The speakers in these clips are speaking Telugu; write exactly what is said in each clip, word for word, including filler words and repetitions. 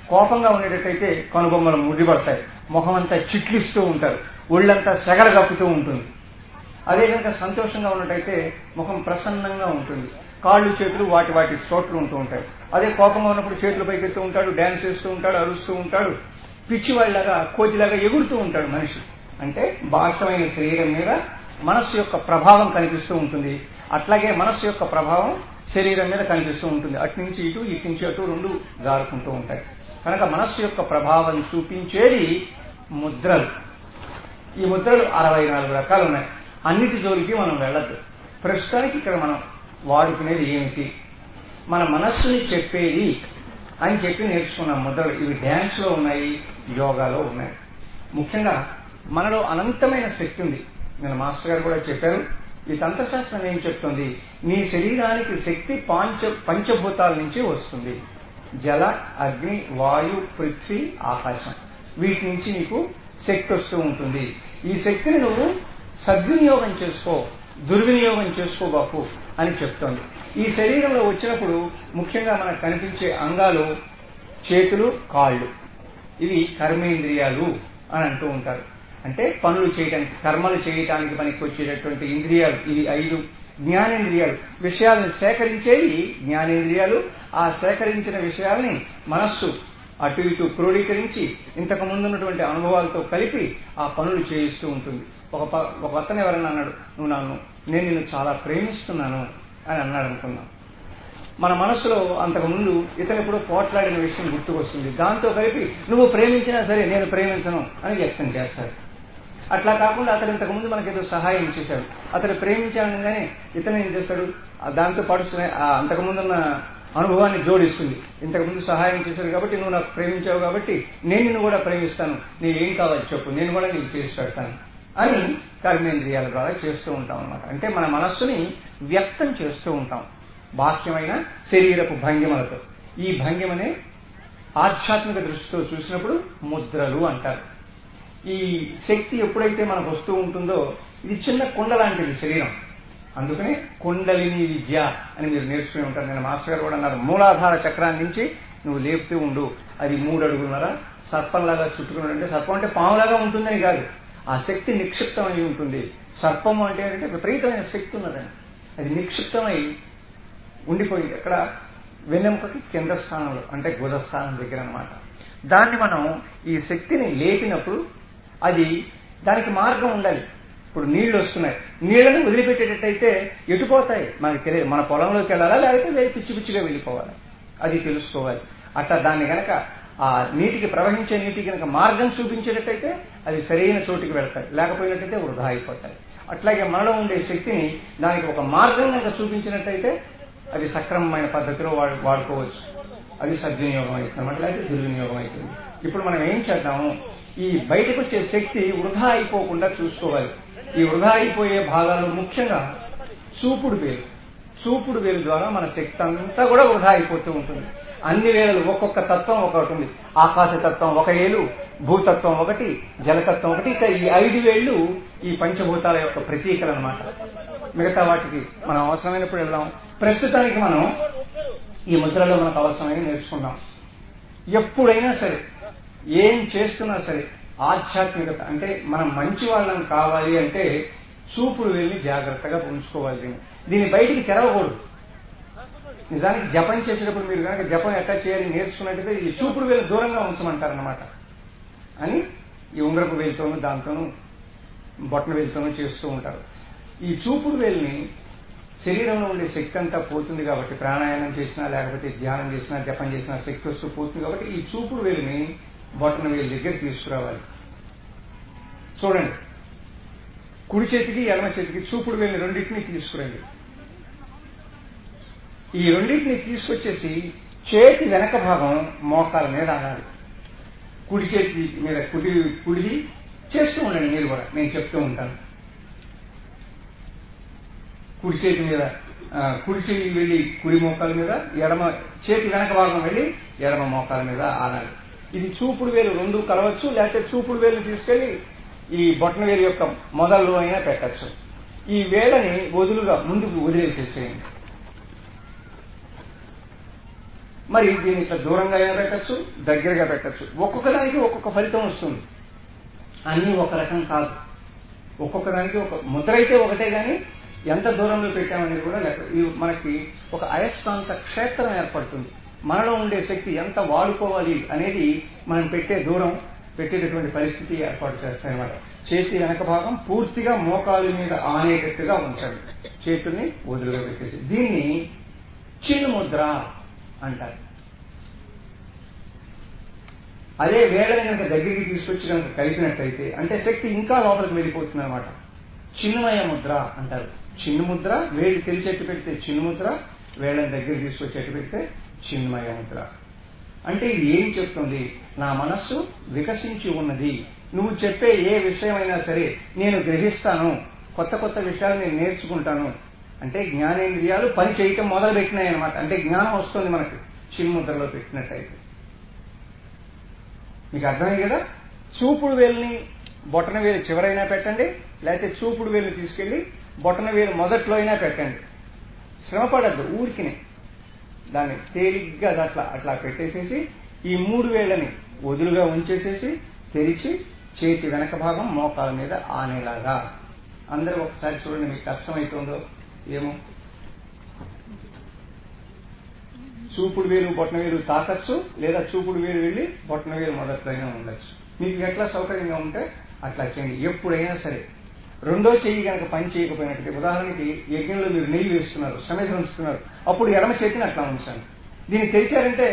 కోపంగా ఉండేటట్టయితే కనుబొమ్మలు ముడిపడతాయి, ముఖం అంతా చిట్లిస్తూ ఉంటారు, ఒళ్ళంతా సెగర కప్పుతూ ఉంటుంది. అదే కనుక సంతోషంగా ఉన్నట్టయితే ముఖం ప్రసన్నంగా ఉంటుంది, కాళ్ళు చేతులు వాటి వాటి చోట్లు ఉంటూ ఉంటాయి. అదే కోపంగా ఉన్నప్పుడు చేతులు పైకెత్తూ ఉంటాడు, డ్యాన్స్ చేస్తూ ఉంటాడు, అరుస్తూ ఉంటాడు, పిచ్చివాళ్ళలాగా కోతిలాగా ఎగురుతూ ఉంటాడు మనిషి. అంటే బాహ్యమైన శరీరం మీద మనస్సు యొక్క ప్రభావం కనిపిస్తూ ఉంటుంది. అట్లాగే మనస్సు యొక్క ప్రభావం శరీరం మీద కనిపిస్తూ ఉంటుంది. అటు నుంచి ఇటు, ఇటు నుంచి అటు రెండు జారుకుంటూ ఉంటాయి. కనుక మనస్సు యొక్క ప్రభావం చూపించేది ముద్రలు. ఈ ముద్రలు అరవై నాలుగు రకాలు ఉన్నాయి. అన్నిటి జోలికి మనం వెళ్ళద్దు. ప్రస్తుతానికి ఇక్కడ మనం వాడుకునేది ఏమిటి, మన మనస్సుని చెప్పేది అని చెప్పి నేర్చుకున్న ముద్రలు. ఇవి డ్యాన్స్ లో ఉన్నాయి, యోగాలో ఉన్నాయి. ముఖ్యంగా మనలో అనంతమైన శక్తి ఉంది. నేను మాస్టర్ గారు కూడా చెప్పారు, ఈ తంత్రశాస్త్రం ఏం చెప్తుంది, నీ శరీరానికి శక్తి పాంచ పంచభూతాల నుంచి వస్తుంది. జల, అగ్ని, వాయు, పృథ్వీ, ఆకాశం, వీటి నుంచి నీకు శక్తి వస్తూ ఉంటుంది. ఈ శక్తిని నువ్వు సద్వినియోగం చేసుకో, దుర్వినియోగం చేసుకో బాపు అని చెప్తోంది. ఈ శరీరంలో వచ్చినప్పుడు ముఖ్యంగా మనకు కనిపించే అంగాలు చేతులు, కాళ్ళు. ఇవి కర్మేంద్రియాలు అని అంటూ ఉంటారు. అంటే పనులు చేయడానికి, కర్మలు చేయడానికి పనికి వచ్చేటటువంటి ఇంద్రియాలు ఇవి ఐదు. జ్ఞానేంద్రియాలు, విషయాలను సేకరించేవి జ్ఞానేంద్రియాలు. ఆ సేకరించిన విషయాల్ని మనస్సు అటు ఇటు క్రోడీకరించి ఇంతకు ముందున్నటువంటి అనుభవాలతో కలిపి ఆ పనులు చేయిస్తూ ఉంటుంది. ఒక ఒక అతను ఎవరన్నా అన్నాడు, నువ్వు నన్ను నేను నిన్ను చాలా ప్రేమిస్తున్నాను అని అన్నాడు అనుకున్నాం. మన మనస్సులో అంతకుముందు ఇతను ఎప్పుడో పోట్లాడిన విషయం గుర్తుకొస్తుంది. దాంతో కలిపి నువ్వు ప్రేమించినా సరే నేను ప్రేమించను అని వ్యక్తం చేస్తాడు. అట్లా కాకుండా అతను ఇంతకుముందు మనకేదో సహాయం చేశాడు, అతను ప్రేమించానగానే ఇతను ఏం చేస్తాడు, దాంతో పాటు అంతకుముందున్న అనుభవాన్ని జోడిస్తుంది. ఇంతకుముందు సహాయం చేశాడు కాబట్టి నువ్వు నాకు ప్రేమించావు కాబట్టి నేను నిన్ను కూడా ప్రేమిస్తాను, నేను ఏం కావాలి చెప్పు, నేను కూడా నీకు చేసి పెడతాను అని కర్మేంద్రియాల ద్వారా చేస్తూ ఉంటాం అన్నమాట. అంటే మన మనస్సుని వ్యక్తం చేస్తూ ఉంటాం బాహ్యమైన శరీరపు భంగిమలతో. ఈ భంగిమనే ఆధ్యాత్మిక దృష్టితో చూసినప్పుడు ముద్రలు అంటారు. ఈ శక్తి ఎప్పుడైతే మనకు వస్తూ ఉంటుందో ఇది చిన్న కుండ లాంటిది శరీరం. అందుకనే కుండలిని విద్య అని మీరు నేర్చుకుని ఉంటారు. నేను మాస్టర్ గారు కూడా అన్నారు, మూలాధార చక్రాన్ని నుంచి నువ్వు లేపుతూ ఉండు, అది మూడు అడుగులున్నర సర్పంలాగా చుట్టుకుని. అంటే సర్పం అంటే పాములాగా ఉంటుందని కాదు, ఆ శక్తి నిక్షిప్తమై ఉంటుంది. సర్పము అంటే ఏంటంటే విపరీతమైన శక్తి ఉన్నదని, అది నిక్షిప్తమై ఉండిపోయింది అక్కడ వెన్నెముకకి కింద స్థానంలో, అంటే గుద స్థానం దగ్గర అనమాట. దాన్ని మనం ఈ శక్తిని లేపినప్పుడు అది దానికి మార్గం ఉండాలి. ఇప్పుడు నీళ్లు వస్తున్నాయి, నీళ్లను వదిలిపెట్టేటట్టయితే ఎటుపోతాయి మనకి తెలియదు. మన పొలంలోకి వెళ్ళాలా లేకపోతే పిచ్చి పిచ్చిగా వెళ్ళిపోవాలి, అది తెలుసుకోవాలి. అట్లా దాన్ని గనక ఆ నీటికి, ప్రవహించే నీటికి కనుక మార్గం చూపించేటట్టయితే అది సరైన చోటికి వెళ్తాయి, లేకపోయినట్టయితే వృధా అయిపోతాయి. అట్లాగే మనలో ఉండే శక్తిని దానికి ఒక మార్గం కనుక చూపించినట్టయితే అది సక్రమమైన పద్ధతిలో వాడు వాడుకోవచ్చు, అది సద్వినియోగం అవుతుంది, అట్లాగే దుర్వినియోగం అవుతుంది. ఇప్పుడు మనం ఏం చేద్దాము, ఈ బయటకు వచ్చే శక్తి వృధా అయిపోకుండా చూసుకోవాలి. ఈ వృధా అయిపోయే భాగాలు ముఖ్యంగా చూపుడు వేలు. చూపుడు వేలు ద్వారా మన శక్తి అంతా కూడా వృధా అయిపోతూ ఉంటుంది. అన్ని వేళలు ఒక్కొక్క తత్వం ఒకటి ఉంది. ఆకాశతత్వం ఒక ఏలు, భూతత్వం ఒకటి, జలతత్వం ఒకటి. ఇక ఈ ఐదు వేళ్లు ఈ పంచభూతాల యొక్క ప్రతీకలు అన్నమాట. మిగతా వాటికి మనం అవసరమైనప్పుడు వెళ్దాం. ప్రస్తుతానికి మనం ఈ ముద్రలో మనకు అవసరమైన నేర్చుకున్నాం. ఎప్పుడైనా సరే ఏం చేస్తున్నా సరే ఆధ్యాత్మికత అంటే మనం మంచి వాళ్ళం కావాలి అంటే చూపుడు వేలిని జాగ్రత్తగా ఉంచుకోవాలి. దీన్ని దీన్ని బయటికి తెరవకూడదు. నిజానికి జపం చేసేటప్పుడు మీరు కనుక జపం ఎట్లా చేయాలి నేర్చుకున్నట్టయితే ఈ చూపుడు వేలు దూరంగా ఉంచమంటారన్నమాట అని ఈ ఉంగరపు వేలుతోనూ దాంతోనూ బొట్టన వేలుతోనూ చేస్తూ ఉంటారు. ఈ చూపుడు వేలిని శరీరంలో ఉండే శక్తి అంతా పోతుంది కాబట్టి, ప్రాణాయామం చేసినా లేకపోతే ధ్యానం చేసినా జపం చేసినా శక్తి వస్తూ పోతుంది కాబట్టి ఈ చూపుడు వేలిని బొట్టన వేలు దగ్గర తీసుకురావాలి. చూడండి, కుడి చేతికి ఎడమ చేతికి చూపుడు వేలిని రెండింటినీ తీసుకురండి. ఈ రెండింటినీ తీసుకొచ్చేసి చేతి వెనక భాగం మోకాల మీద అనాలి. కుడి చేతి మీద కుడి కుడిది చేస్తూ ఉండండి మీరు కూడా, నేను చెప్తూ ఉంటాను. కుడి చేతి మీద కుడి చేతి వెళ్ళి కుడి మోకాల మీద, ఎడమ చేతి వెనక భాగం వెళ్ళి ఎడమ మోకాల మీద ఆనాలి. ఇది చూపుడు వేలు రెండు కలవచ్చు, లేకపోతే చూపుడు వేలు తీసుకెళ్లి ఈ బొట్టన వేలు యొక్క మొదల్లో అయినా పెట్టచ్చు. ఈ వేళని వదులుగా ముందుకు వదిలేసేసేయండి. మరి దీన్ని ఇట్లా దూరంగా అయినా పెట్టచ్చు, దగ్గరగా పెట్టచ్చు. ఒక్కొక్క దానికి ఒక్కొక్క ఫలితం వస్తుంది. అన్నీ ఒక రకం కాదు. ఒక్కొక్క దానికి ఒక ముద్ర అయితే ఒకటే కానీ ఎంత దూరంలో పెట్టామనేది కూడా లేక మనకి ఒక అయస్కాంత క్షేత్రం ఏర్పడుతుంది. మనలో ఉండే శక్తి ఎంత వాడుకోవాలి అనేది మనం పెట్టే దూరం, పెట్టేటటువంటి పరిస్థితి ఏర్పాటు చేస్తాయన్నమాట. చేతి వెనక భాగం పూర్తిగా మోకాలు మీద ఆనేటట్టుగా ఉంచండి. చేతుల్ని వదులుగా పెట్టేసి దీన్ని చిన్ముద్ర అంటారు. అదే వేళని కనుక దగ్గరికి తీసుకొచ్చి కనుక కలిపినట్టయితే అంటే శక్తి ఇంకా లోపలికి వెళ్ళిపోతుంది అనమాట. చిన్మయ ముద్ర అంటారు. చిన్ను ముద్ర, వేడి తెలిచేట్టు పెడితే చిన్ను ముద్ర, వేళని దగ్గర తీసుకొచ్చేట్టు పెడితే చిన్మయ ముద్ర. అంటే ఇది ఏం చెప్తుంది? నా మనస్సు వికసించి ఉన్నది. నువ్వు చెప్పే ఏ విషయమైనా సరే నేను గ్రహిస్తాను, కొత్త కొత్త విషయాలు నేను నేర్చుకుంటాను. అంటే జ్ఞానేంద్రియాలు పని చేయటం మొదలు పెట్టినాయి అనమాట. అంటే జ్ఞానం వస్తుంది మనకి చిన్ముద్రలో పెట్టినట్టయితే. మీకు అర్థమైంది కదా? చూపుడు వేలుని బొటన వేలు చివరైనా పెట్టండి, లేకపోతే చూపుడు వేలుని తీసుకెళ్లి బొటన వేలు మొదట్లో అయినా పెట్టండి. శ్రమ పడద్దు, ఊరికినే దాన్ని తేలిగ్గా అట్లా అట్లా పెట్టేసేసి ఈ మూడు వేళ్ళని వదులుగా ఉంచేసేసి తెరిచి చేతి వెనక భాగం మోకాల మీద ఆనేలాగా. అందరూ ఒకసారి చూడండి, మీకు కష్టమవుతుందో ఏమో. చూపుడు వేలు బొటన వేలు తాకచ్చు, లేదా చూపుడు వేలు వెళ్ళి బొటన వేలు మొదట్లోనే ఉండొచ్చు. మీకు ఎట్లా సౌకర్యంగా ఉంటే అట్లా చేయండి. ఎప్పుడైనా సరే రెండో చెయ్యి కనుక పని చేయకపోయినట్టు, ఉదాహరణకి యజ్ఞంలో మీరు నెయ్యి వేస్తున్నారు, సమిధి ఉంచుతున్నారు, అప్పుడు ఎడమ చేతిని అట్లా ఉంచండి. దీన్ని తెరిచారంటే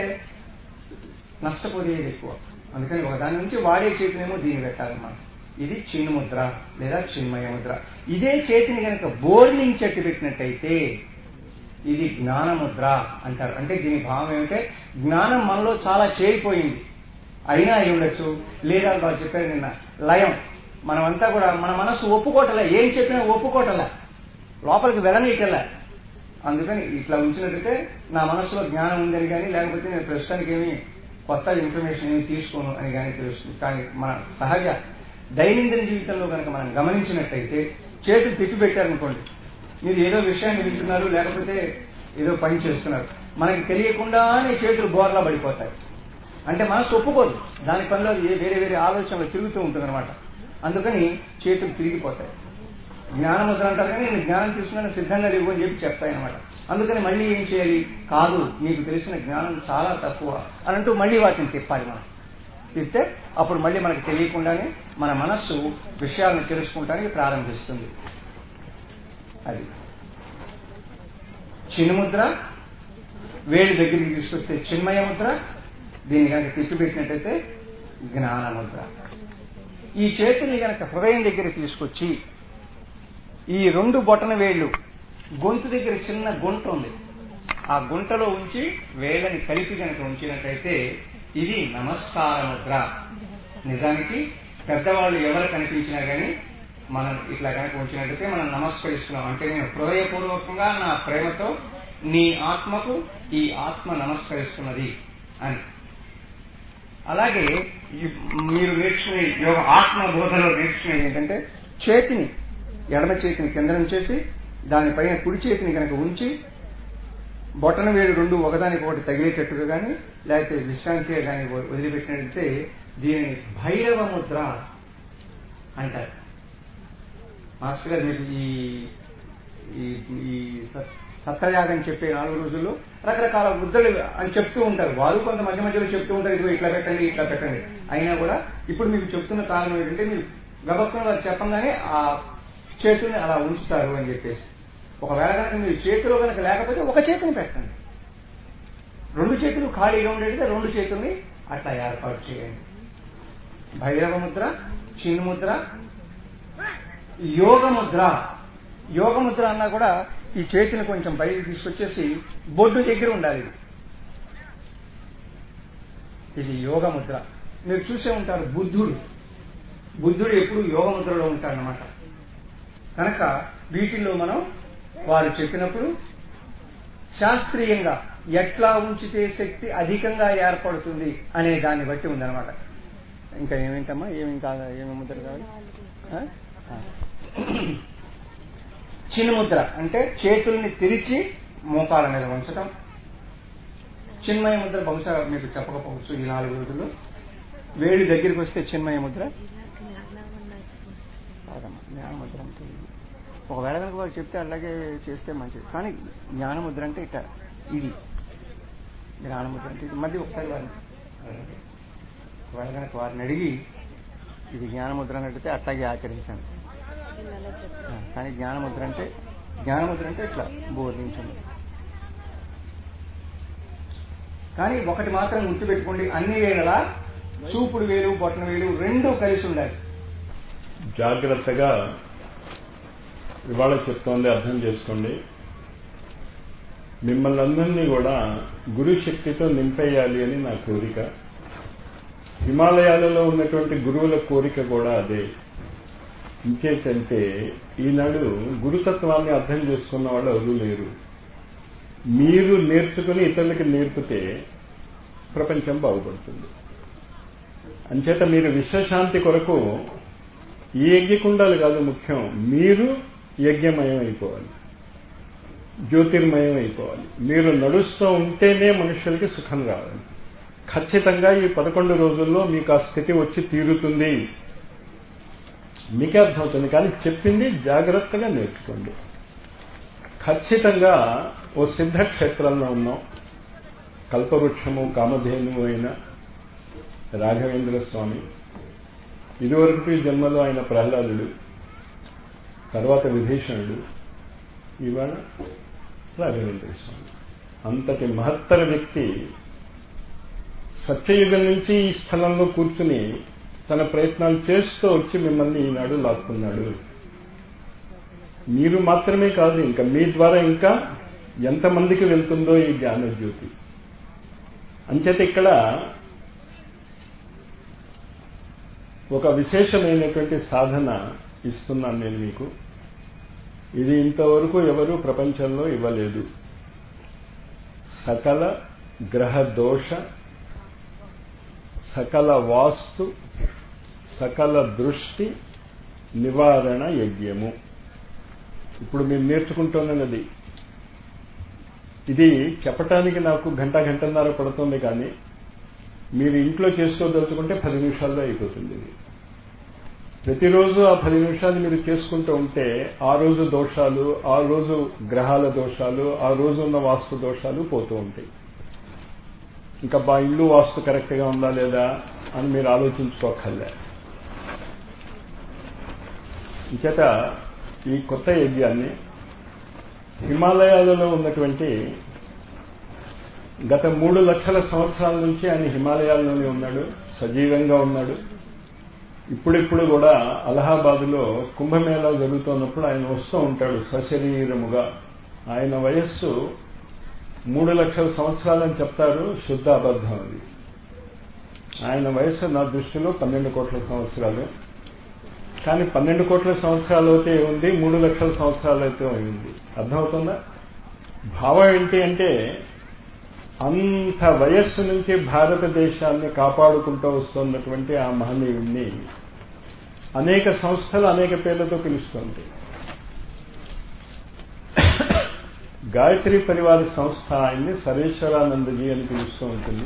నష్టపోయేది ఎక్కువ. అందుకని ఒకదాని నుంచి వాడే చేతినేమో దీన్ని పెట్టాలన్నమాట. ఇది చిన్ను ముద్ర లేదా చిన్మయ ముద్ర. ఇదే చేతిని కనుక బోర్లించెట్టు పెట్టినట్టయితే ఇది జ్ఞానముద్ర అంటారు. అంటే దీని భావం ఏమిటంటే జ్ఞానం మనలో చాలా చేరిపోయింది అయినా అయి ఉండొచ్చు, లేదా వాళ్ళు చెప్పారు నిన్న లయం. మనమంతా కూడా మన మనసు ఒప్పుకోవటలే, ఏం చెప్పినా ఒప్పుకోవటలే, లోపలికి వెళ్ళనీయటలే. అందుకని ఇట్లా ఉంచినట్టయితే నా మనసులో జ్ఞానం ఉందని కానీ, లేకపోతే నేను ప్రస్తుతానికి ఏమి కొత్త ఇన్ఫర్మేషన్ ఏమి తీసుకోను అని కానీ తెలుస్తుంది. కానీ మన సహజ దైనందిన జీవితంలో కనుక మనం గమనించినట్టయితే చేతులు తిప్పి పెట్టారనుకోండి, మీరు ఏదో విషయాన్ని వింటున్నారు, లేకపోతే ఏదో పని చేస్తున్నారు, మనకి తెలియకుండానే చేతులు బోర్లా పడిపోతాయి. అంటే మనసు ఒప్పుకోదు, దాని పనిలో వేరే వేరే ఆలోచనలు తిరుగుతూ ఉంటుందన్నమాట. అందుకని చేతులు తిరిగిపోతాయి. జ్ఞానముద్ర అంటారు కానీ నేను జ్ఞానం తీసుకున్నాను సిద్ధంగా లేవు అని చెప్పి చెప్తాయన్నమాట. అందుకని మళ్ళీ ఏం చేయాలి? కాదు, నీకు తెలిసిన జ్ఞానం చాలా తక్కువ అని అంటూ మళ్ళీ వాటిని తిప్పాలి. మనం తిప్పితే అప్పుడు మళ్ళీ మనకు తెలియకుండానే మన మనస్సు విషయాలను తెలుసుకుంటానికి ప్రారంభిస్తుంది. అది చిన్ముద్ర. వేడి దగ్గరికి తీసుకొస్తే చిన్మయ ముద్ర, దీన్ని కనుక తిప్పిపెట్టినట్టయితే జ్ఞానముద్ర. ఈ చేతుల్ని కనుక హృదయం దగ్గర తీసుకొచ్చి ఈ రెండు బొటన వేళ్లు గొంతు దగ్గర చిన్న గుంట ఉంది, ఆ గుంటలో ఉంచి వేళ్ళని కలిపి కనుక ఉంచినట్టయితే ఇది నమస్కార ముద్ర. నిజానికి పెద్దవాళ్ళు ఎవరు కనిపించినా కానీ మనం ఇట్లా కనుక ఉంచినట్టయితే మనం నమస్కరిస్తున్నాం. అంటే నేను హృదయపూర్వకంగా నా ప్రేమతో నీ ఆత్మకు ఈ ఆత్మ నమస్కరిస్తున్నది అని. అలాగే మీరు నేర్చుకునే యోగ ఆత్మ బోధలో నేర్చుకునేది ఏంటంటే చేతిని ఎడమ చేతిని కింద ఉంచేసి దానిపైన కుడి చేతిని కనుక ఉంచి బొటన వేలు రెండు ఒకదానికి ఒకటి తగిలేటట్టుగా కానీ లేకపోతే విశ్రాంతిగా కానీ వదిలిపెట్టినట్లయితే దీనిని భైరవ ముద్ర అంటారు. మాస్టర్ గారు మీకు ఈ ఈ సత్రయాగం చెప్పే నాలుగు రోజుల్లో రకరకాల ముద్రలు అని చెప్తూ ఉంటారు. వారు కొంత మధ్య మధ్యలో చెప్తూ ఉంటారు, ఇదిగో ఇట్లా పెట్టండి ఇట్లా పెట్టండి. అయినా కూడా ఇప్పుడు మీకు చెప్తున్న కారణం ఏంటంటే మీరు గబక్కున వారు చెప్పంగానే ఆ చేతుల్ని అలా ఉంచుతారు అని చెప్పేసి. ఒకవేళ కనుక మీరు చేతిలో కనుక లేకపోతే ఒక చేతిని పెట్టండి, రెండు చేతులు ఖాళీగా ఉండేట్టుగా రెండు చేతుల్ని అట్లా ఏర్పాటు చేయండి. భైరవ ముద్ర, చిన్ముద్ర, యోగ ముద్ర. యోగ ముద్ర అన్నా కూడా ఈ చేతిని కొంచెం బయటికి తీసుకొచ్చేసి బొడ్డు దగ్గర ఉండాలి. ఇది యోగ ముద్ర. మీరు చూసే ఉంటారు బుద్ధుడు బుద్ధుడు ఎప్పుడు యోగ ముద్రలో ఉంటాడనమాట. కనుక వీటిల్లో మనం వారు చెప్పినప్పుడు శాస్త్రీయంగా ఎట్లా ఉంచితే శక్తి అధికంగా ఏర్పడుతుంది అనే దాన్ని బట్టి ఉందన్నమాట. ఇంకా ఏమేంటమ్మా ఏమి కాదా ఏమి ముద్ర కాదు. చిన్న ముద్ర అంటే చేతుల్ని తెరిచి మోకాళ్ళ మీద ఉంచటం. చిన్మయ ముద్ర బహుశా మీకు చెప్పకపోవచ్చు ఈ నాలుగు రోజుల్లో. వేడి దగ్గరికి వస్తే చిన్మయ ముద్ర కాదమ్మా, జ్ఞానముద్ర అంటే ఒకవేళ కనుక వారు చెప్తే అలాగే చేస్తే మంచిది. కానీ జ్ఞానముద్ర అంటే ఇట్లా ఇది జ్ఞానముద్ర అంటే ఇది. మళ్ళీ ఒకసారి వారిని ఒకవేళ కనుక వారిని అడిగి ఇది జ్ఞానముద్ర అని అడిగితే అట్లాగే ఆచరించండి. కానీ జ్ఞానముద్ర అంటే జ్ఞానముద్ర అంటే ఇట్లా బోధించండి. కానీ ఒకటి మాత్రం గుర్తుపెట్టుకోండి, అన్ని వేళలా చూపుడు వేలు బొట్టన వేలు రెండూ కలిసి ఉండాలి. జాగ్రత్తగా ఇవాళ చెప్తోంది అర్థం చేసుకోండి. మిమ్మల్ని అందరినీ కూడా గురు శక్తితో నింపేయాలి అని నా కోరిక. హిమాలయాలలో ఉన్నటువంటి గురువుల కోరిక కూడా అదే. ఇంకేంటంటే ఈనాడు గురుతత్వాన్ని అర్థం చేసుకున్న వాళ్ళు ఎవరూ లేరు. మీరు నేర్చుకుని ఇతరులకి నేర్పితే ప్రపంచం బాగుపడుతుంది. అంచేత మీరు విశ్వశాంతి కొరకు ఈ యజ్ఞకుండాలు కాదు ముఖ్యం, మీరు యజ్ఞమయం అయిపోవాలి, జ్యోతిర్మయం అయిపోవాలి. మీరు నడుస్తూ ఉంటేనే మనుషులకి సుఖం రావాలి. ఖచ్చితంగా ఈ పదకొండు రోజుల్లో మీకు ఆ స్థితి వచ్చి తీరుతుంది. మీకే అర్థమవుతుంది. కానీ చెప్పింది జాగ్రత్తగా నేర్చుకోండి. ఖచ్చితంగా ఓ సిద్ధక్షేత్రంలో ఉన్నాం. కల్పవృక్షము కామధేనువు అయిన రాఘవేంద్ర స్వామి, ఇదివరకు జన్మలో ఆయన ప్రహ్లాదుడు, తర్వాత విభీషణుడు, ఇవాళ రాఘవేంద్ర స్వామి. అంతటి మహత్తర వ్యక్తి సత్యయుగం నుంచి ఈ స్థలంలో కూర్చుని తన ప్రయత్నాలు చేస్తూ వచ్చి మిమ్మల్ని ఈనాడు లాక్కున్నాడు. మీరు మాత్రమే కాదు, ఇంకా మీ ద్వారా ఇంకా ఎంతమందికి వెళ్తుందో ఈ జ్ఞానజ్యోతి. అంచేత ఇక్కడ ఒక విశేషమైనటువంటి సాధన ఇస్తున్నాను నేను మీకు. ఇది ఇంతవరకు ఎవరు ప్రపంచంలో ఇవ్వలేదు. సకల గ్రహ దోష, సకల వాస్తు, సకల దృష్టి నివారణ యజ్ఞము. ఇప్పుడు మీరు నేర్చుకుంటున్నది ఇది. చెప్పటానికి నాకు గంట గంటన్నర పడుతుంది, కానీ మీరు ఇంట్లో చేసుకోదలుచుకుంటే పది నిమిషాల్లో అయిపోతుంది. ఇది ప్రతిరోజు ఆ పది నిమిషాలు మీరు చేసుకుంటూ ఉంటే ఆ రోజు దోషాలు, ఆ రోజు గ్రహాల దోషాలు, ఆ రోజు ఉన్న వాస్తు దోషాలు పోతూ ఉంటాయి. ఇంకా బా ఇల్లు వాస్తు కరెక్ట్గా ఉందా లేదా అని మీరు ఆలోచించుకోకర్లే. ఇంచేత ఈ కొత్త యజ్ఞాన్ని హిమాలయాలలో ఉన్నటువంటి గత మూడు లక్షల సంవత్సరాల నుంచి ఆయన హిమాలయాల్లోనే ఉన్నాడు, సజీవంగా ఉన్నాడు. ఇప్పుడిప్పుడు కూడా అలహాబాద్లో కుంభమేళా జరుగుతున్నప్పుడు ఆయన వస్తూ ఉంటాడు సశరీరముగా. ఆయన వయస్సు మూడు లక్షల సంవత్సరాలని చెప్తారు, శుద్ధ అబద్ధం అది. ఆయన వయస్సు నా దృష్టిలో పన్నెండు కోట్ల సంవత్సరాలు. కానీ పన్నెండు కోట్ల సంవత్సరాలు అయితే ఉంది, మూడు లక్షల సంవత్సరాలు అయితే ఉంది. అర్థమవుతుందా? భావం ఏంటి అంటే అంత వయస్సు నుంచి భారతదేశాన్ని కాపాడుకుంటూ వస్తున్నటువంటి ఆ మహనీయుడిని అనేక సంస్థలు అనేక పేర్లతో పిలుస్తుంది. గాయత్రి పరివార సంస్థ ఆయన్ని సర్వేశ్వరానందజీ అని పిలుస్తూ ఉంటుంది.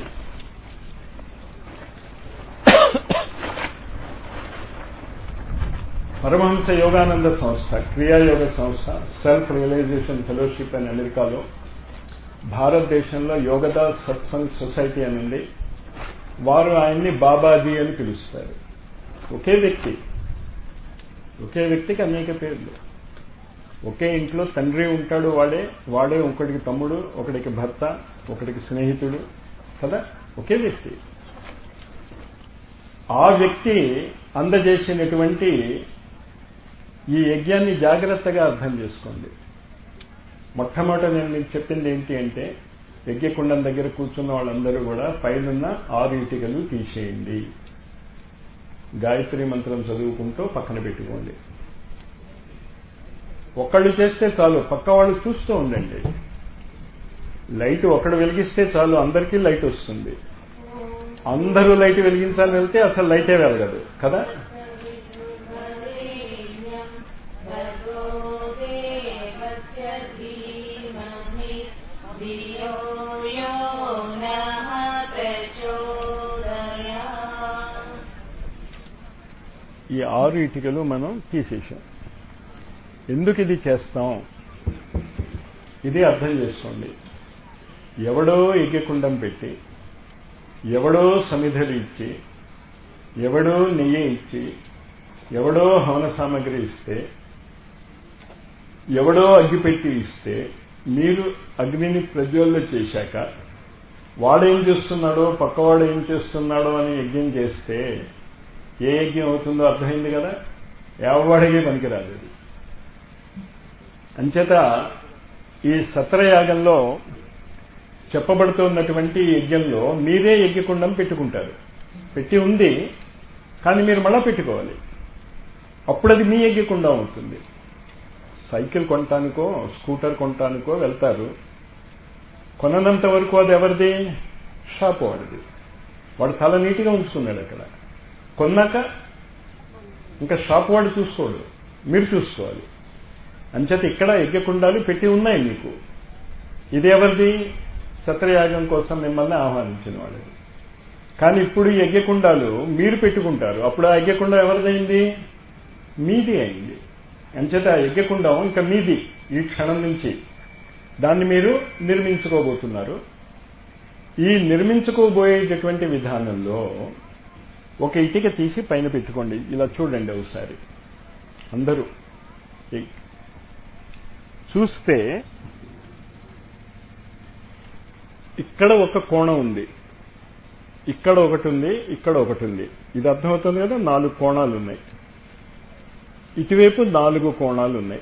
పరమహంస యోగానంద సంస్థ, క్రియాయోగ సంస్థ, సెల్ఫ్ రియలైజేషన్ ఫెలోషిప్ అని అమెరికాలో, భారతదేశంలో యోగదా సత్సంగ్ సొసైటీ అని ఉంది. వారు ఆయన్ని బాబాజీ అని పిలుస్తారు. ఒకే వ్యక్తి, ఒకే వ్యక్తికి అనేక పేర్లు. ఒకే ఇంట్లో తండ్రి ఉంటాడు, వాడే వాడే ఒకడికి తమ్ముడు, ఒకడికి భర్త, ఒకడికి స్నేహితుడు కదా, ఒకే వ్యక్తి. ఆ వ్యక్తి అందజేసినటువంటి ఈ యజ్ఞాన్ని జాగ్రత్తగా అర్థం చేసుకోండి. మొట్టమొదట నేను మీకు చెప్పింది ఏంటి అంటే యజ్ఞకుండం దగ్గర కూర్చున్న వాళ్ళందరూ కూడా పైనున్న ఆరు ఇటుకలు తీసేయండి. గాయత్రి మంత్రం చదువుకుంటూ పక్కన పెట్టుకోండి. ఒకళ్ళు చేస్తే చాలు, పక్క వాళ్ళు చూస్తూ ఉండండి. లైట్ ఒకడు వెలిగిస్తే చాలు, అందరికీ లైట్ వస్తుంది. అందరూ లైట్ వెలిగించాలని వెళ్తే అసలు లైటే వెలగదు కదా. धियो यो न ఈ ఆరు ఇటుకలు మనం తీసేసాం. ఎందుకు ఇది చేస్తాం? ఇది అర్థం చేసుకోండి. ఎవడో యజ్ఞకుండం పెట్టి, ఎవడో సమిధలు ఇచ్చి, ఎవడో నెయ్యి ఇచ్చి, ఎవడో హవన సామగ్రి ఇస్తే, ఎవడో అగ్గిపెట్టి ఇస్తే, మీరు అగ్నిని ప్రజ్వలన చేశాక వాడేం చేస్తున్నాడో పక్కవాడు ఏం చేస్తున్నాడో అని యజ్ఞం చేస్తే ఏ యజ్ఞం అవుతుందో అర్థమైంది కదా. ఎవడికి పనికిరాదు అది. అంచేత ఈ సత్రయాగంలో చెప్పబడుతున్నటువంటి యజ్ఞంలో మీరే యజ్ఞకుండం పెట్టుకుంటారు. పెట్టి ఉంది, కానీ మీరు మళ్ళా పెట్టుకోవాలి. అప్పుడు అది మీ యజ్ఞకుండం అవుతుంది. సైకిల్ కొనటానికో స్కూటర్ కొనటానికో వెళ్తారు. కొననంత వరకు అది ఎవరిది? షాప్ వాడిది. వాడు చాలా నీట్గా ఉంచుకున్నాడు అక్కడ. కొన్నాక ఇంకా షాప్ వాడు చూసుకోడు, మీరు చూసుకోవాలి. అంచేత ఇక్కడ యజ్ఞకుండాలు పెట్టి ఉన్నాయి మీకు. ఇది ఎవరిది? సత్రయాగం కోసం మిమ్మల్ని ఆహ్వానించిన వాళ్ళది. కానీ ఇప్పుడు ఈ యజ్ఞకుండాలు మీరు పెట్టుకుంటారు. అప్పుడు ఆ యజ్ఞకుండం ఎవరిదైంది? మీది అయింది. అంచేత ఆ యజ్ఞకుండం ఇంకా మీది. ఈ క్షణం నుంచి దాన్ని మీరు నిర్మించుకోబోతున్నారు. ఈ నిర్మించుకోబోయేటటువంటి విధానంలో ఒక ఇటుక తీసి పైన పెట్టుకోండి. ఇలా చూడండి ఒకసారి అందరూ. చూస్తే ఇక్కడ ఒక కోణం ఉంది, ఇక్కడ ఒకటి ఉంది, ఇక్కడ ఒకటి ఉంది. ఇది అర్థమవుతుంది కదా. నాలుగు కోణాలు ఉన్నాయి. ఇటువైపు నాలుగు కోణాలు ఉన్నాయి.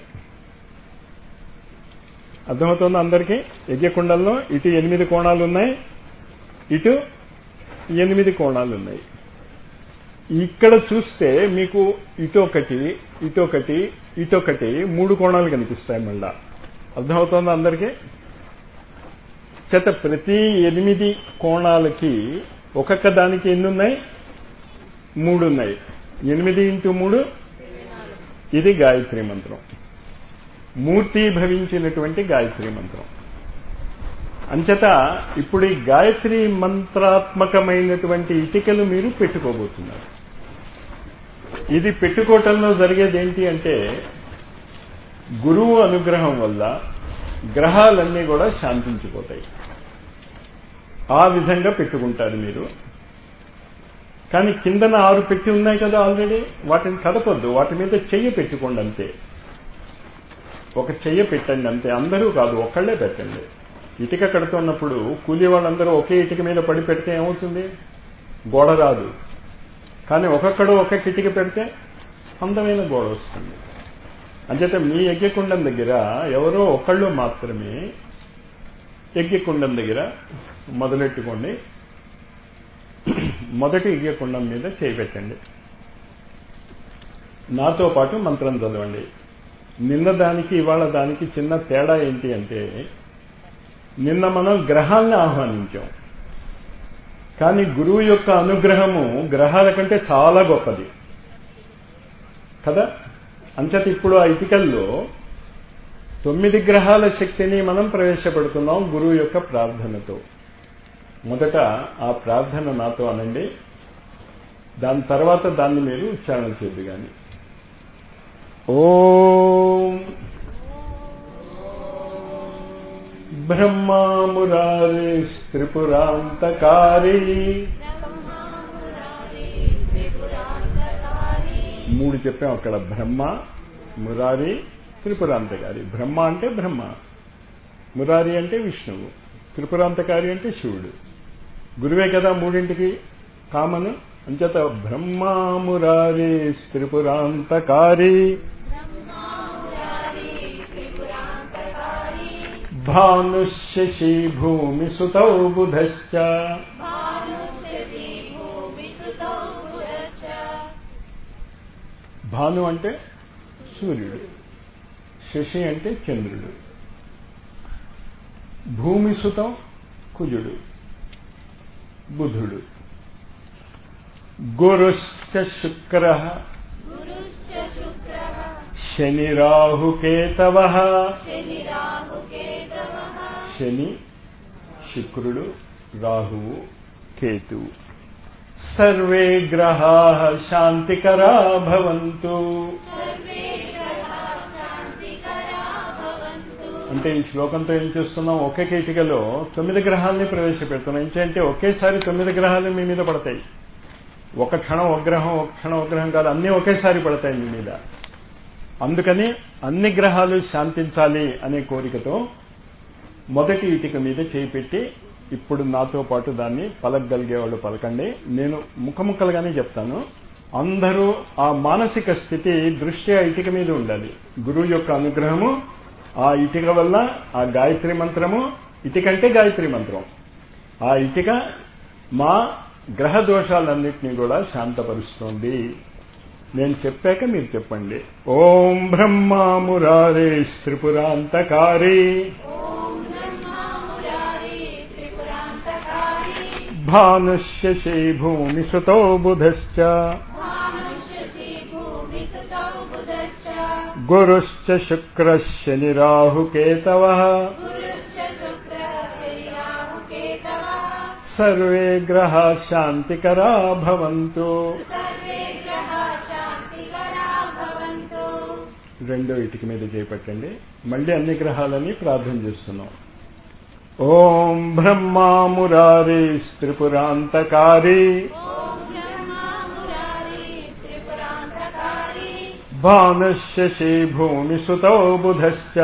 అర్థమవుతుంది అందరికీ? యజ్ఞకుండంలో ఇటు ఎనిమిది కోణాలు ఉన్నాయి, ఇటు ఎనిమిది కోణాలు ఉన్నాయి. ఇక్కడ చూస్తే మీకు ఇటొకటి ఇటొకటి ఇటొకటి మూడు కోణాలు కనిపిస్తాయి మళ్ళా. అర్థమవుతుంది అందరికీ? చేత ప్రతి ఎనిమిది కోణాలకి ఒక్కొక్క దానికి ఎన్ని ఉన్నాయి? మూడు ఉన్నాయి. ఎనిమిది ఇంటూ మూడు, ఇది గాయత్రి మంత్రం. మూర్తి భవించినటువంటి గాయత్రి మంత్రం. అంచేత ఇప్పుడు ఈ గాయత్రి మంత్రాత్మకమైనటువంటి ఇటికలు మీరు పెట్టుకోబోతున్నారు. ఇది పెట్టుకోవటంలో జరిగేది ఏంటి అంటే, గురువు అనుగ్రహం వల్ల గ్రహాలన్నీ కూడా శాంతించిపోతాయి. ఆ విధంగా పెట్టుకుంటారు మీరు. కానీ కిందన ఆరు పెట్టి ఉన్నాయి కదా ఆల్రెడీ, వాటిని కదపొద్దు. వాటి మీద చెయ్యి పెట్టుకోండి అంతే. ఒక చెయ్యి పెట్టండి అంతే. అందరూ కాదు, ఒక్కళ్లే పెట్టండి. ఇటుక కడుతున్నప్పుడు కూలీ వాళ్ళందరూ ఒకే ఇటుక మీద పడి పెడితే ఏమవుతుంది? గోడ రాదు. కానీ ఒక్కొక్కడు ఒక్కొక్క ఇటుక పెడితే అందమైన గోడ వస్తుంది. అంచేత మీ యజ్ఞకుండం దగ్గర ఎవరో ఒకళ్ళు మాత్రమే యజ్ఞకుండం దగ్గర మొదలెట్టుకోండి. మొదటి యజ్ఞకుండం మీద చేయి పెట్టండి. నాతో పాటు మంత్రం చదవండి. నిన్న దానికి ఇవాళ దానికి చిన్న తేడా ఏంటి అంటే, నిన్న మనం గ్రహాలను ఆహ్వానించాం, కానీ గురువు యొక్క అనుగ్రహము గ్రహాల కంటే చాలా గొప్పది కదా. అంచేత ఇప్పుడు ఆ ఇటికల్లో తొమ్మిది గ్రహాల శక్తిని మనం ప్రవేశపెడుతున్నాం గురువు యొక్క ప్రార్థనతో. మొదట ఆ ప్రార్థన నాతో అనండి, దాని తర్వాత దాన్ని మీరు ఉచ్చారణ చేద్దు కానీ. ఓం బ్రహ్మా మురారి త్రిపురాంతకారి. మూడు చెప్పాం అక్కడ. బ్రహ్మ, మురారి, త్రిపురాంతకారి. బ్రహ్మ అంటే బ్రహ్మ, మురారి అంటే విష్ణువు, త్రిపురాంతకారి అంటే శివుడు. గురువే కదా మూడింటికి కామన్. అంచేత బ్రహ్మా మురారి త్రిపురాంతకారి భానుశశి భూమి సుతౌ బుధశ్చ. భాను అంటే సూర్యుడు, శశి అంటే చంద్రుడు, భూమి సుతం కుజుడు, బుధుడు, గురుశ్చ శుక్ర శని రాహుకేతవ. శని, శుక్రుడు, రాహువు, కేతువు. సర్వే గ్రహాః శాంతికరా భవంతు. అంటే ఈ శ్లోకంతో ఏం చేస్తున్నాం, ఒకే ఇటుకలో తొమ్మిది గ్రహాలని ప్రవేశపెడుతున్నాం. ఏంటంటే ఒకేసారి తొమ్మిది గ్రహాలు మీ మీద పడతాయి. ఒక క్షణం ఒక గ్రహం, ఒక క్షణం ఒక గ్రహం కాదు, అన్నీ ఒకేసారి పడతాయి మీ మీద. అందుకని అన్ని గ్రహాలు శాంతించాలి అనే కోరికతో మొదటి ఇటుక మీద చేయి పెట్టి ఇప్పుడు నాతో పాటు దాన్ని పలకగలిగేవాళ్ళు పలకండి. నేను ముఖముక్కలుగానే చెప్తాను. అందరూ ఆ మానసిక స్థితి దృష్ట్యా ఇటుక మీద ఉండాలి. గురువు యొక్క అనుగ్రహము ఆ ఇటుక వల్ల, ఆ గాయత్రి మంత్రము, ఇటుకంటే గాయత్రి మంత్రం, ఆ ఇటుక మా గ్రహ దోషాలన్నింటినీ కూడా శాంతపరుస్తోంది. నేను చెప్పాక మీరు చెప్పండి. ఓం బ్రహ్మా మురారే త్రిపురాంతకారి భానుష్యశీ భూమి సుతో బుధశ్చ గురుశ్చ శుక్రశ్చ నిరాహుకేతవః సర్వే గ్రహాః శాంతికరా భవంతు. రెండో ఇటుక మీద చేపట్టండి. మళ్ళీ అన్ని గ్రహాలని ప్రార్థన చేస్తున్నాం. ఓం బ్రహ్మా మురారి త్రిపురాంతకారి భానుష్యశీ భూమి సుతో బుధశ్చ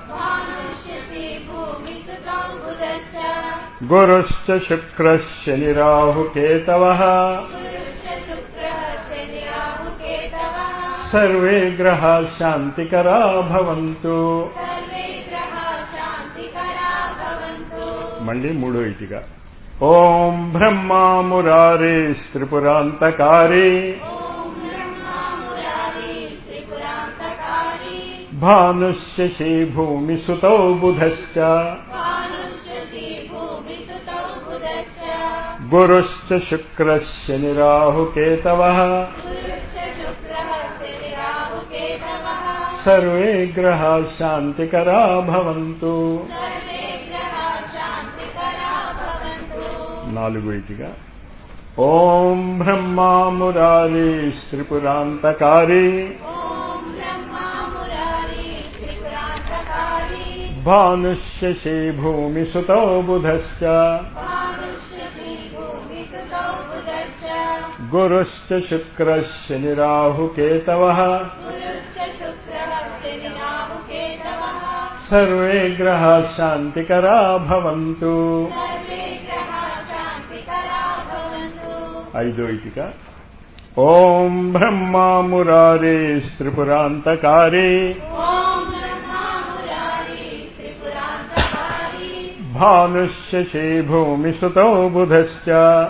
గురుశ్చ శుక్రశ్చ నిరాహుకేతవః సర్వే గ్రహాః శాంతికరా భవంతు. మళ్ళీ మూడో ఇటుక. ఓం బ్రహ్మా మురారి త్రిపురాంతకారి భానుష్యశీ భూమి సుతో బుధశ్చ గురుశ్చ శుక్రశ్చ నిరాహుకేతవః సర్వే గ్రహాః శాంతికరా భవంతు. నాలుగు ఇటుక. ఓం బ్రహ్మా మురారి త్రిపురాంతకారి భానుష్యశీ భూమి సుతో బుధశ్చ గురుశ్చ శుక్రశ్చ నిరాహుకేతవః సర్వే గ్రహాః శాంతికరా భవంతు. ఐదో ఇటుక. ఓం బ్రహ్మా మురారి త్రిపురాంతకారి భానుష్యశీ భూమి సుతో బుధశ్చ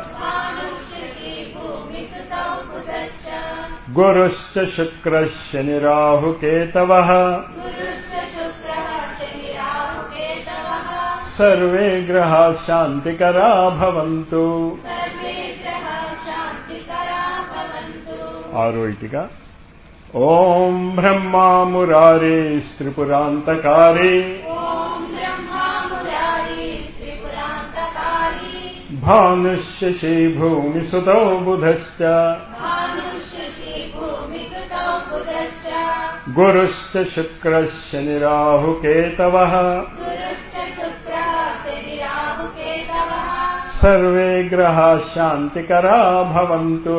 గురుశ్చ శుక్రశ్చ నిరాహుకేతవః సర్వే గ్రహాః శాంతికరా భవంతు. ఆరో ఇటుక. ఓం బ్రహ్మా మురారి త్రిపురాంతకారి భానుష్యశీ భూమి సుతో బుధశ్చ గురుశ్చ శుక్రశ్చ నిరాహుకేతవః సర్వే గ్రహాః శాంతికరా భవంతు.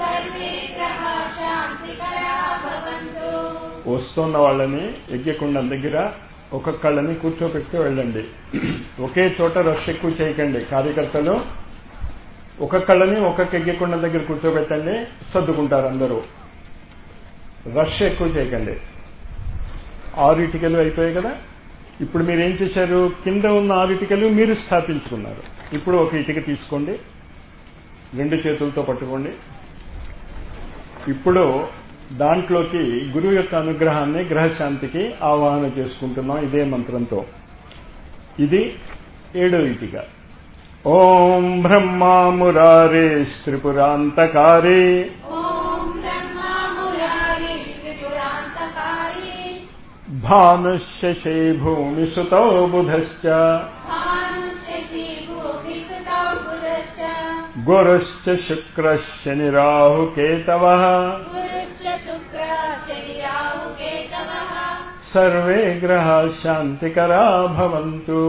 వస్తున్న వాళ్ళని యజ్ఞకుండం దగ్గర ఒక్కొక్కళ్ళని కూర్చోపెట్టి వెళ్ళండి. ఒకే చోట రష్ ఎక్కువ చేయకండి. కార్యకర్తలు ఒక్కొక్కళ్ళని ఒక్కొక్క యజ్ఞకుండం దగ్గర కూర్చోబెట్టండి, సర్దుకుంటారు అందరూ. రష్ ఎక్కువ చేయకండి. ఆరు ఇటుకలు అయిపోయాయి కదా. ఇప్పుడు మీరేం చేశారు, కింద ఉన్న ఆరు ఇటుకలు మీరు స్థాపించుకున్నారు. ఇప్పుడు ఒక ఇటుక తీసుకోండి, రెండు చేతులతో పట్టుకోండి. ఇప్పుడు దాంట్లోకి గురువు యొక్క అనుగ్రహాన్ని గ్రహశాంతికి ఆవాహన చేసుకుంటున్నాం ఇదే మంత్రంతో. ఇది ఏడో ఇటుక. ఓం బ్రహ్మా మురారి త్రిపురాంతకారి భానుష్యశీ భూమి సుతో బుధశ్చ గురుశ్చ శుక్ర శని రాహు కేతవః సర్వే గ్రహాः శాంతికరా భవంతు.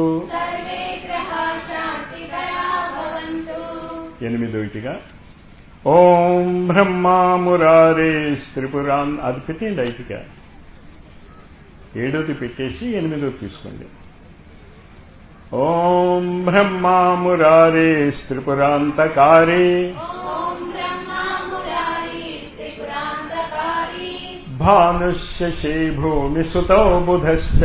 ఎనిమిదో ఇటుగా ఓం బ్రహ్మా మురారే త్రిపురాన్, అది పెట్టండి ఐటిగా. ఏడోది పెట్టేసి ఎనిమిదో తీసుకోండి. ఓం బ్రహ్మా మురారే త్రిపురాంతకారే భానుష్యశీ భూమి సుతౌ బుధశ్చ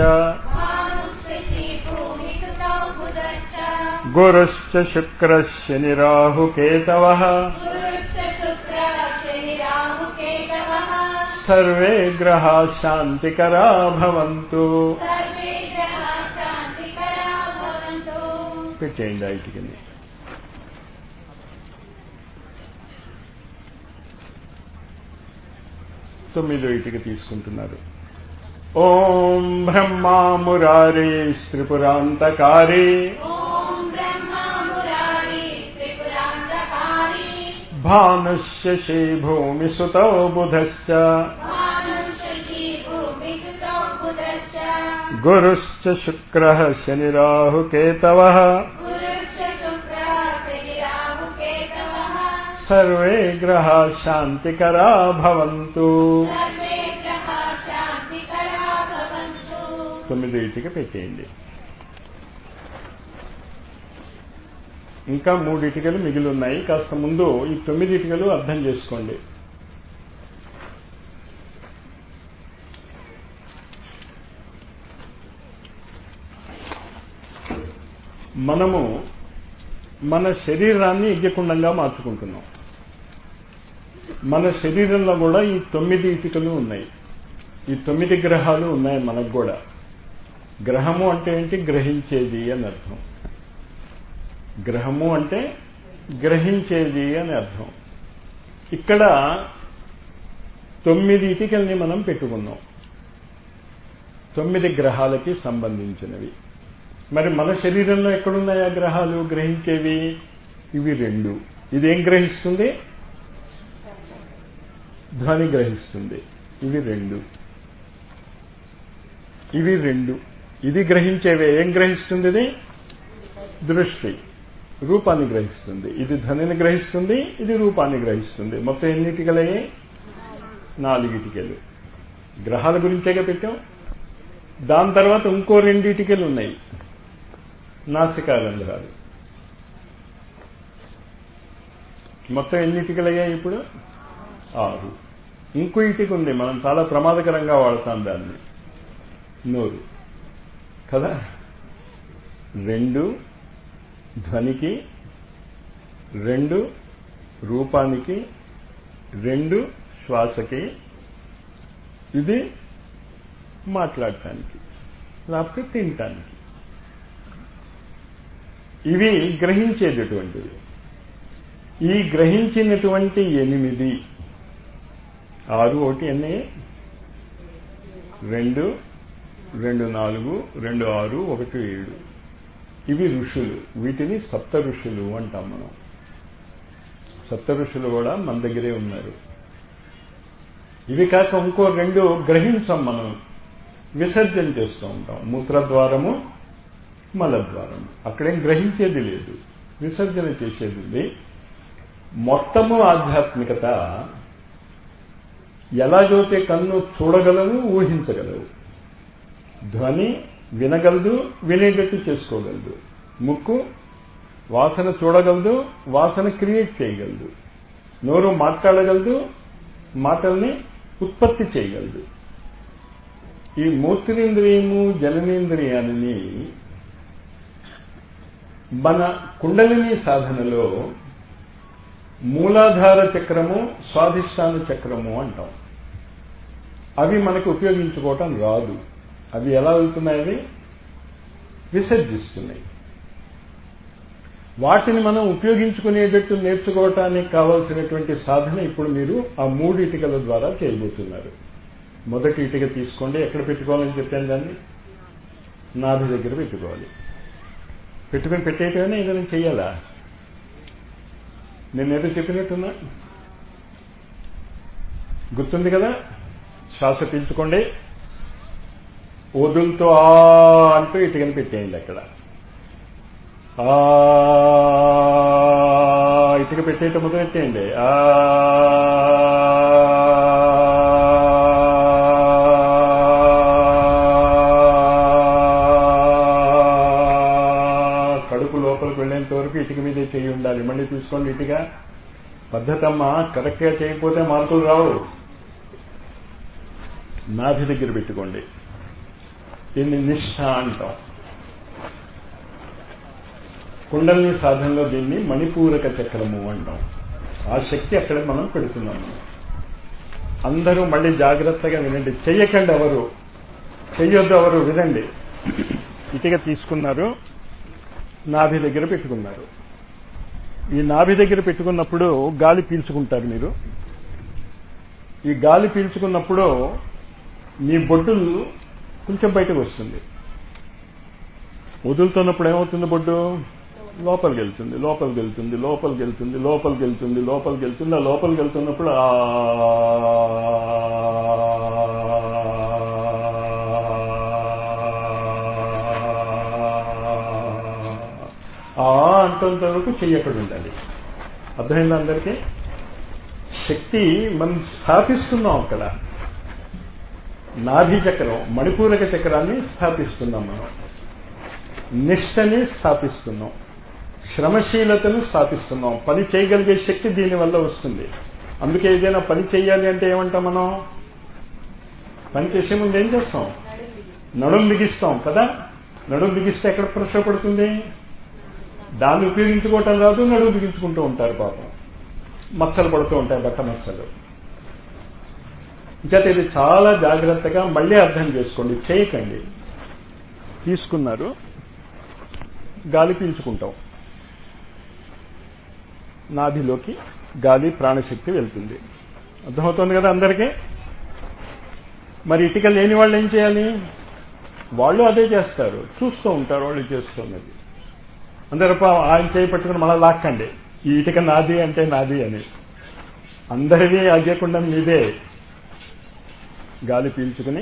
గురుశ్చ శుక్ర శని రాహు కేతవః సర్వే గ్రహాः శాంతికరా భవంతు. పెట్టేయండి ఐటికి. తొమ్మిదో ఇటుక తీసుకుంటున్నారు. ఓం బ్రహ్మా మురారే త్రిపురాంతకారే భానుష్యశీ భూమి సుతౌ బుధశ్చ గురుశ్చ శుక్రః శని రాహు కేతవః సర్వే గ్రహాः శాంతికరా భవంతు. తొమ్మిది ఇటుక పెట్టేయండి. ఇంకా మూడు ఇటుకలు మిగిలి ఉన్నాయి. కాస్త ముందు ఈ తొమ్మిది ఇటుకలు అర్థం చేసుకోండి. మనము మన శరీరాన్ని యజ్ఞకుండంగా మార్చుకుంటున్నాం. మన శరీరంలో కూడా ఈ తొమ్మిది ఇటుకలు ఉన్నాయి. ఈ తొమ్మిది గ్రహాలు ఉన్నాయి మనకు కూడా. గ్రహము అంటే ఏంటి? గ్రహించేది అని అర్థం. గ్రహము అంటే గ్రహించేది అని అర్థం. ఇక్కడ తొమ్మిది ఇటుకల్ని మనం పెట్టుకున్నాం, తొమ్మిది గ్రహాలకి సంబంధించినవి. మరి మన శరీరంలో ఎక్కడున్నాయి ఆ గ్రహాలు గ్రహించేవి? ఇవి రెండు. ఇదేం గ్రహిస్తుంది? ధ్వని గ్రహిస్తుంది. ఇవి రెండు. ఇవి రెండు. ఇది గ్రహించేవే. ఏం గ్రహిస్తుంది? ఇది దృష్టి, రూపాన్ని గ్రహిస్తుంది. ఇది ధ్వనిని గ్రహిస్తుంది, ఇది రూపాన్ని గ్రహిస్తుంది. మొత్తం ఎన్ని ఇటుకలయ్యాయి? నాలుగు ఇటుకలు. గ్రహాల గురించేగా పెట్టాం. దాని తర్వాత ఇంకో రెండు ఇటుకలు ఉన్నాయి, నాసికారంధ్రాలు. మొత్తం ఎన్ని ఇటుకలయ్యాయి ఇప్పుడు? ఆరు. ఇంకో ఇటుక ఉంది, మనం చాలా ప్రమాదకరంగా వాడతాం దాన్ని, నోరు కదా. రెండు ధ్వనికి, రెండు రూపానికి, రెండు శ్వాసకి, ఇది మాట్లాడటానికి లేకపోతే తినటానికి. ఇవి గ్రహించేటటువంటివి. ఈ గ్రహించినటువంటి ఎనిమిది, ఆరు ఒకటి ఎన్ని? రెండు, రెండు నాలుగు, రెండు ఆరు, ఒకటి ఏడు. ఇవి ఋషులు. వీటిని సప్త ఋషులు అంటాం మనం. సప్త ఋషులు కూడా మన దగ్గరే ఉన్నారు. ఇవి కాక ఇంకో రెండు గ్రహించాం, మనం విసర్జన చేస్తూ ఉంటాం. మూత్రద్వారము, మలద్వారము. అక్కడేం గ్రహించేది లేదు, విసర్జన చేసేది ఉంది. మొత్తము ఆధ్యాత్మికత ఎలాగైతే కన్ను చూడగలవు, ఊహించగలవు, ధ్వని వినగలదు, వినేటట్టు చేసుకోగలదు, ముక్కు వాసన చూడగలదు, వాసన క్రియేట్ చేయగలదు, నోరు మాట్లాడగలదు, మాటల్ని ఉత్పత్తి చేయగలదు. ఈ మూత్రేంద్రియము, జననేంద్రియాలని మన కుండలిని సాధనలో మూలాధార చక్రము, స్వాధిష్టాన చక్రము అంటాం. అవి మనకు ఉపయోగించుకోవటం రాదు. అవి ఎలా వెళ్తున్నాయి? అవి విసర్జిస్తున్నాయి. వాటిని మనం ఉపయోగించుకునేటట్టు నేర్చుకోవటానికి కావాల్సినటువంటి సాధన ఇప్పుడు మీరు ఆ మూడు ఇటుకల ద్వారా చేయబోతున్నారు. మొదటి ఇటుక తీసుకోండి. ఎక్కడ పెట్టుకోవాలని చెప్పాను దాన్ని? నాభి దగ్గర పెట్టుకోవాలి. పెట్టుకుని పెట్టేయటమైనా ఏదైనా చెయ్యాలా? నేనేదో చెప్పినట్టున్నా గుర్తుంది కదా. శ్వాస పీల్చుకోండి, వదులుతో ఆ అంటూ ఇటుకని పెట్టేయండి. అక్కడ ఆ ఇటుక పెట్టేయటం మొదలెట్టేయండి. ఆ కడుపు లోపలికి వెళ్ళేంత వరకు ఇటుక మీదే చేయి ఉండాలి. మళ్ళీ తీసుకోండి ఇటుక. పద్ధతి అమ్మా, కరెక్ట్గా చేయకపోతే మార్కులు రావు. నాభి దగ్గర పెట్టుకోండి. దీన్ని నిష్ఠ అంటాం. కుండలిని సాధనలో దీన్ని మణిపూరక చక్రము అంటాం. ఆ శక్తి అక్కడ మనం పెడుతున్నాము. అందరూ మళ్ళీ జాగ్రత్తగా వినండి. చెయ్యకండి ఎవరు, చెయ్యొద్దు ఎవరు, వినండి. ఇటుక తీసుకున్నారు, నాభి దగ్గర పెట్టుకున్నారు. ఈ నాభి దగ్గర పెట్టుకున్నప్పుడు గాలి పీల్చుకుంటారు మీరు. ఈ గాలి పీల్చుకున్నప్పుడు మీ బొడ్డు కొంచెం బయటకు వస్తుంది. వదులుతున్నప్పుడు ఏమవుతుంది? బొడ్డు లోపలికి వెళ్తుంది, లోపలికి వెళ్తుంది, లోపలికి వెళ్తుంది, లోపలికి వెళ్తుంది, లోపలికి వెళ్తుంది. ఆ లోపలికి వెళ్తున్నప్పుడు ఆ అంతంత వరకు చెయ్యక్కడ ఉండాలి. అర్థమైందా అందరికీ? శక్తి మనం స్థాపిస్తున్నాం అక్కడ. నాభి చక్రం, మణిపూరక చక్రాన్ని స్థాపిస్తున్నాం మనం. నిష్టని స్థాపిస్తున్నాం, శ్రమశీలతను స్థాపిస్తున్నాం. పని చేయగలిగే శక్తి దీనివల్ల వస్తుంది. అందుకే ఏదైనా పని చేయాలి అంటే ఏమంటాం మనం? పని చేసే ముందు ఏం చేస్తాం? నడుం బిగిస్తాం కదా. నడుం బిగిస్తే ఎక్కడ ప్రెషర్ పడుతుంది? దాన్ని ఉపయోగించుకోవటం రాదు, నడుము బిగించుకుంటూ ఉంటారు పాపం. మచ్చలు పడుతూ ఉంటాయి, బట్ట మచ్చలు. ఇంకైతే ఇది చాలా జాగ్రత్తగా మళ్ళీ అర్థం చేసుకోండి. చేయకండి. తీసుకున్నారు, గాలి పీల్చుకుంటాం, నాభిలోకి గాలి ప్రాణశక్తి వెళ్తుంది. అర్థమవుతుంది కదా అందరికీ? మరి ఇటుక లేని వాళ్ళు ఏం చేయాలి? వాళ్ళు అదే చేస్తారు, చూస్తూ ఉంటారు వాళ్ళు చేస్తున్నది. అందరూ ఆయన చేయి పట్టుకుని మళ్ళా లాక్కండి, ఈ ఇటుక నాది అంటే నాది అని. అందరినీ అగ్గకుండా మీదే. గాలి పీల్చుకుని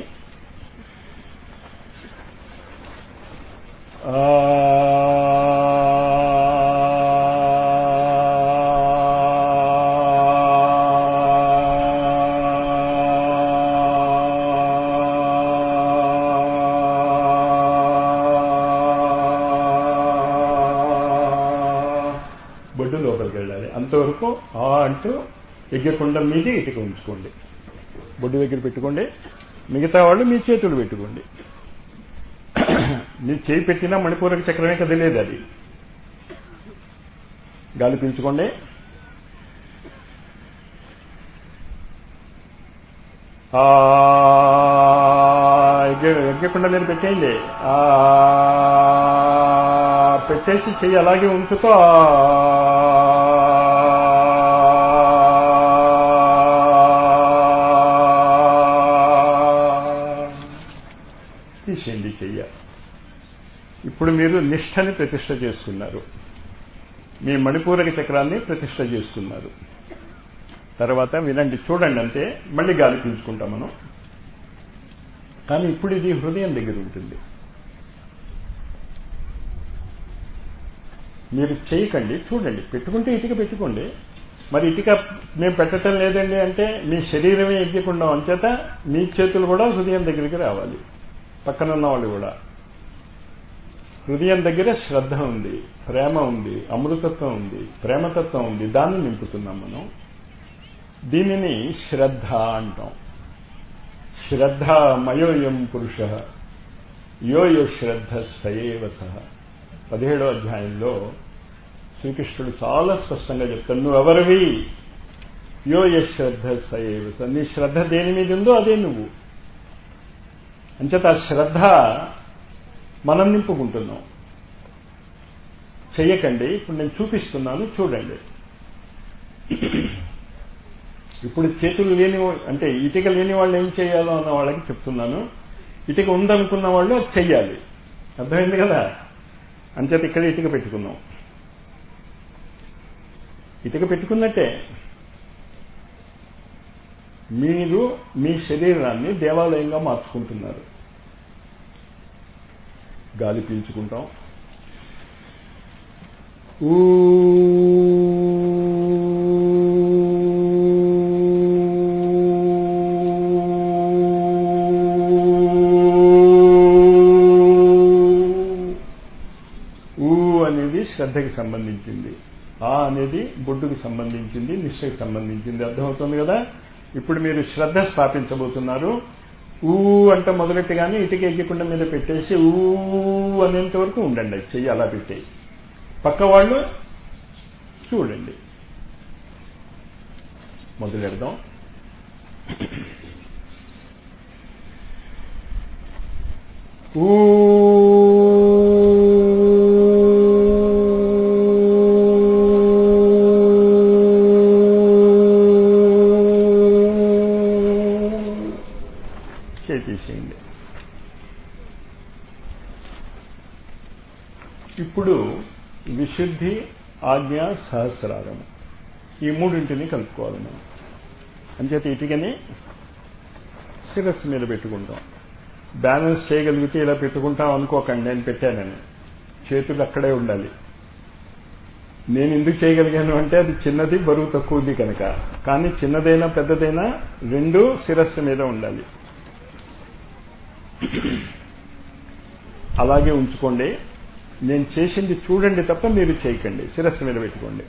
బొడ్డు లోపలికి వెళ్ళాలి. అంతవరకు ఆ అంటూ ఎగ్గకుండా మీదే ఇటుక ఉంచుకోండి. బొడ్డు దగ్గర పెట్టుకోండి. మిగతా వాళ్ళు మీ చేతులు పెట్టుకోండి. మీరు చేయి పెట్టినా మణిపూరక చక్రమే కదిలేదు. అది గాలి పీల్చుకోండి. ఎగ్గకుండా మీరు పెట్టేయండి. పెట్టేసి చెయ్యి అలాగే ఉంచుతో తీసేయండి చెయ్య. ఇప్పుడు మీరు నిష్ఠని ప్రతిష్ఠ చేసుకున్నారు, మీ మణిపూరక చక్రాన్ని ప్రతిష్ఠ చేసుకున్నారు. తర్వాత వినండి, చూడండి అంతే. మళ్ళీ గాలి పీల్చుకుంటాం మనం. కానీ ఇప్పుడు ఇది హృదయం దగ్గర ఉంటుంది. మీరు చేయకండి, చూడండి. పెట్టుకుంటే ఇటుక పెట్టుకోండి. మరి ఇటుక మేము పెట్టడం లేదండి అంటే మీ శరీరమే ఎగ్గకుండా అంచేత మీ చేతులు కూడా హృదయం దగ్గరికి రావాలి. పక్కనున్న వాళ్ళు కూడా. హృదయం దగ్గర శ్రద్ధ ఉంది, ప్రేమ ఉంది, అమృతత్వం ఉంది, ప్రేమతత్వం ఉంది. దాన్ని నింపుతున్నాం మనం. దీనిని శ్రద్ధ అంటాం. శ్రద్ధ మయోయం పురుష యో యో శ్రద్ధ సయేవ సహ. పదిహేడో అధ్యాయంలో శ్రీకృష్ణుడు చాలా స్పష్టంగా చెప్తాడు, నువ్వెవరివి? యో యో శ్రద్ధ సయేవ సహ. నీ శ్రద్ధ దేని మీద ఉందో అదే నువ్వు. అంచేత ఆ శ్రద్ధ మనం నింపుకుంటున్నాం. చెయ్యకండి. ఇప్పుడు నేను చూపిస్తున్నాను, చూడండి. ఇప్పుడు చేతులు లేని అంటే ఇటుక లేని వాళ్ళు ఏం చేయాలో అన్న వాళ్ళకి చెప్తున్నాను. ఇటుక ఉందనుకున్న వాళ్ళు అది చెయ్యాలి. అర్థమైంది కదా? అంచేత ఇక్కడ ఇటుక పెట్టుకున్నాం. ఇటుక పెట్టుకున్నట్టే మీరు మీ శరీరాన్ని దేవాలయంగా మార్చుకుంటున్నారు. గాలి పీల్చుకుంటాం, ఊ అనేది శ్రద్ధకి సంబంధించింది, ఆ అనేది బొడ్డుకు సంబంధించింది, నిష్ఠకి సంబంధించింది. అర్థమవుతుంది కదా? ఇప్పుడు మీరు శ్రద్ధ స్థాపించబోతున్నారు. ఊ అంటే మొదలెట్టుగానే ఇటుక ఎగ్గకుండా మీద పెట్టేసి ఊ అనేంత వరకు ఉండండి. చెయ్యి అలా పెట్టేయి, పక్క వాళ్ళు చూడండి. మొదలెడదాం. ఊ చేసేయండి. ఇప్పుడు విశుద్ధి, ఆజ్ఞ, సహస్రారం ఈ మూడింటిని కలుపుకోవాలి మనం. అంచేత ఇటుకని శిరస్సు మీద పెట్టుకుంటాం. బ్యాలెన్స్ చేయగలిగితే ఇలా పెట్టుకుంటాం అనుకోకండి, నేను పెట్టానని. చేతులు అక్కడే ఉండాలి. నేను ఎందుకు చేయగలిగాను అంటే అది చిన్నది, బరువు తక్కువది కనుక. కానీ చిన్నదైనా పెద్దదైనా రెండు శిరస్సు మీద ఉండాలి. అలాగే ఉంచుకోండి. నేను చేసింది చూడండి తప్ప మీరు చేయకండి. శిరస్సు మీద పెట్టుకోండి.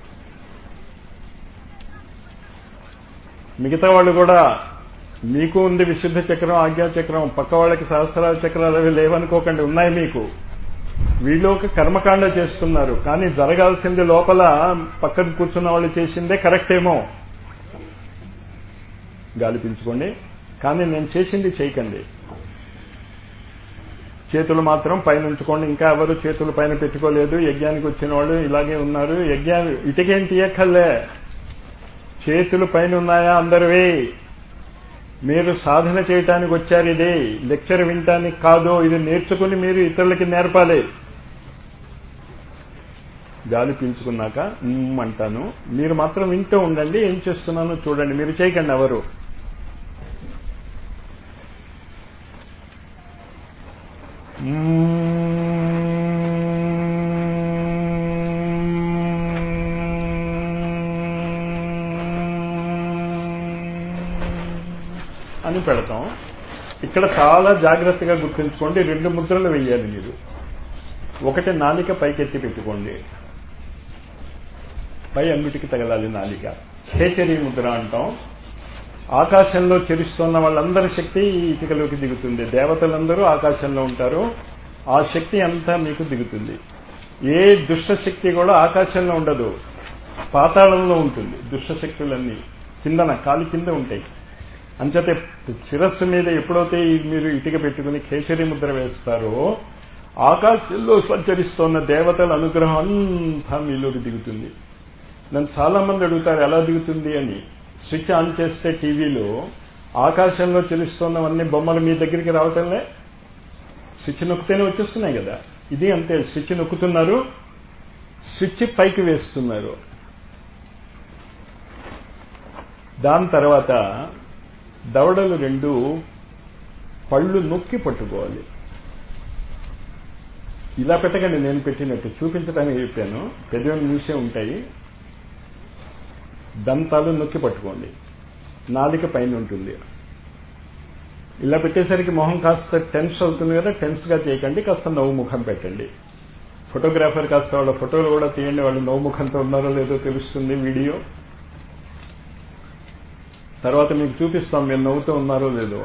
మిగతా వాళ్ళు కూడా, మీకు ఉంది విశుద్ధ చక్రం, ఆజ్ఞా చక్రం, పక్క వాళ్ళకి సహస్రాల చక్రాలు అవి లేవనుకోకండి, ఉన్నాయి మీకు. వీళ్ళు ఒక కర్మకాండ చేస్తున్నారు, కానీ జరగాల్సింది లోపల పక్కన కూర్చున్న వాళ్ళు చేసిందే కరెక్ట్ ఏమో. గాలి పీల్చుకోండి, కానీ నేను చేసింది చేయకండి. చేతులు మాత్రం పైన ఉంచుకోండి. ఇంకా ఎవరు చేతులు పైన పెట్టుకోలేదు. యజ్ఞానికి వచ్చిన వాళ్ళు ఇలాగే ఉన్నారు. యజ్ఞాన్ని ఇటుకేం తీయక్కర్లే, చేతులు పైన ఉన్నాయా అందరివి. మీరు సాధన చేయటానికి వచ్చారు, ఇది లెక్చర్ వినటానికి కాదు. ఇది నేర్చుకుని మీరు ఇతరులకి నేర్పాలి. గాలి పీల్చుకున్నాక అంటాను, మీరు మాత్రం వింటూ ఉండండి. ఏం చేస్తున్నానో చూడండి, మీరు చేయకండి ఎవరు. అని పెడతాం. ఇక్కడ చాలా జాగ్రత్తగా గుర్తుంచుకోండి, రెండు ముద్రలు వేయాలి మీరు. ఒకటి నాలిక పైకెత్తి పెట్టుకోండి, పై అంగుటికి తగలాలి నాలిక. ఖేచరీ ముద్ర అంటాం. ఆకాశంలో చెరుస్తున్న వాళ్ళందరి శక్తి ఈ ఇటుకలోకి దిగుతుంది. దేవతలందరూ ఆకాశంలో ఉంటారు, ఆ శక్తి అంతా మీకు దిగుతుంది. ఏ దుష్టశక్తి కూడా ఆకాశంలో ఉండదు, పాతాళంలో ఉంటుంది. దుష్టశక్తులన్నీ కిందన, కాలి కింద ఉంటాయి. అంచేతే శిరస్సు మీద ఎప్పుడైతే మీరు ఇటుక పెట్టుకుని ఖేచరీ ముద్ర వేస్తారో ఆకాశంలో సంచరిస్తున్న దేవతల అనుగ్రహం అంతా మీలోకి దిగుతుంది. నన్ను చాలా మంది అడుగుతారు ఎలా దిగుతుంది అని. స్విచ్ ఆన్ చేస్తే టీవీలో ఆకాశంలో చెలుస్తున్నవన్నీ బొమ్మలు మీ దగ్గరికి రావటంలే, స్విచ్ నొక్కితేనే వచ్చేస్తున్నాయి కదా. ఇది అంతే, స్విచ్ నొక్కుతున్నారు, స్విచ్ పైకి వేస్తున్నారు. దాని తర్వాత దవడలు రెండు పళ్ళు నొక్కి పట్టుకోవాలి. ఇలా పెట్టకండి, నేను పెట్టినట్టు చూపించడానికి చెప్పాను. పెద్దవి మూసే ఉంటాయి, దంతాలు నొక్కి పట్టుకోండి. నాలిక పైన ఉంటుంది. ఇలా పెట్టేసరికి మొహం కాస్త టెన్స్ అవుతుంది కదా, టెన్స్ గా చేయకండి, కాస్త నవ్వు ముఖం పెట్టండి. ఫోటోగ్రాఫర్ కాస్త వాళ్ళ ఫోటోలు కూడా తీయండి, వాళ్ళు నవ్వు ముఖంతో ఉన్నారో లేదో తెలుస్తుంది వీడియో. తర్వాత మీకు చూపిస్తాం మీరు నవ్వుతూ ఉన్నారో లేదో.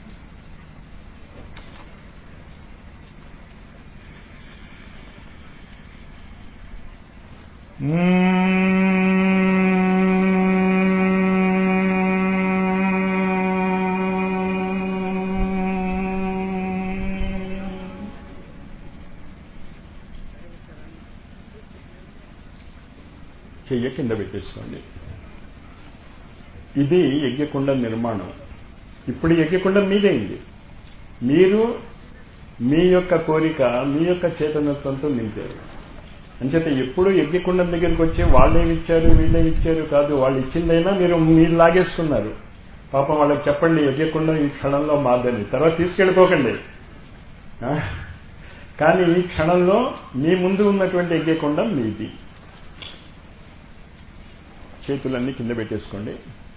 చెయ్య కింద పెట్టేసుకోండి. ఇది యజ్ఞకుండ నిర్మాణం. ఇప్పుడు యజ్ఞకుండ మీదైంది. మీరు మీ యొక్క కోరిక మీ యొక్క చేతనత్వంతో నింపారు. అంచేత ఎప్పుడు యజ్ఞకుండం దగ్గరికి వచ్చి వాళ్ళేమిచ్చారు వీళ్ళేమిచ్చారు కాదు, వాళ్ళు ఇచ్చిందైనా మీరు మీరు లాగేసుకున్నారు. పాపం వాళ్ళకి చెప్పండి యజ్ఞకుండం ఈ క్షణంలో మాదని, తర్వాత తీసుకెళ్ళిపోకండి. కానీ ఈ క్షణంలో మీ ముందు ఉన్నటువంటి యజ్ఞకుండం మీది. చేతులన్నీ కింద పెట్టేసుకోండి.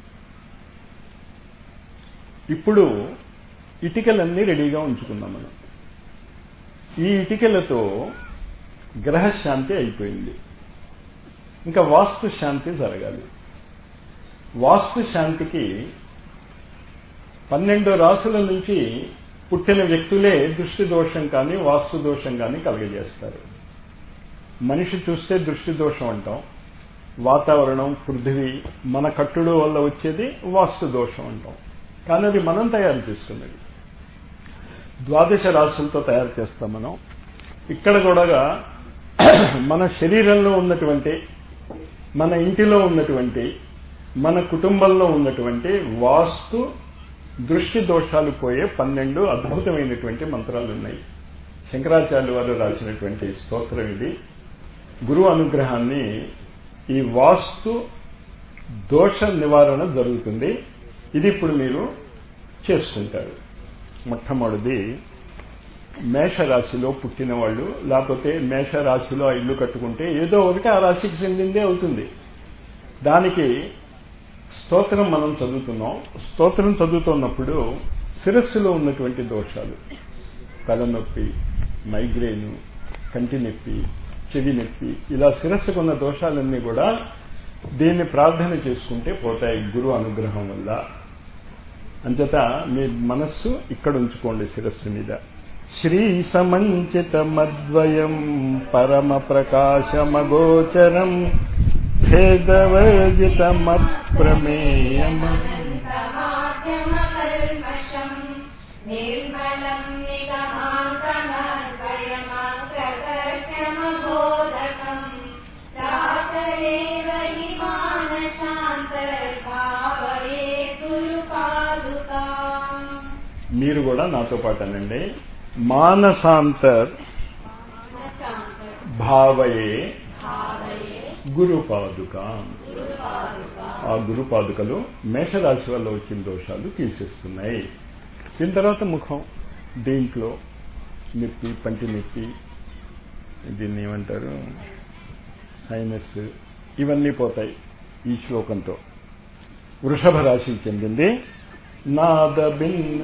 ఇప్పుడు ఇటికలన్నీ రెడీగా ఉంచుకుందాం మనం. ఈ ఇటికలతో గ్రహశాంతి అయిపోయింది. ఇంకా వాస్తు శాంతి జరగాలి. వాస్తు శాంతికి పన్నెండు రాసుల నుంచి పుట్టిన వ్యక్తులే దృష్టి దోషం కానీ వాస్తు దోషం కానీ కలుగజేస్తారు. మనిషి చూస్తే దృష్టి దోషం అంటాం, వాతావరణం పృథివీ మన కట్టుడు వల్ల వచ్చేది వాస్తు దోషం అంటాం. కానీ అది మనం తయారు చేసుకున్నది. ద్వాదశ రాశులతో తయారు చేస్తాం మనం. ఇక్కడ కూడా మన శరీరంలో ఉన్నటువంటి, మన ఇంటిలో ఉన్నటువంటి, మన కుటుంబంలో ఉన్నటువంటి వాస్తు దృష్టి దోషాలు పోయే పన్నెండు అద్భుతమైనటువంటి మంత్రాలు ఉన్నాయి. శంకరాచార్యులు వారు రాసినటువంటి స్తోత్రం ఇది. గురువు అనుగ్రహాన్ని ఈ వాస్తు దోష నివారణ జరుగుతుంది. ఇది ఇప్పుడు మీరు చేసుకుంటారు. మొట్టమొదటిది మేషరాశిలో పుట్టిన వాళ్ళు, లేకపోతే మేషరాశిలో ఇల్లు కట్టుకుంటే ఏదో ఒకటి ఆ రాశికి చెందిందే అవుతుంది. దానికి స్తోత్రం మనం చదువుతున్నాం. స్తోత్రం చదువుతున్నప్పుడు శిరస్సులో ఉన్నటువంటి దోషాలు, తలనొప్పి, మైగ్రేను, కంటి నొప్పి, చెవి నొప్పి, ఇలా శిరస్సుకున్న దోషాలన్నీ కూడా దీన్ని ప్రార్థన చేసుకుంటే పోతాయి గురువు అనుగ్రహం వల్ల. అంచేత మీ మనస్సు ఇక్కడ ఉంచుకోండి శిరస్సు మీద. శ్రీ సమంచిత మద్వయం పరమ ప్రకాశమగోచరం భేదవర్జిత మత్ప్రమేయం నిర్మలం నిగమాంతమద్వయమప్రదర్శమబోధకం రాతరేవ హిమానశాంతర్భావయే గురుపాదుకాం. మీరు కూడా నాతో పాటు అనండి. మానసాంతర్ భావయే గురుపాదుక. ఆ గురుపాదుకలు మేషరాశి వల్ల వచ్చిన దోషాలు తీసేస్తున్నాయి. దీని తర్వాత ముఖం, దీంట్లో నొప్పి, పంటి నొప్పి, దీన్ని ఏమంటారు సైనస్, ఇవన్నీ పోతాయి ఈ శ్లోకంతో. వృషభ రాశికి చెందింది. నాద బిందు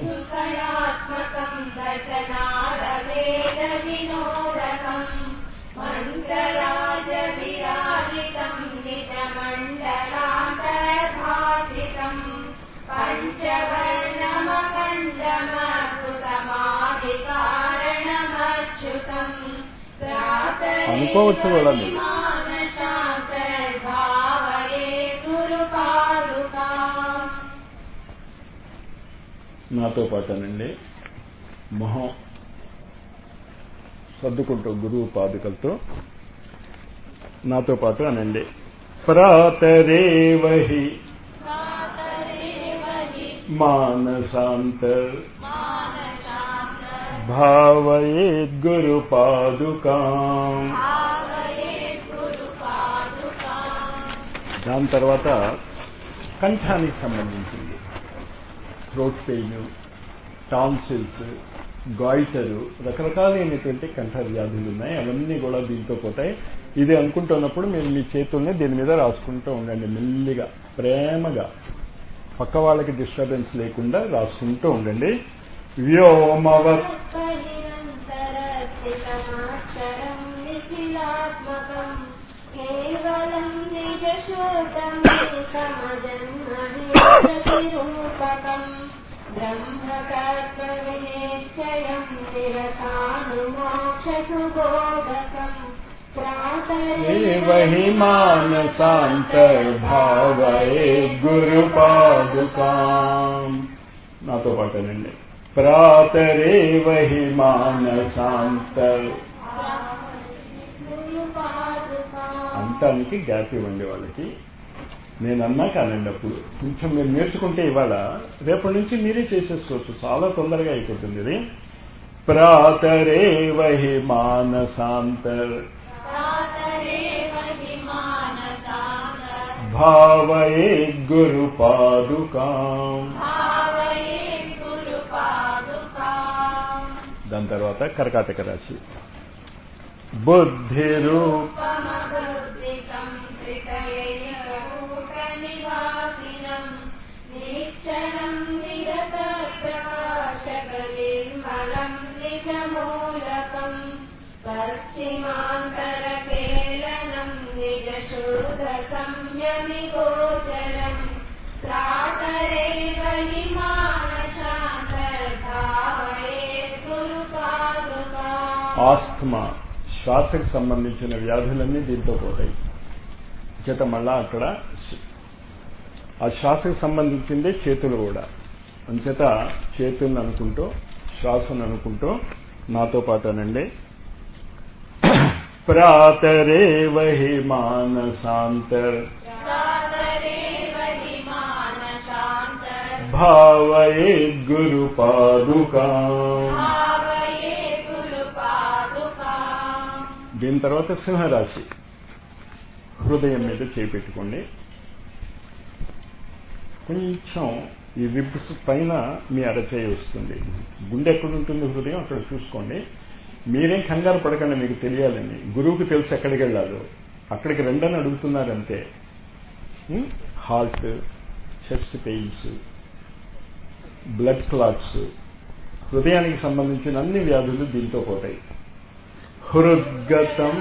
అనుకోవచ్చు కూడా మీరు. నాతో పాటనండి. మొహం సర్దుకుంటూ గురువు పాదుకలతో నాతో పాటు అనండి. ప్రాతరేవహి మానసాంతర్ భావయేద్ గురుపాదుకాం. దాని తర్వాత కంఠానికి సంబంధించింది. థ్రోట్ పెయిన్, టాన్సిల్స్, గాయిటరు, రకరకాలైనటువంటి కంఠ వ్యాధులు ఉన్నాయి. అవన్నీ కూడా దీంతో పోతాయి. ఇది అనుకుంటున్నప్పుడు మీరు మీ చేతుల్ని దీని మీద రాసుకుంటూ ఉండండి. మెల్లిగా, ప్రేమగా, పక్క వాళ్ళకి డిస్టర్బెన్స్ లేకుండా రాసుకుంటూ ఉండండి. వ్యోమవత్ కేవలం నిజశోకమజన్మరూపకం బ్రహ్మతత్వ వినిశ్చయం నిరతానుమోక్షసుబోధకం ప్రాతరేవహి మానసాంతర్భావయేద్ గురుపాదుకాం. నాతో పాటనండి. ప్రాతరేవహి మానసాంతర్. అంటానికి గ్యాప్ ఇవ్వండి వాళ్ళకి. నేను అన్నా కానండి. అప్పుడు కొంచెం మీరు నేర్చుకుంటే ఇవాళ రేపటి నుంచి మీరే చేసేసుకోవచ్చు. చాలా తొందరగా అయిపోతుంది ఇది. ప్రాతరేవహి మానసాంతర్ భావయేద్ గురు పాదుకాం. దాని తర్వాత కర్కాటక రాశి. బుద్ధిరూప పశ్చిమాంతరకేళనం నిజశూద సంయమి గోచరం ప్రాతరేవ హిమానశాంతర్భావయేద్ గురు పాదుకా. ఆస్థమా, శ్వాసకు సంబంధించిన వ్యాధులన్నీ దీంతో పోతాయి. చేత మళ్ళా అక్కడ ఆ శ్వాసకు సంబంధించిందే చేతులు కూడా. అంచేత చేతులను అనుకుంటూ శ్వాసను అనుకుంటూ నాతో పాటు అనండి. ప్రాతరేవ హి మానసాంతర్ భావయేద్ గురు పాదుకాం. దీని తర్వాత సింహరాశి. హృదయం మీద చేపెట్టుకోండి. కొంచెం ఈ రిబ్స్ పైన మీ అరచేయి వస్తుంది. గుండె ఎక్కడుంటుంది హృదయం అక్కడ చూసుకోండి. మీరేం కంగారు పడకండి, మీకు తెలియాలని. గురువుకు తెలుసు ఎక్కడికి వెళ్ళాలో. అక్కడికి రెండని అడుగుతున్నారంతే. Heart, chest pains, blood clots, హృదయానికి సంబంధించిన అన్ని వ్యాధులు దీంతో పోతాయి. హృద్గతం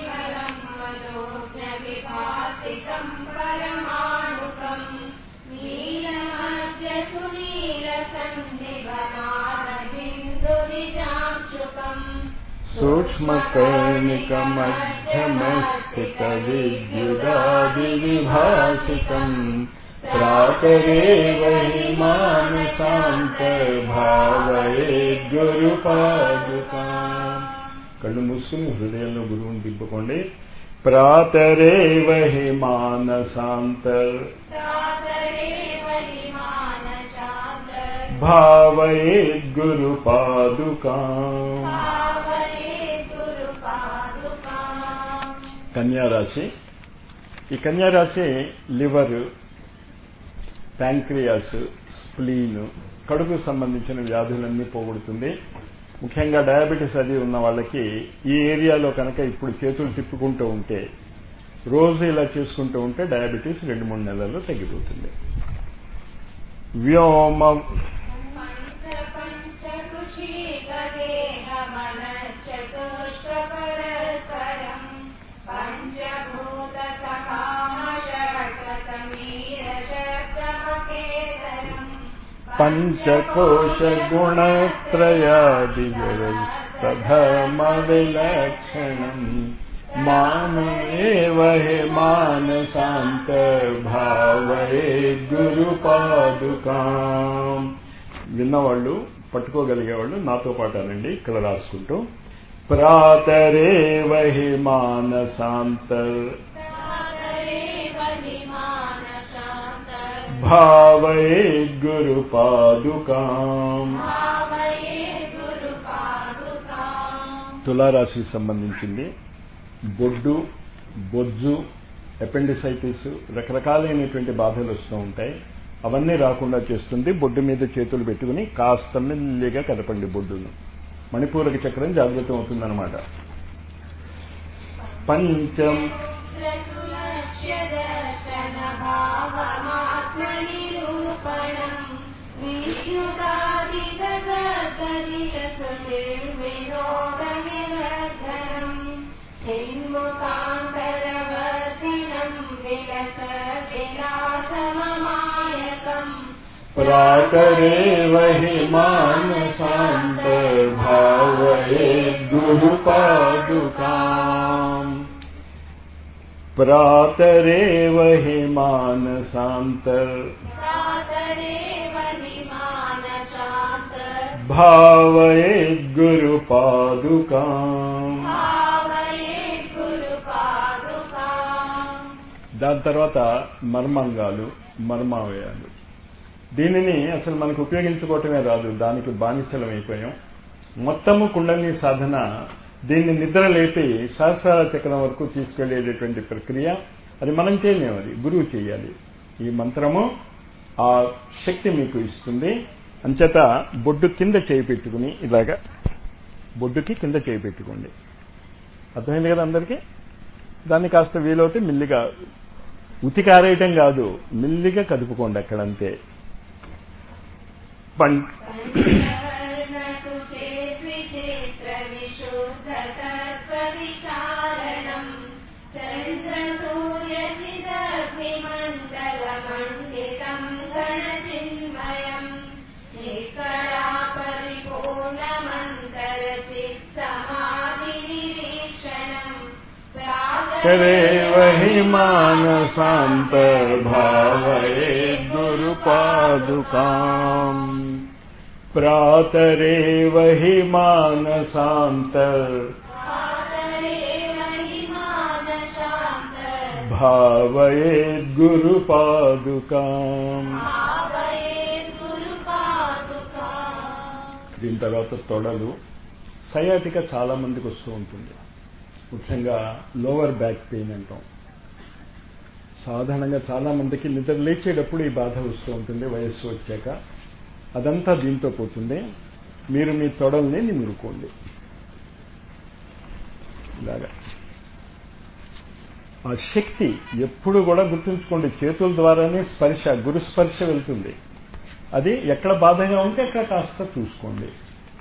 సూక్ష్మకర్ణిక మధ్యమస్థిత విద్యుదాది విభాసితం ప్రాతరేవ హి మానసాంతర్భావయేద్ గురు పాదుకాం. కళ్ళు మూసుకుని హృదయంలో గురువుని దింపుకోండి. ప్రాతరేవ హి మానసాంతర్ భావయేద్ గురు పాదుకాం. కన్యారాశి. ఈ కన్యారాశి లివర్, ప్యాంక్రియాస్, స్ప్లీన్, కడుపుకు సంబంధించిన వ్యాధులన్నీ పోగొడుతుంది. ముఖ్యంగా డయాబెటీస్ అది ఉన్న వాళ్ళకి ఈ ఏరియాలో కనుక ఇప్పుడు చేతులు తిప్పుకుంటూ ఉంటే, రోజు ఇలా చేసుకుంటూ ఉంటే డయాబెటీస్ రెండు మూడు నెలల్లో తగ్గిపోతుంది. వ్యోమ పంచకోశ గుణత్రయాది వ్యవస్థధర్మ విలక్షణం మానవేవ హి మానసాంతర్భావయేద్ గురు పాదుకాం. విన్నవాళ్ళు, పట్టుకోగలిగేవాళ్ళు నాతో పాటు అనండి. ఇక్కడ రాసుకుంటూ ప్రాతరేవ హి మానసాంతర్ భావయేద్ గురు పాదుకాం. తులారాశికి సంబంధించింది. బొడ్డు, బొజ్జు, అపెండిసైటిస్, రకరకాలైనటువంటి బాధలు వస్తూ ఉంటాయి. అవన్నీ రాకుండా చేస్తుంది. బొడ్డు మీద చేతులు పెట్టుకుని కాస్త మెల్లిగా కదపండి బొడ్డును. మణిపూరక చక్రం జాగృతం అవుతుందన్నమాట. పంచం ప్రాతరేవ హి మానసాంతర్భావయేద్ గురు పాదుకాం. ప్రాతరేవ హి మానసాంతర్ భావయేద్ గురు పాదుకాం. దాని తర్వాత మర్మాంగాలు, మర్మావయాలు. దీనిని అసలు మనకు ఉపయోగించుకోవటమే రాదు, దానికి బానిసలం అయిపోయాం. మొత్తము కుండలిని సాధన దీన్ని నిద్ర లేపి సహస్రార చక్రం వరకు తీసుకెళ్లేటటువంటి ప్రక్రియ. అది మనం చేయలేము, అది గురువు చేయాలి. ఈ మంత్రము ఆ శక్తి మీకు ఇస్తుంది. అంచేత బొడ్డు కింద చేయి పెట్టుకుని ఇలాగా బొడ్డుకి కింద చేయి పెట్టుకోండి. అర్థమైంది కదా అందరికీ? దాన్ని కాస్త వీలవుతే మెల్లిగా ఉతికారేయటం కాదు, మెల్లిగా కదుపుకోండి అక్కడంతే. పం करे वही मानसान्तर्भावये गुरुपादुकाम् प्रातरे वही मानसान्तर भावये गुरुपादुकाम्. దీని తర్వాత తొడలు. సయాటిక చాలా మందికి వస్తూ ఉంటుంది, ముఖ్యంగా లోవర్ బ్యాక్ పెయిన్ అంటాం. సాధారణంగా చాలా మందికి నిద్ర లేచేటప్పుడు ఈ బాధ వస్తూ ఉంటుంది వయస్సు వచ్చాక. అదంతా దీంతో పోతుంది. మీరు మీ తొడల్ని నిమురుకోండి ఇలాగా. ఆ శక్తి ఎప్పుడు కూడా గుర్తుంచుకోండి, చేతుల ద్వారానే స్పర్శ, గురు స్పర్శ వెళ్తుంది. అది ఎక్కడ బాధగా ఉంటే అక్కడ కాస్త చూసుకోండి.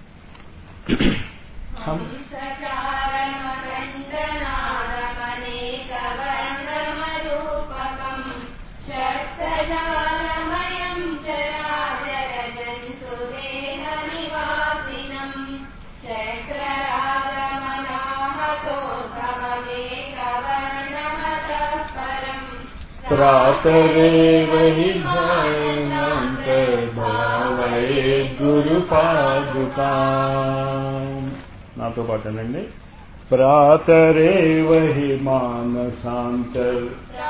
प्रातरे वही भावये गुरुपादुकाम्. నాతో పాటనండి. ప్రాతరే వహి మానసాంతర్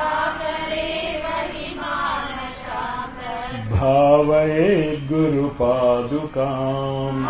భావయే గురుపాదుకామ్.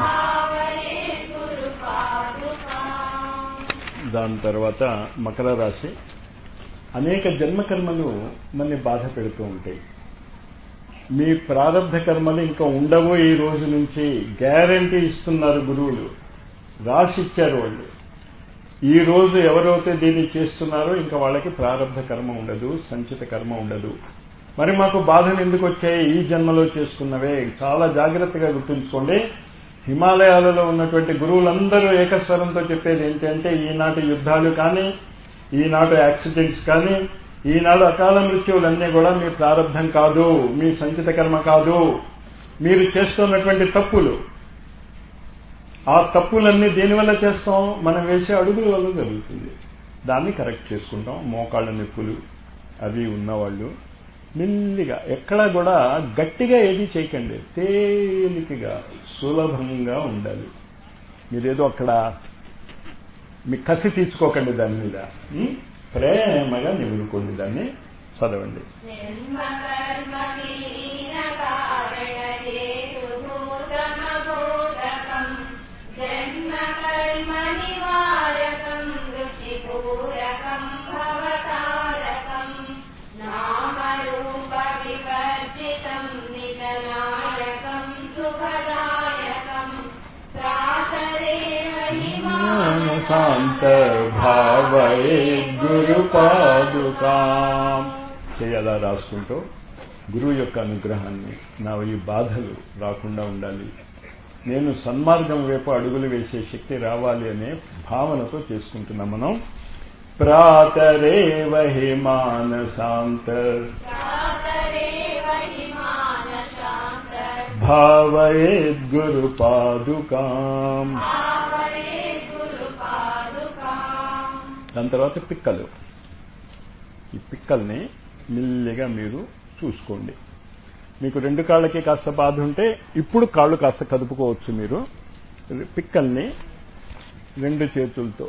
దాని తర్వాత మకర రాశి. అనేక జన్మకర్మలు మనని బాధ పెడుతూ ఉంటాయి. మీ ప్రారంభ కర్మలు ఇంకా ఉండవు ఈ రోజు నుంచి, గ్యారంటీ ఇస్తున్నారు గురువులు, రాసిచ్చారు వాళ్ళు. ఈ రోజు ఎవరైతే దీన్ని చేస్తున్నారో ఇంకా వాళ్ళకి ప్రారంభ కర్మ ఉండదు, సంచిత కర్మ ఉండదు. మరి మాకు బాధలు ఎందుకు వచ్చాయి? ఈ జన్మలో చేసుకున్నవే. చాలా జాగ్రత్తగా గుర్తుంచుకోండి. హిమాలయాలలో ఉన్నటువంటి గురువులందరూ ఏకస్వరంతో చెప్పేది ఏంటంటే, ఈనాటి యుద్ధాలు కానీ, ఈనాడు యాక్సిడెంట్స్ కానీ, ఈనాడు అకాల మృత్యువులన్నీ కూడా మీ ప్రారంభం కాదు, మీ సంచిత కర్మ కాదు, మీరు చేస్తున్నటువంటి తప్పులు. ఆ తప్పులన్నీ దేనివల్ల చేస్తాం? మనం వేసే అడుగుల వల్ల జరుగుతుంది. దాన్ని కరెక్ట్ చేసుకుంటాం. మోకాళ్ళ నొప్పులు అవి ఉన్నవాళ్ళు మెల్లిగా, ఎక్కడా కూడా గట్టిగా ఏది చేయకండి, తేలికగా సులభంగా ఉండాలి. మీరేదో అక్కడ మీ కసి తీర్చుకోకండి దాని మీద, ప్రేమగా నిలుపుకోండి. దాన్ని చదవండి. భావయే గురుపాదుకాం. చేయాలా రాసుకుంటూ గురువు యొక్క అనుగ్రహాన్ని, నా ఈ బాధలు రాకుండా ఉండాలి, నేను సన్మార్గం వైపు అడుగులు వేసే శక్తి రావాలి అనే భావనతో చేసుకుంటున్నాం మనం. ప్రాతరే వహి మానసాంతర్ భావయే గురుపాదుకాం. దాని తర్వాత పిక్కలు. ఈ పిక్కల్ని మెల్లిగా మీరు చూసుకోండి. మీకు రెండు కాళ్ళకి కాస్త బాధ ఉంటే ఇప్పుడు కాళ్ళు కాస్త కదుపుకోవచ్చు. మీరు పిక్కల్ని రెండు చేతులతో,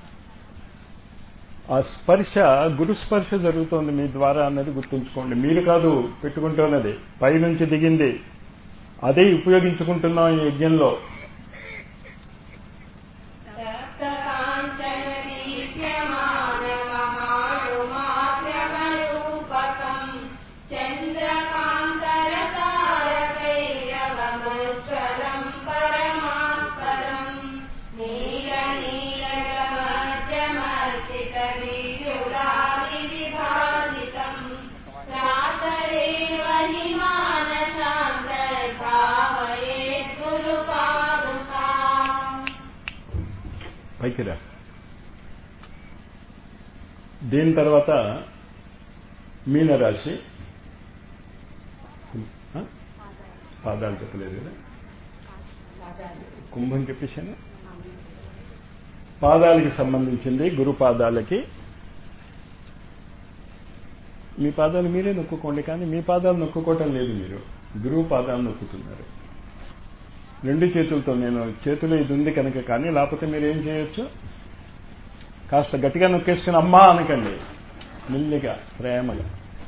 ఆ స్పర్శ గురు స్పర్శ జరుగుతోంది మీ ద్వారా అన్నది గుర్తుంచుకోండి. మీరు కాదు పెట్టుకుంటున్నది, పైనుంచి దిగింది, అదే ఉపయోగించుకుంటున్నాం ఈ యజ్ఞంలో. పైకి రా. దీని తర్వాత మీనరాశి. పాదాలు చెప్పలేదు కదా, కుంభం చెప్పేశాను. పాదాలకి సంబంధించింది గురు పాదాలకి. మీ పాదాలు మీరే నొక్కుకోండి, కానీ మీ పాదాలు నొక్కుకోవటం లేదు, మీరు గురువు పాదాలు నొక్కుతున్నారు. రెండు చేతులతో, నేను చేతులు ఇది ఉంది కనుక, కానీ లేకపోతే మీరు ఏం చేయొచ్చు, కాస్త గట్టిగా నొక్కేసుకుని అమ్మా అనకండి, మెల్లిగా ప్రేమగా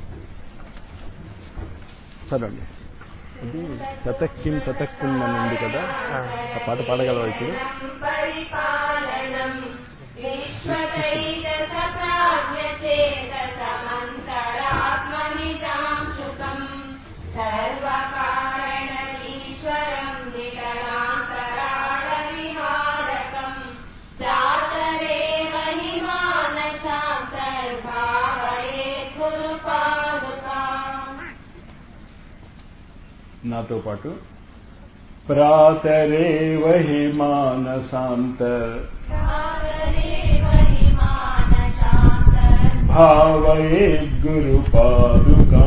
చదవండి. ఇది తతక్కిం తతక్కిం అని ఉంది కదా, ఆ పాట పాడగలవా ఇప్పుడు? నాతో పాటు ప్రాతరేవ హి మానసాంతర్ భావయేద్ గురు పాదుకా.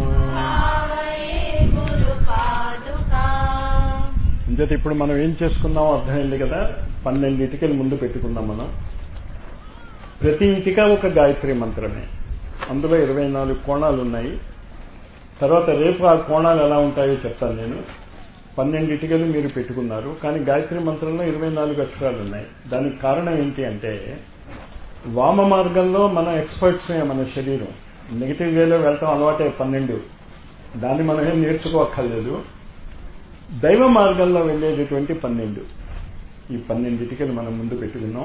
అంచేత ఇప్పుడు మనం ఏం చేసుకున్నాం అర్థమైంది కదా. పన్నెండు ఇటుకలు ముందు పెట్టుకున్నాం మనం. ప్రతి ఇటుక ఒక గాయత్రి మంత్రమే. అందులో ఇరవై నాలుగు కోణాలు ఉన్నాయి. తర్వాత రేపు ఆ కోణాలు ఎలా ఉంటాయో చెప్తాను నేను. పన్నెండు ఇటుకలు మీరు పెట్టుకున్నారు, కానీ గాయత్రి మంత్రంలో ఇరవై నాలుగు అక్షరాలు ఉన్నాయి. దానికి కారణం ఏంటి అంటే, వామ మార్గంలో మనం ఎక్స్పర్ట్స్, మన శరీరం నెగిటివ్ వేలో వెళ్తాం అలవాటే. పన్నెండు దాన్ని మనం ఏం నేర్చుకోక్కర్లేదు. దైవ మార్గంలో వెళ్ళేటటువంటి పన్నెండు, ఈ పన్నెండు ఇటుకలు మనం ముందు పెట్టుకున్నాం.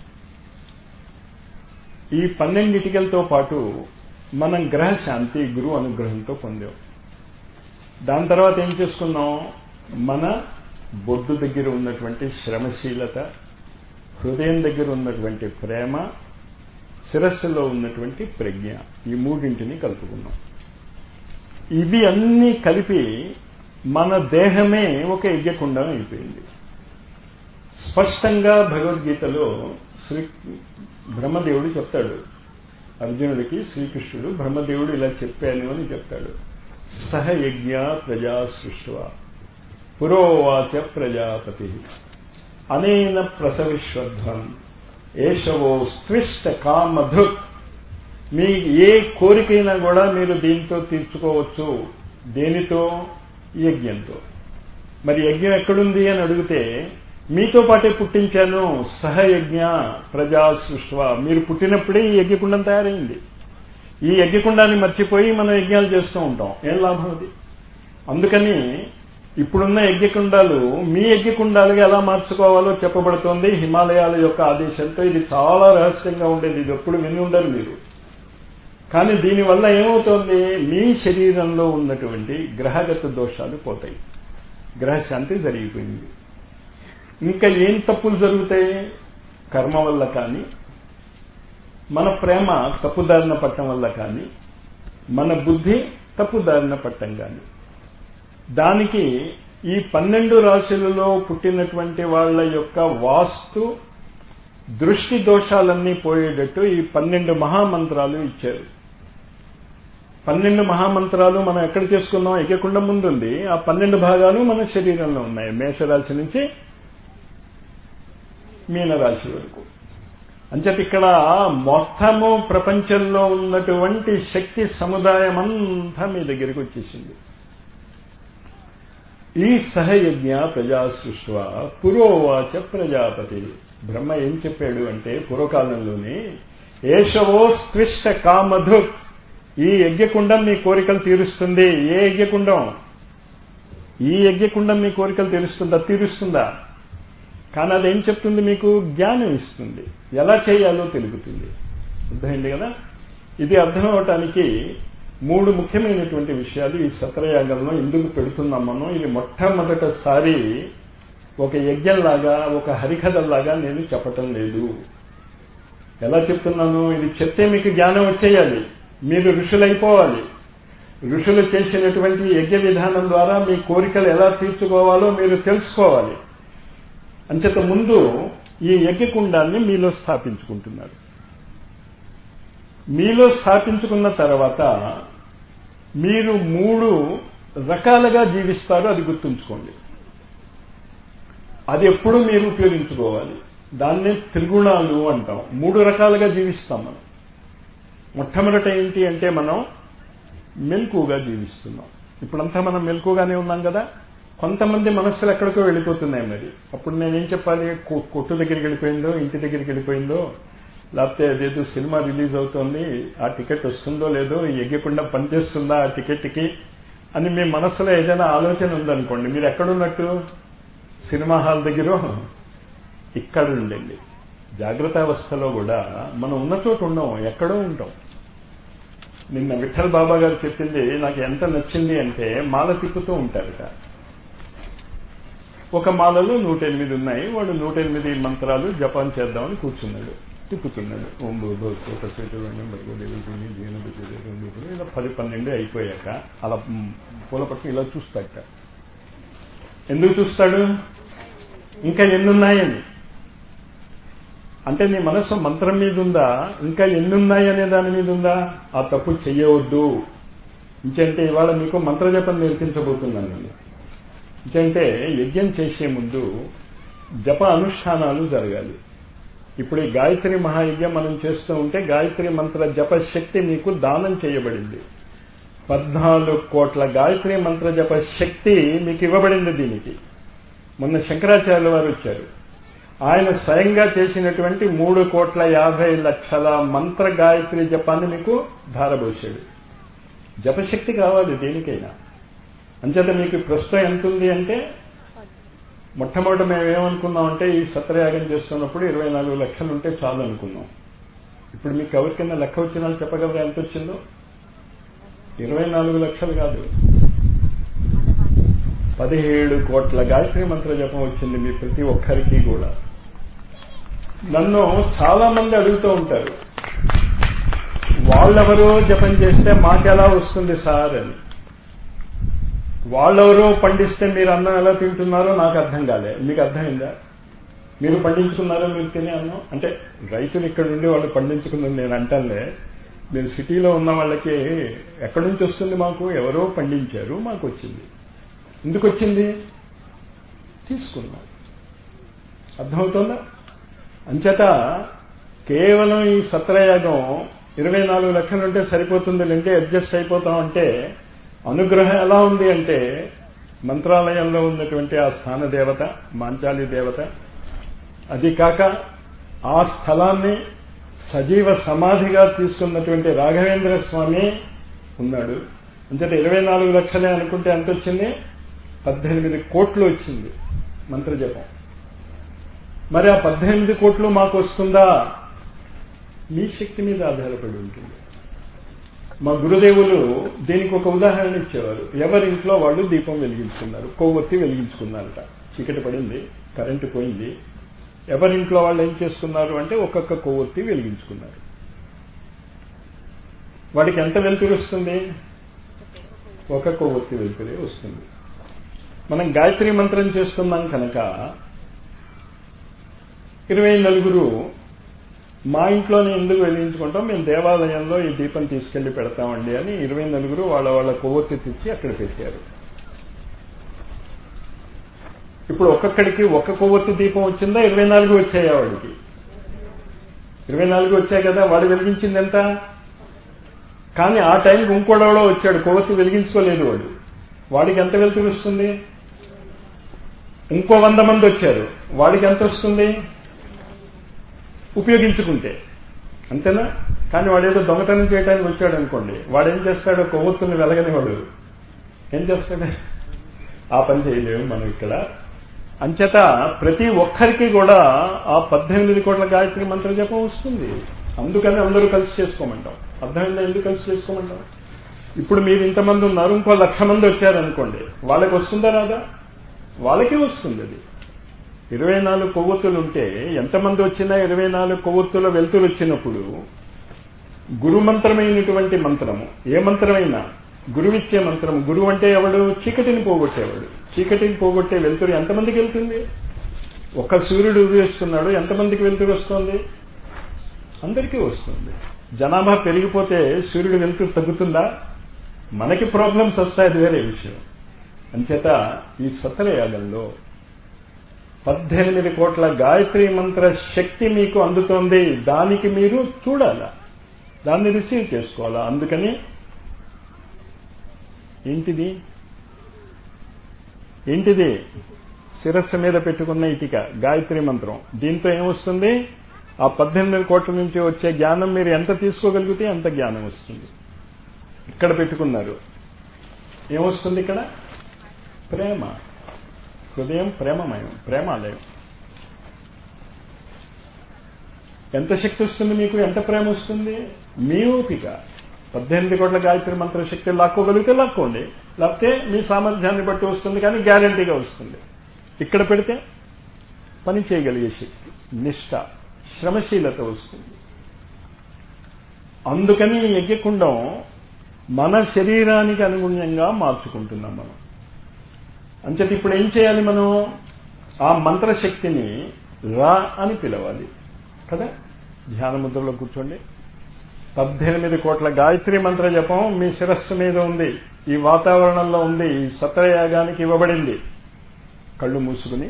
ఈ పన్నెండు ఇటుకలతో పాటు మనం గ్రహ శాంతి గురు అనుగ్రహంతో పొందాం. దాని తర్వాత ఏం చేసుకున్నాం, మన బొడ్డు దగ్గర ఉన్నటువంటి శ్రమశీలత, హృదయం దగ్గర ఉన్నటువంటి ప్రేమ, శిరస్సులో ఉన్నటువంటి ప్రజ్ఞ, ఈ మూడింటిని కలుపుకున్నాం. ఇవి అన్నీ కలిపి మన దేహమే ఒక యజ్ఞకుండం అయిపోయింది. స్పష్టంగా భగవద్గీతలో శ్రీ బ్రహ్మదేవుడు చెప్తాడు అర్జునుడికి, శ్రీకృష్ణుడు బ్రహ్మదేవుడు ఇలా చెప్పాను అని చెప్తాడు. సహ యజ్ఞ ప్రజా సృష్వా పురోవాచ ప్రజాపతి అనేన ప్రసవిశ్వధ్వం ఏషవో స్త్విష్ట కామధృక్. మీ ఏ కోరికైనా కూడా మీరు దీంతో తీర్చుకోవచ్చు. దేనితో? యజ్ఞంతో. మరి యజ్ఞం ఎక్కడుంది అని అడిగితే, మీతో పాటే పుట్టించాను. సహయజ్ఞ ప్రజా సృష్వ. మీరు పుట్టినప్పుడే ఈ యజ్ఞకుండం తయారైంది. ఈ యజ్ఞకుండాన్ని మర్చిపోయి మనం యజ్ఞాలు చేస్తూ ఉంటాం. ఏం లాభం అది? అందుకని ఇప్పుడున్న యజ్ఞకుండాలు మీ యజ్ఞకుండాలుగా ఎలా మార్చుకోవాలో చెప్పబడుతోంది హిమాలయాల యొక్క ఆదేశంతో. ఇది చాలా రహస్యంగా ఉండేది, ఇది ఎప్పుడు విని ఉండరు మీరు. కానీ దీనివల్ల ఏమవుతోంది, మీ శరీరంలో ఉన్నటువంటి గ్రహగత దోషాలు పోతాయి, గ్రహశాంతి జరిగిపోయింది. ఇంకా ఏం తప్పులు జరుగుతాయి? కర్మ వల్ల కానీ, మన ప్రేమ తప్పుదారిన పట్టడం వల్ల కానీ, మన బుద్ధి తప్పుదారిన పట్టం కానీ. దానికి ఈ పన్నెండు రాశులలో పుట్టినటువంటి వాళ్ళ యొక్క వాస్తు దృష్టి దోషాలన్నీ పోయేటట్టు ఈ పన్నెండు మహామంత్రాలు ఇచ్చారు. పన్నెండు మహామంత్రాలు మనం ఎక్కడ చేసుకున్నాం? యజ్ఞకుండం ముందుంది. ఆ పన్నెండు భాగాలు మన శరీరంలో ఉన్నాయి, మేషరాశి నుంచి మీనరాశి వరకు. అంచేత ఇక్కడ మొత్తము ప్రపంచంలో ఉన్నటువంటి శక్తి సముదాయం అంతా మీ దగ్గరికి వచ్చేసింది. ఈ సహయజ్ఞ ప్రజా సృష్వ పురోవాచ ప్రజాపతి. బ్రహ్మ ఏం చెప్పాడు అంటే, పూర్వకాలంలోనే ఏషవో స్త్విష్ట కామధృక్. ఈ యజ్ఞకుండం మీ కోరికలు తీరుస్తుంది. ఏ యజ్ఞకుండం? ఈ యజ్ఞకుండం మీ కోరికలు తీరుస్తుందా? తీరుస్తుందా? కానీ అదేం చెప్తుంది? మీకు జ్ఞానం ఇస్తుంది, ఎలా చేయాలో తెలుపుతుంది. అర్థమైంది కదా? ఇది అర్థం అవటానికి మూడు ముఖ్యమైనటువంటి విషయాలు ఈ సత్రయాగంలో ఎందుకు పెడుతున్నాం మనం. ఇది మొట్టమొదటిసారి ఒక యజ్ఞంలాగా, ఒక హరికథల్లాగా నేను చెప్పటం లేదు. ఎలా చెప్తున్నాను? ఇది చెప్తే మీకు జ్ఞానం వచ్చేయాలి, మీరు ఋషులైపోవాలి. ఋషులు చేసినటువంటి యజ్ఞ విధానం ద్వారా మీ కోరికలు ఎలా తీర్చుకోవాలో మీరు తెలుసుకోవాలి. అంచేత ముందు ఈ యజ్ఞకుండాన్ని మీలో స్థాపించుకుంటున్నారు. మీలో స్థాపించుకున్న తర్వాత మీరు మూడు రకాలుగా జీవిస్తారు, అది గుర్తుంచుకోండి. అది ఎప్పుడూ మీరు ఉపయోగించుకోవాలి. దాన్నే త్రిగుణాలు అంటాం. మూడు రకాలుగా జీవిస్తాం మనం. మొట్టమొదట ఏంటి అంటే మనం మెలకుగా జీవిస్తున్నాం. ఇప్పుడంతా మనం మెలకుగానే ఉన్నాం కదా. కొంతమంది మనస్సులు ఎక్కడికో వెళ్ళిపోతున్నాయి. మరి అప్పుడు నేనేం చెప్పాలి? కొట్టు దగ్గరికి వెళ్ళిపోయిందో, ఇంటి దగ్గరికి వెళ్ళిపోయిందో, లేకపోతే అదేదో సినిమా రిలీజ్ అవుతోంది, ఆ టికెట్ వస్తుందో లేదో, ఎగ్గకుండా పనిచేస్తుందా ఆ టికెట్కి అని మీ మనస్సులో ఏదైనా ఆలోచన ఉందనుకోండి, మీరు ఎక్కడున్నట్టు? సినిమా హాల్ దగ్గర ఇక్కడ ఉండండి. జాగ్రత్త అవస్థలో కూడా మనం ఉన్న చోట ఉండం, ఎక్కడో ఉంటాం. నిన్న విఠల్ బాబా గారు చెప్పింది నాకు ఎంత నచ్చింది అంటే, మాల తిప్పుతూ ఉంటారట. ఒక మాలలో నూట ఎనిమిది ఉన్నాయి. వాడు నూట ఎనిమిది మంత్రాలు జపం చేద్దామని కూర్చున్నాడు, తిప్పుతున్నాడు. ఓం భూర్భువ ఇలా పది పన్నెండు అయిపోయాక అలా పూల పట్టు ఇలా చూస్తాడట. ఎందుకు చూస్తాడు? ఇంకా ఎన్నున్నాయని. అంటే నీ మనస్సు మంత్రం మీద ఉందా, ఇంకా ఎన్నున్నాయి అనే దాని మీద ఉందా? ఆ తప్పు చెయ్యవద్దు. ఇంకంటే ఇవాళ మీకు మంత్రజపం నేర్పించబోతున్నాను నేను. ఇంకంటే యజ్ఞం చేసే ముందు జప అనుష్ఠానాలు జరగాలి. ఇప్పుడు ఈ గాయత్రి మహాయజ్ఞం మనం చేస్తూ ఉంటే గాయత్రి మంత్ర జప శక్తి మీకు దానం చేయబడింది. పద్నాలుగు కోట్ల గాయత్రి మంత్ర జప శక్తి మీకు ఇవ్వబడింది. దీనికి మొన్న శంకరాచార్యుల వారు వచ్చారు. ఆయన స్వయంగా చేసినటువంటి మూడు కోట్ల యాభై లక్షల మంత్ర గాయత్రి జపాన్ని మీకు ధారబోసాడు. జపశక్తి కావాలి దేనికైనా. అంచేత మీకు ప్రస్తుతం ఎంత ఉంది అంటే, మొట్టమొదట మేము ఏమనుకున్నామంటే ఈ సత్రయాగం చేస్తున్నప్పుడు ఇరవై నాలుగు లక్షలు ఉంటే చాలు అనుకున్నాం. ఇప్పుడు మీకు ఎవరికైనా లెక్క వచ్చినా చెప్పగలరా ఎంత వచ్చిందో? ఇరవై నాలుగు లక్షలు కాదు, పదిహేడు కోట్ల గాయత్రి మంత్ర జపం వచ్చింది మీ ప్రతి ఒక్కరికి కూడా. నన్ను చాలా మంది అడుగుతూ ఉంటారు, వాళ్ళెవరో జపం చేస్తే మాకెలా వస్తుంది సార్ అని. వాళ్ళెవరో పండిస్తే మీరు అన్నం ఎలా తింటున్నారో నాకు అర్థం కాలే. మీకు అర్థమైందా? మీరు పండించుకున్నారో మీరు తినే అన్నం? అంటే రైతులు ఇక్కడ నుండి వాళ్ళు పండించుకున్నది నేను అంటానులే. మీరు సిటీలో ఉన్న వాళ్ళకి ఎక్కడి నుంచి వస్తుంది? మాకు ఎవరో పండించారు, మాకు వచ్చింది. ఎందుకు వచ్చింది? తీసుకున్నాం. అర్థమవుతుందా? అంచేత కేవలం ఈ సత్రయాగం ఇరవై నాలుగు లక్షలుంటే సరిపోతుంది అంటే అడ్జస్ట్ అయిపోతాం అంటే, అనుగ్రహం ఎలా ఉంది అంటే, మంత్రాలయంలో ఉన్నటువంటి ఆ స్థాన దేవత మాంచాలి దేవత, అది కాక ఆ స్థలాన్ని సజీవ సమాధిగా తీసుకున్నటువంటి రాఘవేంద్ర స్వామి ఉన్నాడు. అంచేత ఇరవై నాలుగు లక్షలే అనుకుంటే ఎంత వచ్చింది? పద్దెనిమిది కోట్లు వచ్చింది మంత్రజపం. మరి ఆ పద్దెనిమిది కోట్లు మాకు వస్తుందా? మీ శక్తి మీద ఆధారపడి ఉంటుంది. మా గురుదేవులు దీనికి ఒక ఉదాహరణ ఇచ్చేవారు. ఎవరింట్లో వాళ్ళు దీపం వెలిగించుకున్నారు, కొవ్వొత్తి వెలిగించుకున్నారట. చీకటి పడింది, కరెంటు పోయింది. ఎవరింట్లో వాళ్ళు ఏం చేస్తున్నారు అంటే ఒక్కొక్క కొవ్వొత్తి వెలిగించుకున్నారు. వాడికి ఎంత వెలుతురు వస్తుంది? ఒక కొవ్వొత్తి వెలుతురే వస్తుంది. మనం గాయత్రి మంత్రం చేస్తున్నాం కనుక ఇరవై నలుగురు మా ఇంట్లోనే ఎందుకు వెలిగించుకుంటాం, మేము దేవాలయంలో ఈ దీపం తీసుకెళ్లి పెడతామండి అని ఇరవై నలుగురు వాళ్ళ వాళ్ళ కొవ్వొత్తి తెచ్చి అక్కడ పెట్టారు. ఇప్పుడు ఒక్కొక్కడికి ఒక్క కొవ్వొత్తి దీపం వచ్చిందా, ఇరవై నాలుగు వచ్చాయా? వాడికి ఇరవై నాలుగు వచ్చాయి కదా. వాడు వెలిగించింది ఎంత? కానీ ఆ టైంకి ఇంకోడెవడో వచ్చాడు, కొవ్వొత్తి వెలిగించుకోలేదు వాడు. వాడికి ఎంత వెలుతురు వస్తుంది? ఇంకో వంద మంది వచ్చారు, వాడికి ఎంత వస్తుంది? ఉపయోగించుకుంటే అంతేనా? కానీ వాడేదో దొంగతనం చేయడానికి వచ్చాడు అనుకోండి, వాడేం చేస్తాడు? కొవ్వొత్తుని వెలగని వాడు ఏం చేస్తాడు? ఆ పని చేయలేము మనం ఇక్కడ. అంచేత ప్రతి ఒక్కరికి కూడా ఆ పద్దెనిమిది కోట్ల గాయత్రి మంత్ర జపం వస్తుంది. అందుకని అందరూ కలిసి చేసుకోమంటాం. అర్థమైందా ఎందుకు కలిసి చేసుకోమంటాం? ఇప్పుడు మీరు ఇంతమంది ఉన్నారు, ఇంకో లక్ష మంది వచ్చారనుకోండి, వాళ్ళకి వస్తుందా రాదా? వాళ్ళకే వస్తుంది. అది ఇరవై నాలుగు కొవ్వొత్తులు ఉంటే ఎంతమంది వచ్చినా ఇరవై నాలుగు కొవ్వొత్తుల వెలుతురు వచ్చినప్పుడు గురుమంత్రమైనటువంటి మంత్రము, ఏ మంత్రమైనా గురువిచ్చే మంత్రము. గురువు అంటే ఎవడు? చీకటిని పోగొట్టేవాడు. చీకటిని పోగొట్టే వెలుతురు ఎంతమందికి వెళ్తుంది? ఒక సూర్యుడు ఉదయిస్తున్నాడు, ఎంతమందికి వెలుతురు వస్తుంది? అందరికీ వస్తుంది. జనాభా పెరిగిపోతే సూర్యుడు వెలుతురు తగ్గుతుందా? మనకి ప్రాబ్లమ్స్ వస్తాయి, అది వేరే విషయం. అంచేత ఈ సత్రయాగంలో పద్దెనిమిది కోట్ల గాయత్రి మంత్ర శక్తి మీకు అందుతోంది. దానికి మీరు చూడాలా, దాన్ని రిసీవ్ చేసుకోవాలా. అందుకని ఏంటిది ఏంటిది శిరస్సు మీద పెట్టుకున్న ఇటిక గాయత్రి మంత్రం. దీంతో ఏమొస్తుంది? ఆ పద్దెనిమిది కోట్ల నుంచి వచ్చే జ్ఞానం మీరు ఎంత తీసుకోగలిగితే అంత జ్ఞానం వస్తుంది. ఇక్కడ పెట్టుకున్నారు, ఏమొస్తుంది? ఇక్కడ ప్రేమ. హృదయం ప్రేమమయం, ప్రేమాలయం. ఎంత శక్తి వస్తుంది మీకు? ఎంత ప్రేమ వస్తుంది? మీ ఓపిక. పద్దెనిమిది కోట్ల గాయత్రి మంత్ర శక్తి లాక్కోగలిగితే లాక్కోండి, లేకపోతే మీ సామర్థ్యాన్ని బట్టి వస్తుంది, కానీ గ్యారంటీగా వస్తుంది. ఇక్కడ పెడితే పని చేయగలిగే శక్తి, నిష్ఠ, శ్రమశీలత వస్తుంది. అందుకని యజ్ఞకుండం మన శరీరానికి అనుగుణ్యంగా మార్చుకుంటున్నాం మనం. అంచేత ఇప్పుడు ఏం చేయాలి? మనం ఆ మంత్రశక్తిని రా అని పిలవాలి కదా. ధ్యాన ముద్రలో కూర్చోండి. పద్దెనిమిది కోట్ల గాయత్రి మంత్ర జపం మీ శిరస్సు మీద ఉంది, ఈ వాతావరణంలో ఉంది, ఈ సత్రయాగానికి ఇవ్వబడింది. కళ్ళు మూసుకుని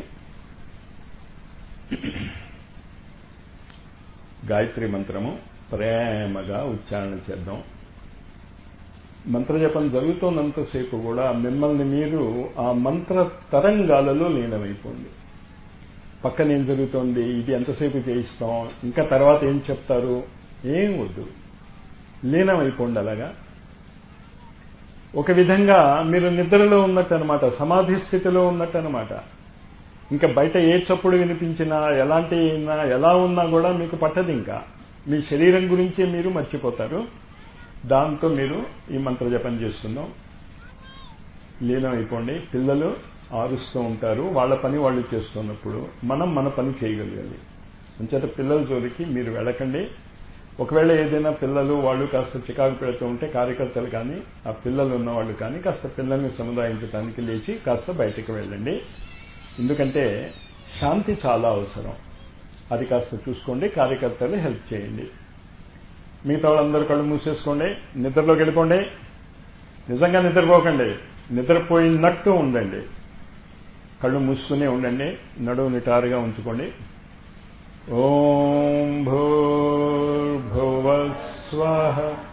గాయత్రి మంత్రము ప్రేమగా ఉచ్చారణ చేద్దాం. మంత్రజపం జరుగుతున్నంతసేపు కూడా మిమ్మల్ని మీరు ఆ మంత్ర తరంగాలలో లీనమైపోండి. పక్కన ఏం జరుగుతోంది, ఇది ఎంతసేపు చేయిస్తాం, ఇంకా తర్వాత ఏం చెప్తారు, ఏం వద్దు, లీనమైపోండి. అలాగా ఒక విధంగా మీరు నిద్రలో ఉన్నట్టు అనమాట, సమాధి స్థితిలో ఉన్నట్టు అనమాట. ఇంకా బయట ఏ చప్పుడు వినిపించినా, ఎలాంటి ఎలా ఉన్నా కూడా మీకు పట్టదు. ఇంకా మీ శరీరం గురించే మీరు మర్చిపోతారు. దాంతో మీరు ఈ మంత్ర జపం చేస్తున్నాం, లీనం అయిపోండి. పిల్లలు ఆరుస్తూ ఉంటారు, వాళ్ళ పని వాళ్ళు చేస్తున్నప్పుడు మనం మన పని చేయగలగాలి. అంచేత పిల్లల జోలికి మీరు వెళ్ళకండి. ఒకవేళ ఏదైనా పిల్లలు వాళ్ళు కాస్త చికాకు పెడుతూ ఉంటే కార్యకర్తలు కానీ ఆ పిల్లలు ఉన్నవాళ్ళు కానీ కాస్త పిల్లల్ని సముదాయించడానికి లేచి కాస్త బయటకు వెళ్ళండి. ఎందుకంటే శాంతి చాలా అవసరం, అది కాస్త చూసుకోండి. కార్యకర్తలు హెల్ప్ చేయండి. మిగతా వాళ్ళందరూ కళ్ళు మూసేసుకోండి, నిద్రలోకి వెళ్ళిపోండి. నిజంగా నిద్రపోకండి, నిద్రపోయినట్టు ఉండండి. కళ్ళు మూసుకునే ఉండండి, నడువు నిటారుగా ఉంచుకోండి. ఓం భూర్భువస్వః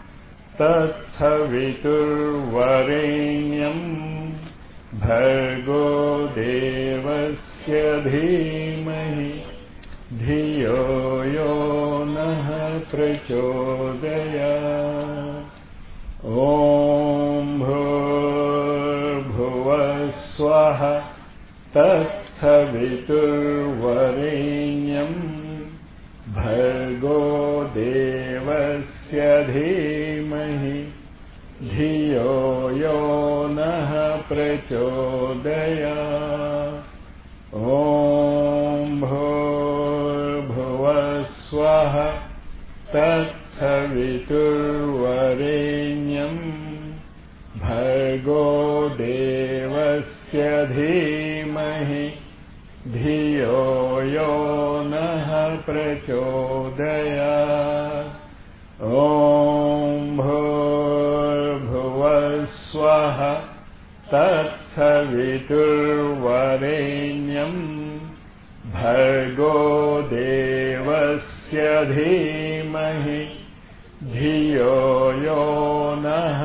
తత్సవితుర్వరేణ్యం భర్గో దేవస్య ధీమహి ధియో యో నః ప్రచోదయాత్. ఓం భూర్భువస్వః తత్సవితుర్వరేణ్యం భర్గో దేవస్య ధీమహి ధియో యో నః ప్రచోదయాత్. ఓం భూర్భువస్వః తత్సవితుర్వరేణ్యం భర్గో దేవస్య ధీమహి ధియో యో నః ప్రచోదయాత్. ఓం భూర్భువస్వః తత్సవితుర్వరేణ్యం భర్గో దేవస్య ధీమహి ధియో యో నః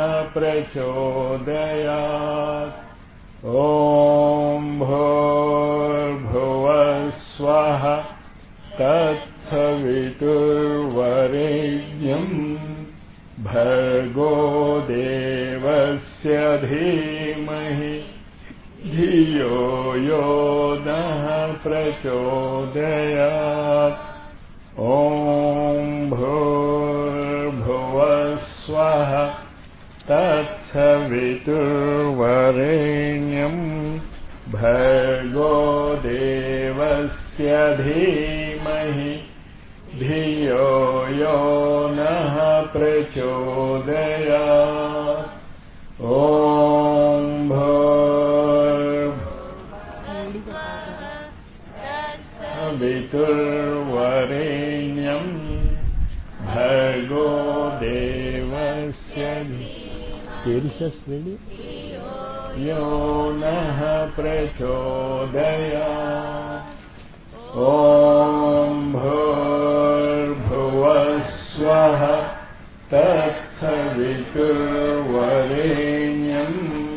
ప్రచోదయాత్. ఓం భూర్భువస్వః తత్సవితుర్వరేణ్యం భర్గో దేవస్య ధీమహి ధియో యో నః ప్రచోదయాత్. ఓం భూర్భువస్వః తత్సవితుర్వరేణ్యం భర్గో దేవస్య ధీమహి ధియో యో నః ప్రచోదయాత్. ఓం భూర్భువస్వః తీర్షశ్రేణి యో నః ప్రచోదయాత్. ఓం భూర్భువస్వః తత్సవితుర్వరేణ్యం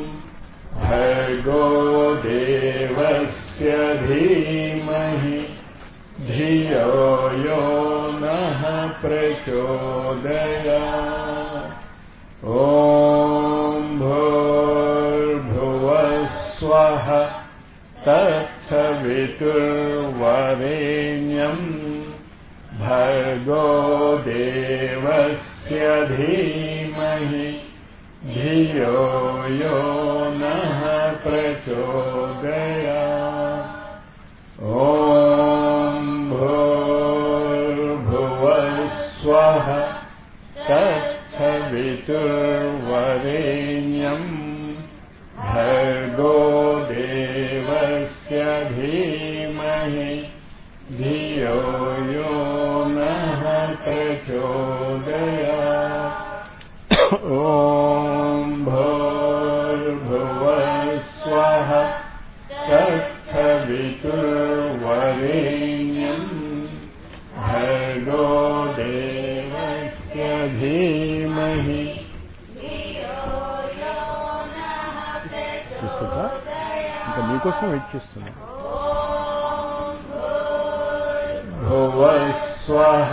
భర్గో దేవస్య ధీమహి ధియో యో నః ప్రచోదయాత్. ఓం భూర్భువస్వః తత్సవితుర్వరేణ్యం భర్గో దేవస్య ధీమహి ధియో యో నః ప్రచోదయాత్. ఓం భూర్భువస్వః తత్సవితుర్వరేణ్యం భర్గో దేవస్య ధీమహి ధియో యో నః ప్రచోదయాత్. ఓం భూర్భువస్వః తత్సవితుర్వరేణ్యం భర్గో దేవస్య ధీమహి. చూస్తుందా? ఇంకా మీకోసం వెయిట్ చేస్తున్నా. భువస్వః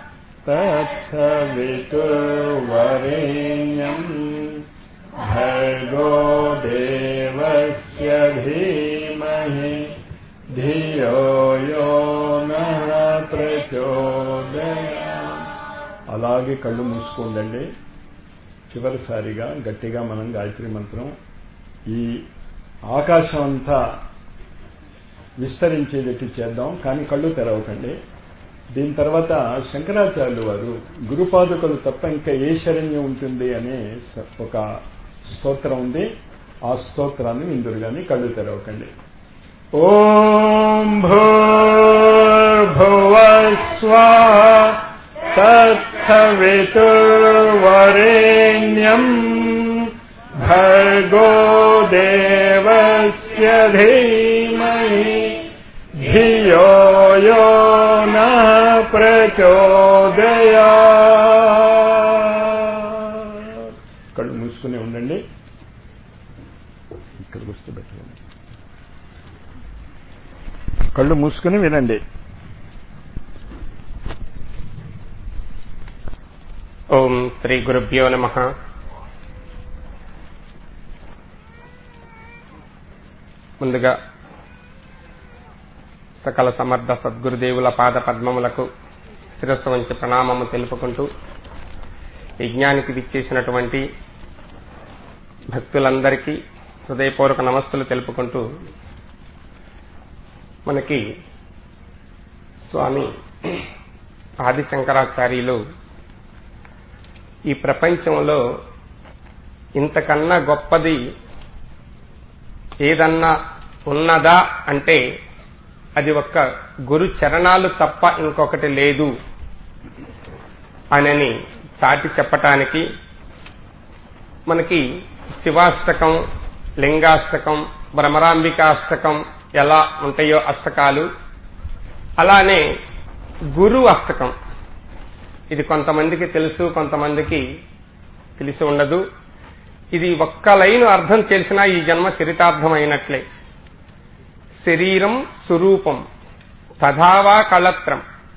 తత్సవితుర్వరేణ్యం భర్గో దేవస్య ధీమహి ధియో యో నః ప్రచోదయాత్. అలాగే కళ్ళు మూసుకోండి. చివరిసారిగా గట్టిగా మనం గాయత్రి మంత్రం ఈ ఆకాశం అంతా విస్తరించేటట్టు చేద్దాం, కానీ కళ్ళు తెరవకండి. దీని తర్వాత శంకరాచార్యులు వారు గురుపాదుకలు తప్ప ఇంకా ఏ శరణ్యం ఉంటుంది అనే ఒక స్తోత్రం ఉంది. ఆ స్తోత్రాన్ని విందురు గాని కళ్ళు తెరవకండి. ఓం భూర్భువస్వః తత్సవితుర్వరేణ్యం భర్గో దేవస్య ధీమహి ధియో యో నః ప్రచోదయాత్. కళ్ళు మూసుకుని ఉండండి. ఇక్కడికి వస్తే బెటర్. కళ్ళు మూసుకుని వినండి. ఓం శ్రీ గురుభ్యో నమః. ముందుగా సకల సమర్థ సద్గురుదేవుల పాద పద్మములకు శిరస్సు వంచి ప్రణామము తెలుపుకుంటూ, యజ్ఞానికి విచ్చేసినటువంటి భక్తులందరికీ హృదయపూర్వక నమస్సులు తెలుపుకుంటూ, మనకి స్వామి ఆదిశంకరాచార్యులు ఈ ప్రపంచంలో ఇంతకన్నా గొప్పది ఏదన్నా ఉన్నదా అంటే అది ఒక్క గురు చరణాలు తప్ప ఇంకొకటి లేదు అనని చాటి చెప్పటానికి మనకి శివాష్టకం, లింగాష్టకం, భ్రమరాంబికాష్టకం ఎలా ఉంటాయో అష్టకాలు, అలానే గురు అష్టకం. ఇది కొంతమందికి తెలుసు, కొంతమందికి తెలిసి ఉండదు. ఇది ఒక్క లైను అర్థం తెలిసినా ఈ జన్మ చరితార్థం అయినట్లే. శరీరం స్వరూపం తథావా కళత్రం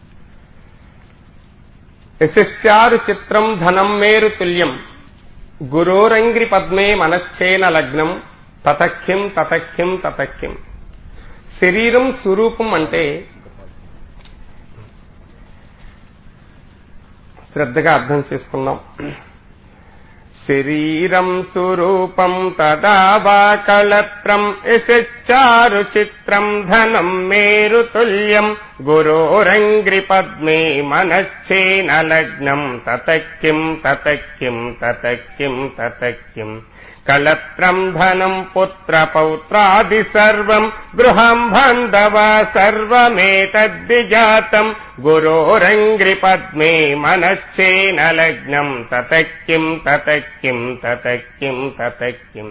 యశస్యారు చిత్రం ధనం మేరు తుల్యం గురోరంగ్రి పద్మే మనశ్చేన లగ్నం తతఖ్యం తతఖ్యం తతఖ్యం. శరీరం స్వరూపం అంటే శ్రద్ధగా అర్థం చేసుకున్నాం. శరీరం స్వరూపం తదా వా కళత్రం యశశ్చ యచ్చారు చిత్రం ధనం మేరుతుల్యం గురోరంగ్రిపద్మే మనశ్చేనలగ్నం తతక్కిం తతక్కిం తతక్కిం తతక్కిం కళత్రం ధనం పుత్ర పౌత్రాది సర్వం గృహం బాంధవ సర్వమేతద్విజాతం గురోరంగ్రిపద్మే మనశ్చేనలగ్నం తతక్కిం తతక్కిం తతక్కిం తతక్కిం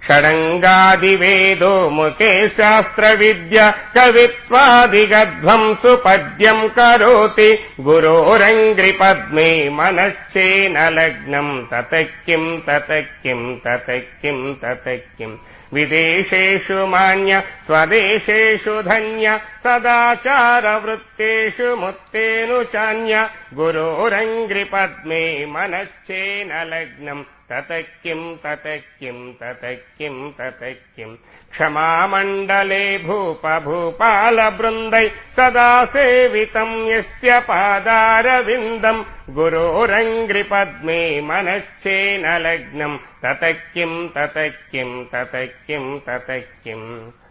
షడంగాదివేదో ముఖే శాస్త్ర విద్య కవిత్వాదిగధ్వంసు పద్యం కరోతి గురోరంగ్రిపద్మే మనశ్చేనలగ్నం తతక్కిం తతక్కిం తతక్కిం తతక్కిం విదేశేషు మాన్య స్వదేశేషు ధన్య సదాచార వృత్తేషు ముత్తేను చాన్య గురోరంగ్రిపద్మే మనశ్చేనలగ్నం తతక్కిం తతక్కిం తతక్కిం తతక్కిం క్షమామండలే భూప భూపాల బృందై సదా సేవితం యస్య పాదారవిందం గురోరంగ్రిపద్మే మనశ్చేనలగ్నం తతక్కిం తతక్కిం తతక్కిం తతక్కిం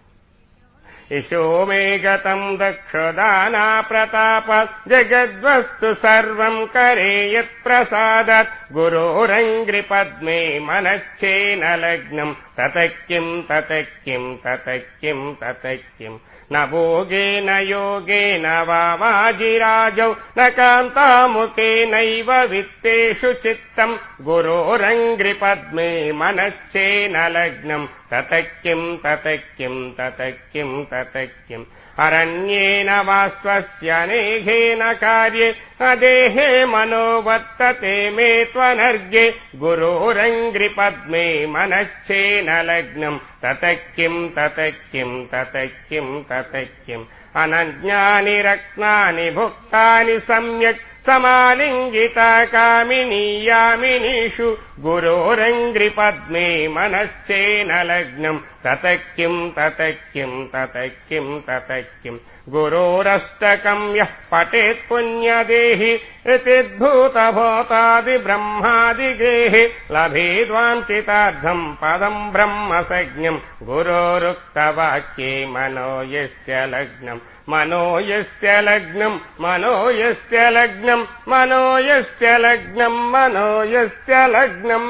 యశో మే గతం దక్షదానా ప్రతాప జగద్వస్తు సర్వం కరే యత్ప్రసాదాత్ గురోరంగ్రిపద్మే మనశ్చేనలగ్నం తతక్కిం తతక్కిం తతక్కిం తతక్కిం న భోగేన యోగేన వా వాజిరాజౌ న కాంతాముఖేనైవ విత్తేషు చిత్తం గురోరంగ్రిపద్మే మనశ్చేనలగ్నం తతక్కిం తతక్కిం తతక్కిం తతక్కిం అరణ్యేన వా స్వస్యనేఘేన కార్యే అదేహే మనోవర్తతే మే త్వనర్గే గురోరంగ్రిపద్మే మనశ్చేనలగ్నం తతక్కిం తతక్కిం తతక్కిం తతక్కిం అనజ్ఞాని రత్నాని భుక్తాని సమ్యక్ సమాలింగిత కామినీ యామినీషు గురోరంగ్రిపద్మే మనశ్చేనలగ్నం తతక్కిం తతక్కిం తతక్కిం తతక్కిం గురోరష్టకం యః పఠేత్ పుణ్యదేహి యతిద్భూతభూతాది బ్రహ్మాది గేహి లభేద్వాంఛితార్థం పదం బ్రహ్మసజ్ఞం గురోరుక్తవాక్యే మనో యస్య లగ్నం మనో యస్య లగ్నం మనో యస్య లగ్నం మనో యస్య లగ్నం మనో యస్య లగ్నం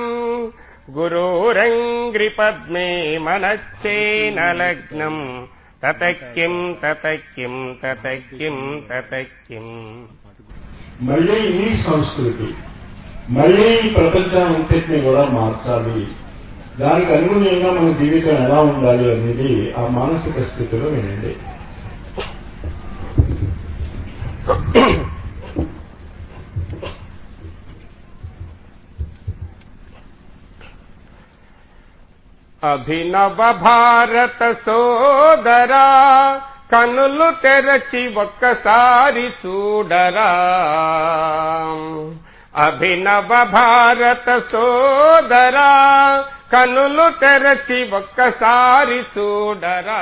గురోరంగ్రిపద్మే మనశ్చేనలగ్నం తతక్కిం తతక్కిం తతక్కిం తతక్కిం. మళ్ళీ ఈ సంస్కృతి మళ్ళీ ఈ ప్రపంచాన్నింటినీ కూడా మార్చాలి, దానికి అనుగుణంగా మన జీవితం ఎలా ఉండాలి అనేది ఆ మానసిక స్థితిలో వినండి. అభినవ భారత సోదరా కనులు తెరచి ఒక్కసారి చూడరా. అభినవ భారత సోదరా కనులు తెరచి ఒక్కసారి చూడరా.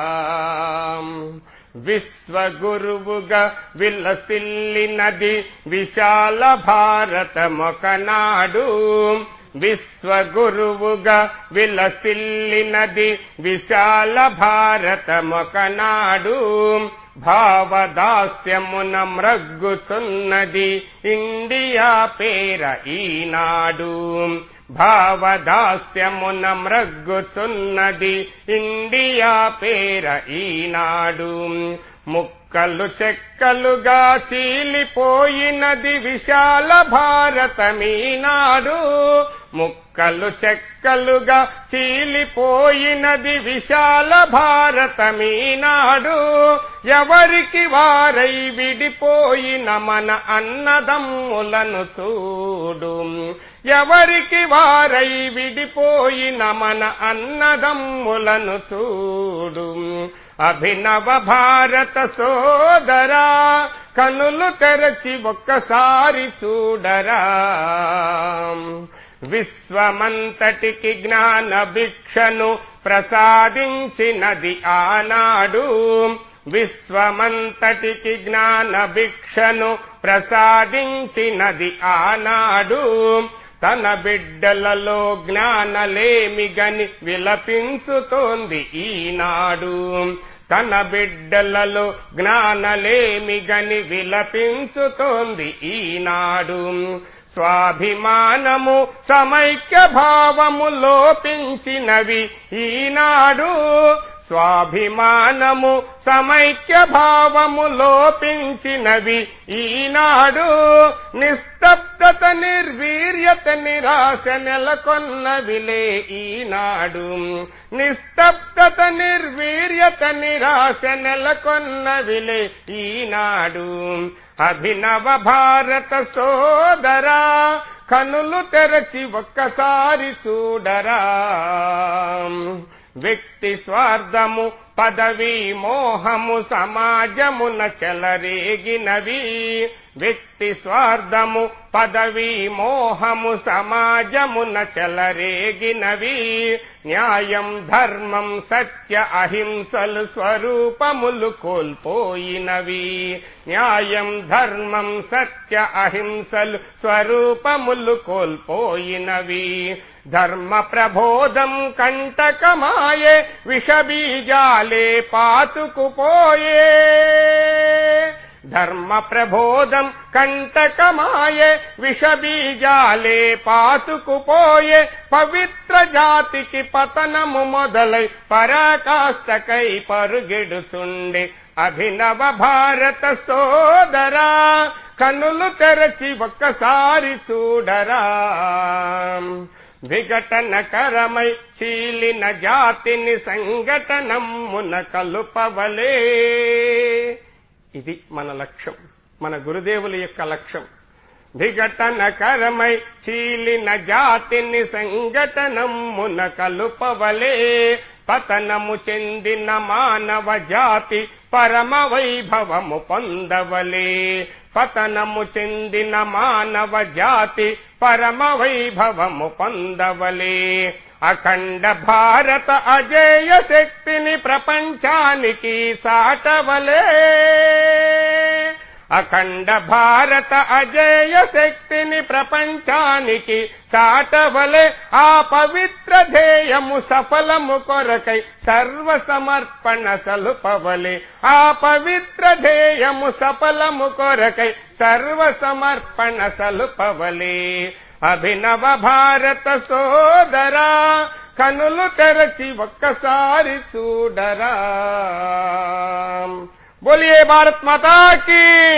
విశ్వగురువుగా విలసిల్లినది విశాల భారతమొకనాడు. విశ్వగురువుగా విలసిల్లినది విశాల భారతమొకనాడు. భావదాస్యమున మ్రగ్గుచున్నది ఇండియా పేర ఈనాడు. భావదాస్యమున మ్రగ్గుచున్నది ఇండియా పేర ఈనాడు. ముక్కలు చెక్కలుగా చీలిపోయినది విశాల భారతమీనాడు. ముక్కలు చెక్కలుగా చీలిపోయినది విశాల భారతమీనాడు. ఎవరికి వారై విడిపోయిన మన అన్నదమ్ములను చూడు. ఎవరికి వారై విడిపోయిన మన అన్నదమ్ములను చూడు. అభినవ భారత సోదరా కనులు తెరచి ఒక్కసారి చూడరా. విశ్వమంతటికి జ్ఞాన భిక్షను ప్రసాదించినది ఆనాడు. విశ్వమంతటికి జ్ఞాన భిక్షను ప్రసాదించినది ఆనాడు. తన బిడ్డలలో జ్ఞానలేమిగని విలపించుతోంది ఈనాడు. తన బిడ్డలలో జ్ఞానలేమిగని విలపించుతోంది ఈనాడు. స్వాభిమానము సమైక్య భావము లోపించినవి ఈనాడు. స్వాభిమానము సమైక్య భావము లోపించినవి ఈనాడు. నిస్తబ్దత నిర్వీర్యత నిరాశ నెలకొన్నవిలే ఈనాడు. నిస్తబ్దత నిర్వీర్యత నిరాశ నెలకొన్నవిలే ఈనాడు. అభినవ భారత సోదరా కనులు తెరచి ఒక్కసారి చూడరా. వ్యక్తి స్వార్థము పదవీ మోహము సమాజమున చెలరేగినవి. వ్యక్తి స్వార్థము పదవీ మోహము సమాజమున చెలరేగినవి. న్యాయం ధర్మం సత్య అహింసలు స్వరూపములు కోల్పోయినవి. న్యాయం ధర్మం సత్య అహింసలు స్వరూపములు కోల్పోయినవి. ధర్మ ప్రబోధం కంటకమాయే విషబీజాలే పాతుకుపోయే. ధర్మ ప్రబోధం కంటకమాయే విషబీజాలే పాతుకుపోయే. పవిత్ర జాతికి పతనము మొదలై పరాకాష్ఠకై పరుగెడుచుండే. అభినవ భారత సోదరా కనులు తెరచి ఒక్కసారి చూడరా. విఘటనకరమై చీలిన జాతిని సంఘటనమున కలుపవలే. ఇది మన లక్ష్యం, మన గురుదేవుల యొక్క లక్ష్యం. విఘటనకరమై చీలిన జాతిని సంఘటనమున కలుపవలే. పతనము చెందిన మానవ జాతి పరమ వైభవము పొందవలే. పతనము చెందిన మానవ జాతి పరమ వైభవము పొందవలే. అఖండ భారత అజేయ శక్తిని ప్రపంచానికి సాటవలే. అఖండ భారత అజేయ శక్తిని ప్రపంచానికి చాటవలే. ఆ పవిత్ర ధ్యేయము సఫలము కొరకై సర్వ సమర్పణ సలుపవలే. ఆ పవిత్ర ధ్యేయము సఫలము కొరకై సర్వ సమర్పణ సలుపవలే. అభినవ భారత సోదరా కనులు తెరచి ఒక్కసారి చూడరా. बोलिए भारत माता की.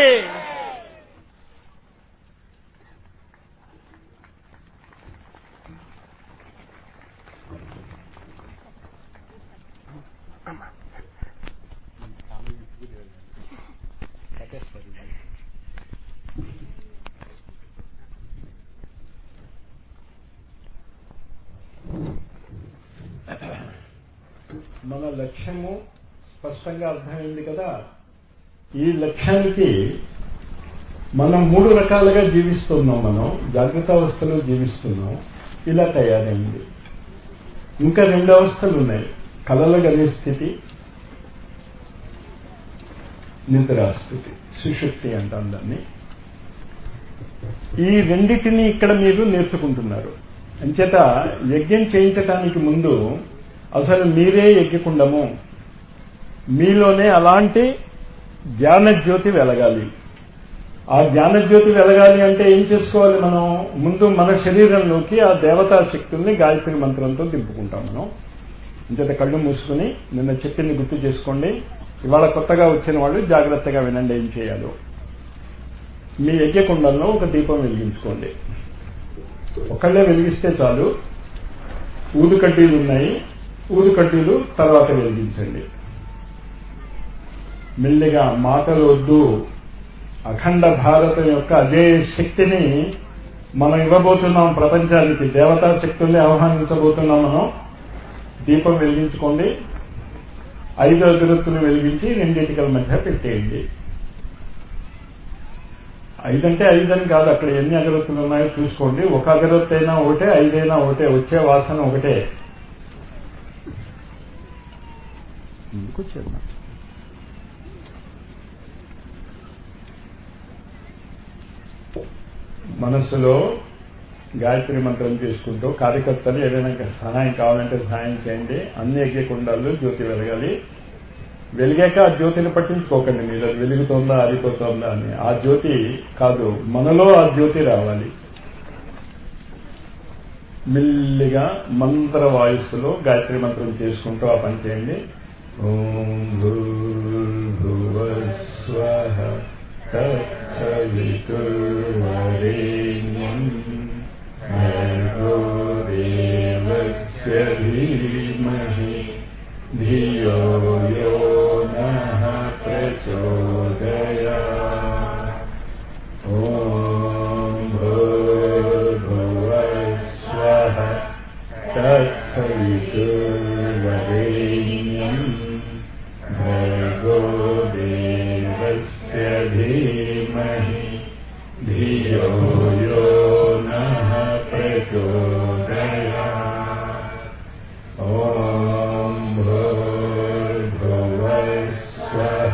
మన లక్ష్యము స్పష్టంగా అర్థమైంది కదా. ఈ లక్ష్యానికి మనం మూడు రకాలుగా జీవిస్తున్నాం. మనం జాగ్రత్త అవస్థలో జీవిస్తున్నాం, ఇలా తయారైంది. ఇంకా రెండు అవస్థలు ఉన్నాయి, కలలగనే స్థితి, నిద్రాస్థితి, సుషుప్తి అంటాం దాన్ని. ఈ రెండింటినీ ఇక్కడ మీరు నేర్చుకుంటున్నారు. అంచేత యజ్ఞం చేయించటానికి ముందు అసలు మీరే యజ్ఞకుండము, మీలోనే అలాంటి జ్ఞానజ్యోతి వెలగాలి. ఆ జ్ఞానజ్యోతి వెలగాలి అంటే ఏం చేసుకోవాలి? మనం ముందు మన శరీరంలోకి ఆ దేవతా శక్తుల్ని గాయత్రి మంత్రంతో దింపుకుంటాం. మనం అంచేత కళ్ళు మూసుకుని నిన్న చెప్పింది గుర్తు చేసుకోండి. ఇవాళ కొత్తగా వచ్చిన వాళ్ళు జాగ్రత్తగా వినండి ఏం చేయాలో. మీ యజ్ఞకుండంలో ఒక దీపం వెలిగించుకోండి. ఒకళ్ళే వెలిగిస్తే చాలు. ఊదు కడ్డీలు ఉన్నాయి, ఊదు కడ్డీలు తర్వాత వెలిగించండి. మెల్లిగా మాటలు వద్దు. అఖండ భారతం యొక్క అదే శక్తిని మనం ఇవ్వబోతున్నాం ప్రపంచానికి. దేవతా శక్తుల్ని ఆహ్వానించబోతున్నాం మనం. దీపం వెలిగించుకోండి. ఐదు అగరత్తులు వెలిగించి రెండింటికల మధ్య పెట్టేయండి. ఐదంటే ఐదని కాదు, అక్కడ ఎన్ని అగరత్తులు ఉన్నాయో చూసుకోండి. ఒక అగరత్తు అయినా ఒకటే, ఐదైనా ఒకటే, వచ్చే వాసన ఒకటే. కూర్చోండి. మనస్సులో గాయత్రి మంత్రం చేసుకుంటూ కార్యకర్తలు ఏదైనా సహాయం కావాలంటే సహాయం చేయండి. అన్ని యజ్ఞకుండాల్లో జ్యోతి వెలగాలి. వెలిగాక ఆ జ్యోతిని పట్టించుకోకండి మీరు అది వెలుగుతోందా ఆరిపోతోందా అని. ఆ జ్యోతి కాదు, మనలో ఆ జ్యోతి రావాలి. మెల్లిగా మంత్ర వాయుస్సులో గాయత్రి మంత్రం చేసుకుంటూ ఆ పని చేయండి. ఓం భూర్భువస్వః తత్సవితుర్వరేణ్యం భర్గో దేవస్య ధీమహి ధియో యో నః ప్రచోదయాత్. ఓం భూర్భువస్వః తత్సవితుర్వరేణ్యం భర్గో దేవస్య ధీమహి ధియో యో నః ప్రచోదయాత్. ఓం భూర్భువస్వః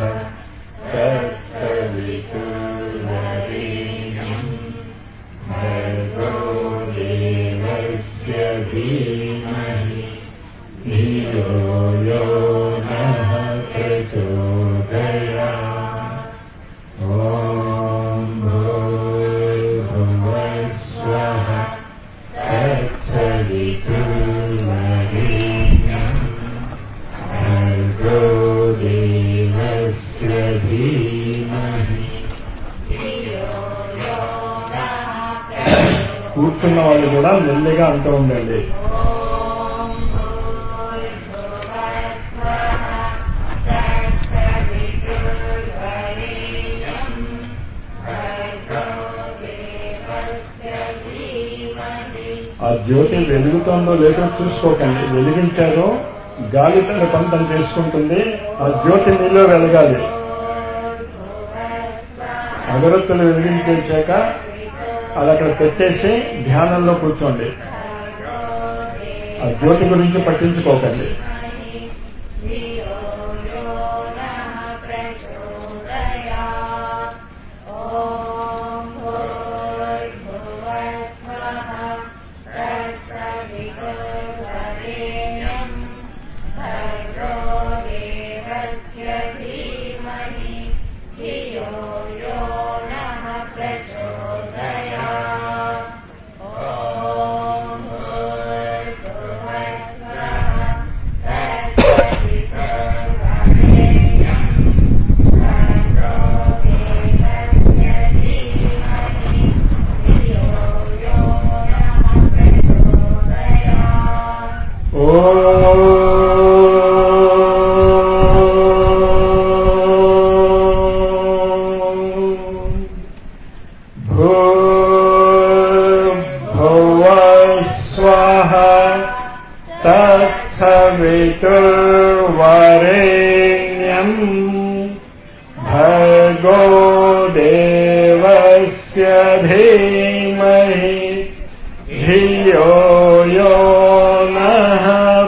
తత్సవితుర్వరేణ్యం భర్గో దేవస్య ధీమహి ధియో యో నః ప్రచోదయాత్. ఓం భూర్భువస్వః తత్సవితుర్వరేణ్యం భర్గో దేవస్య ధీమహి. కూర్చున్న వాళ్ళు కూడా మెల్లిగా అంటూ ఉండండి. ఆ జ్యోతి వెలుగుతుందో లేదో చూసుకోకండి. వెలిగించారో గాలి తన పని తను చేసుకుంటుంది. ఆ జ్యోతి మీలో వెలగాలి. అగరత్తులు వెలిగించాక అది అక్కడ పెట్టేసి ధ్యానంలో కూర్చోండి. ఆ జ్యోతి గురించి పట్టించుకోకండి. తత్సవితుర్వరేణ్యం భర్గో దేవస్య ధీమహి ధియో యో నః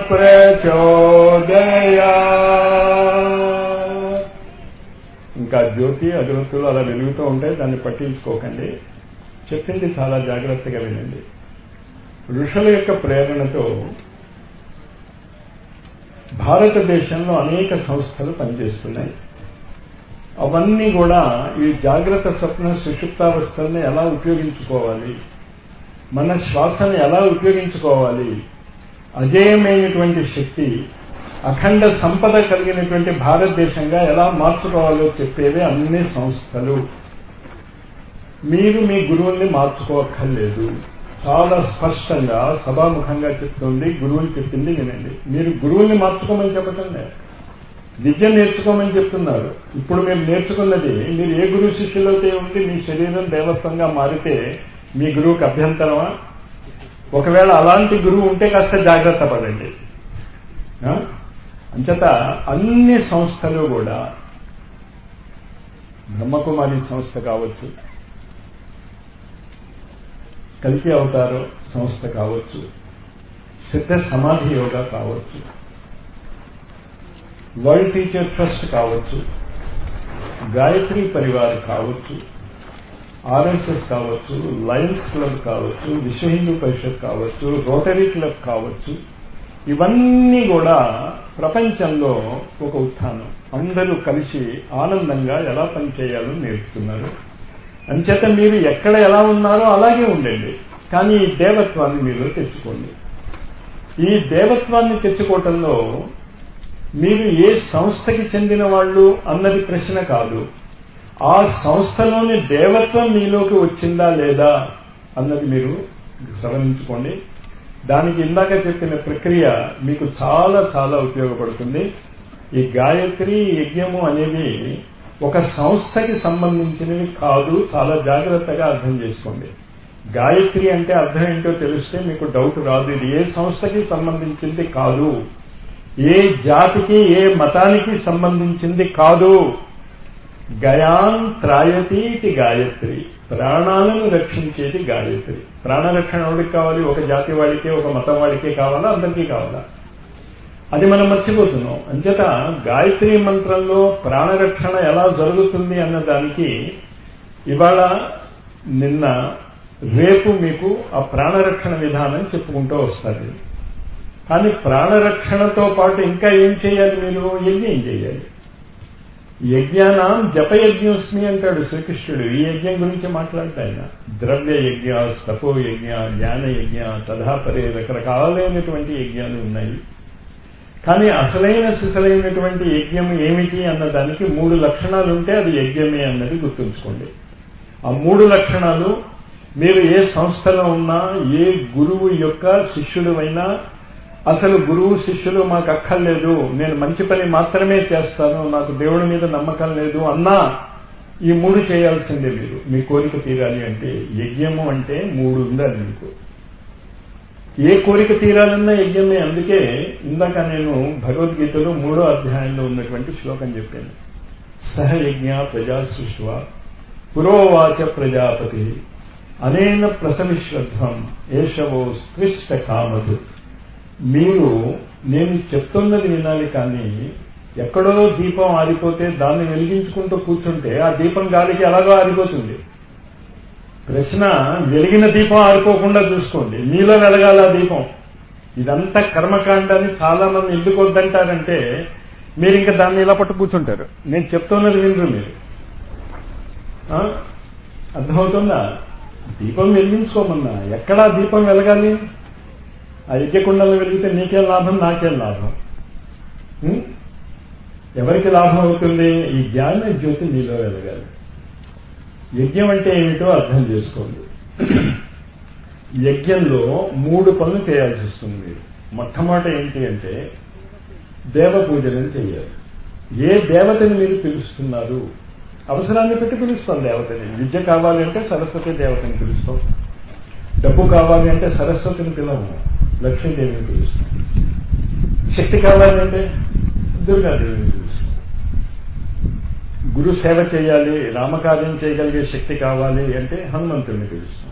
ప్రచోదయాత్. ఇంకా జ్యోతి అగరత్తులు అలా వెలుగుతూ ఉంటాయి. దాన్ని పట్టించుకోకండి. చెప్పింది చాలా జాగ్రత్తగా వినండి. ఋషుల యొక్క ప్రేరణతో భారతదేశంలో అనేక సంస్థలు పనిచేస్తున్నాయి. అవన్నీ కూడా ఈ జాగ్రత్త స్వప్న సుషుప్తావస్థల్ని ఎలా ఉపయోగించుకోవాలి, మన శ్వాసను ఎలా ఉపయోగించుకోవాలి, అజేయమైనటువంటి శక్తి, అఖండ సంపద కలిగినటువంటి భారతదేశంగా ఎలా మార్చుకోవాలో చెప్పేవి అన్ని సంస్థలు. మీరు మీ గురువుల్ని మార్చుకోక్కర్లేదు. చాలా స్పష్టంగా సభాముఖంగా చెప్తుంది. గురువులు చెప్పింది వినండి. మీరు గురువుల్ని మార్చుకోమని చెప్పటం లేదు, విద్య నేర్చుకోమని చెప్తున్నారు. ఇప్పుడు మీరు నేర్చుకున్నది మీరు ఏ గురువు శిష్యులైతే ఉండి మీ శరీరం దేవత్వంగా మారితే మీ గురువుకి అభ్యంతరమా? ఒకవేళ అలాంటి గురువు ఉంటే కాస్త జాగ్రత్త పడండి. అంచేత అన్ని సంస్థలు కూడా బ్రహ్మకుమారి సంస్థ కావచ్చు, కల్కి అవతారం సంస్థ కావచ్చు, సిద్ధ సమాధి యోగా కావచ్చు, వరల్డ్ టీచర్ ట్రస్ట్ కావచ్చు, గాయత్రి పరివార్ కావచ్చు, ఆర్ఎస్ఎస్ కావచ్చు, లయన్స్ క్లబ్ కావచ్చు, విశ్వ హిందూ పరిషత్ కావచ్చు, రోటరీ క్లబ్ కావచ్చు, ఇవన్నీ కూడా ప్రపంచంలో ఒక ఉత్థానం. అందరూ కలిసి ఆనందంగా ఎలా పనిచేయాలో నేర్పుతున్నారు. అంచేత మీరు ఎక్కడ ఎలా ఉన్నారో అలాగే ఉండండి, కానీ ఈ దేవత్వాన్ని మీలో తెచ్చుకోండి. ఈ దేవత్వాన్ని తెచ్చుకోవటంలో మీరు ఏ సంస్థకి చెందిన వాళ్ళు అన్నది ప్రశ్న కాదు, ఆ సంస్థలోని దేవత్వం మీలోకి వచ్చిందా లేదా అన్నది మీరు గమనించుకోండి. దానికి ఇందాక చెప్పిన ప్రక్రియ మీకు చాలా చాలా ఉపయోగపడుతుంది. ఈ గాయత్రి యజ్ఞము అనేవి ఒక సంస్థకి సంబంధించినవి కాదు, చాలా జాగ్రత్తగా అర్థం చేసుకోండి. గాయత్రి అంటే అర్థం ఏంటో తెలిస్తే మీకు డౌట్ రాదు. ఇది ఏ సంస్థకి సంబంధించింది కాదు, ఏ జాతికి ఏ మతానికి సంబంధించింది కాదు. గయాన్ త్రాయతీతి గాయత్రి, ప్రాణాలను రక్షించేది గాయత్రి. ప్రాణరక్షణ ఎవరికి కావాలి? ఒక జాతి వాడికే, ఒక మతం వాడికే కావాలా? అందరికీ కావాలా? అది మనం మర్చిపోతున్నాం. అంచేత గాయత్రి మంత్రంలో ప్రాణరక్షణ ఎలా జరుగుతుంది అన్న దానికి ఇవాళ నిన్న రేపు మీకు ఆ ప్రాణరక్షణ విధానం చెప్పుకుంటూ వస్తుంది. కానీ ప్రాణరక్షణతో పాటు ఇంకా ఏం చేయాలి? మీరు యజ్ఞం చేయాలి. యజ్ఞానాం జపయజ్ఞోస్మి అంటాడు శ్రీకృష్ణుడు. ఈ యజ్ఞం గురించి మాట్లాడతా ఆయన. ద్రవ్య యజ్ఞ, తపో యజ్ఞ, జ్ఞాన యజ్ఞ, తదాపరే రకరకాలైనటువంటి యజ్ఞాలు ఉన్నాయి. కానీ అసలైన సిసలైనటువంటి యజ్ఞం ఏమిటి అన్నదానికి మూడు లక్షణాలు ఉంటే అది యజ్ఞమే అన్నది గుర్తుంచుకోండి. ఆ మూడు లక్షణాలు మీరు ఏ సంస్థలో ఉన్నా, ఏ గురువు యొక్క శిష్యుడు అయినా, అసలు గురువు శిష్యులు మాకు అక్కర్లేదు, నేను మంచి పని మాత్రమే చేస్తాను, నాకు దేవుడి మీద నమ్మకం లేదు అన్నా ఈ మూడు చేయాల్సిందే మీరు. మీ కోరిక తీరాలి అంటే యజ్ఞము అంటే మూడు ఉండాలి మీకు. ఏ కోరిక తీరాలన్నా యజ్ఞమే. అందుకే ఇందాక నేను భగవద్గీతలో మూడో అధ్యాయంలో ఉన్నటువంటి శ్లోకం చెప్పాను. సహ యజ్ఞ ప్రజా సృష్వ పురోవాచ ప్రజాపతి అనేన ప్రసవిశ్వధ్వం ఏషవో స్పృష్ట కామదు. మీరు నేను చెప్తున్నది వినాలి, కానీ ఎక్కడో దీపం ఆరిపోతే దాన్ని వెలిగించుకుంటూ కూర్చుంటే ఆ దీపం గాలికి ఎలాగో ఆరిపోతుంది. ప్రశ్న, వెలిగిన దీపం ఆరిపోకుండా చూసుకోండి, మీలో వెలగాల దీపం. ఇదంతా కర్మకాండాన్ని చాలా మంది ఎందుకు వద్దంటారంటే మీరు ఇంకా దాన్ని ఇలా పట్టు కూర్చుంటారు. నేను చెప్తున్నది వినరు మీరు. అర్థమవుతుందా? దీపం వెలిగించుకోమన్నా, ఎక్కడా దీపం వెలగాలి? ఆ యజ్ఞకుండలు వెలిగితే నీకేం లాభం, నాకేం లాభం? ఎవరికి లాభం అవుతుంది? ఈ జ్ఞాన జ్యోతి నీలో వెలగాలి. యజ్ఞం అంటే ఏమిటో అర్థం చేసుకోండి. యజ్ఞంలో మూడు పనులు చేయాల్సి వస్తుంది మీరు. మొట్టమొదట ఏంటి అంటే దేవ పూజలను చేయాలి. ఏ దేవతని మీరు పిలుస్తున్నారు? అవసరాన్ని పెట్టి పిలుస్తాం దేవతని. విద్య కావాలి అంటే సరస్వతి దేవతని పిలుస్తాం, డబ్బు కావాలి అంటే సరస్వతిని పిలవము, లక్ష్మీదేవిని పిలుస్తాం. శక్తి కావాలి అంటే దుర్గాదేవిని పిలుస్తాం. గురు సేవ చేయాలి, రామకార్యం చేయగలిగే శక్తి కావాలి అంటే హనుమంతుడిని పిలుస్తాం.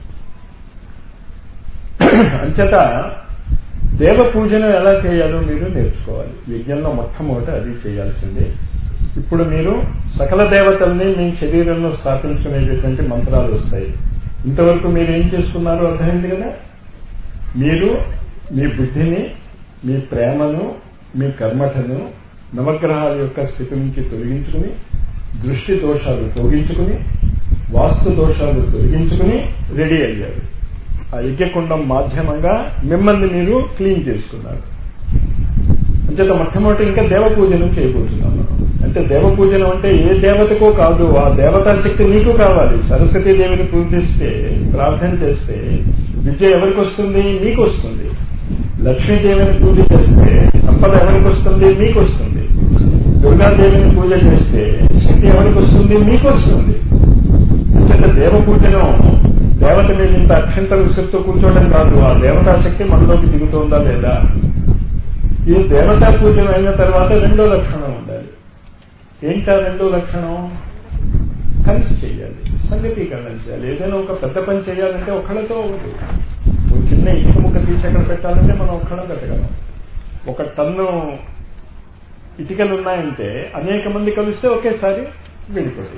అంచేత దేవ పూజను ఎలా చేయాలో మీరు నేర్చుకోవాలి. యజ్ఞంలో మొట్టమొదట అది చేయాల్సిందే. ఇప్పుడు మీరు సకల దేవతల్ని మీ శరీరంలో స్థాపించుకునేటటువంటి మంత్రాలు వస్తాయి. ఇంతవరకు మీరు ఏం చేసుకున్నారో అర్థమైంది కదా. మీరు మీ బుద్ధిని, మీ ప్రేమను, మీ కర్మఠను నవగ్రహాల యొక్క స్థితి నుంచి తొలగించుకుని, దృష్టి దోషాలు తొలగించుకుని, వాస్తు దోషాలు తొలగించుకుని రెడీ అయ్యారు. ఆ యజ్ఞకుండం మాధ్యమంగా మిమ్మల్ని మీరు క్లీన్ చేసుకున్నారు. అంచేత మొట్టమొదటి ఇంకా దేవ పూజనం చేయబోతున్నాను. అంటే దేవ పూజనం అంటే ఏ దేవతకో కాదు, ఆ దేవతా శక్తి నీకు కావాలి. సరస్వతీదేవిని పూజిస్తే, ప్రార్థన చేస్తే విద్య ఎవరికి వస్తుంది? మీకు వస్తుంది. లక్ష్మీదేవిని పూజ చేస్తే సంపద ఎవరికి వస్తుంది? మీకు వస్తుంది. దుర్గాదేవిని పూజ చేస్తే శక్తి ఎవరికి వస్తుంది? మీకు వస్తుంది. అంచేత దేవ పూజనం దేవత మీద ఇంత అక్షంతల విసురుతో కూర్చోవడం కాదు, ఆ దేవతా శక్తి మనలోకి దిగుతోందా లేదా. ఈ దేవతా పూజనం అయిన తర్వాత రెండో లక్షణం ఉండాలి. ఏంటా రెండో లక్షణం? కలిసి చేయాలి, సంఘటీకరణ చేయాలి. ఏదైనా ఒక పెద్ద పని చేయాలంటే ఒక్కళ్ళతో అవ్వదు. ఒక చిన్న ఇటుక ముక్క తీసి ఎక్కడ పెట్టాలంటే మనం ఒక్కళ్ళం పెట్టగలం. ఒక టన్ను ఇటుకలు ఉన్నాయంటే అనేక మంది కలిస్తే ఒకేసారి వెళ్ళిపోతాయి.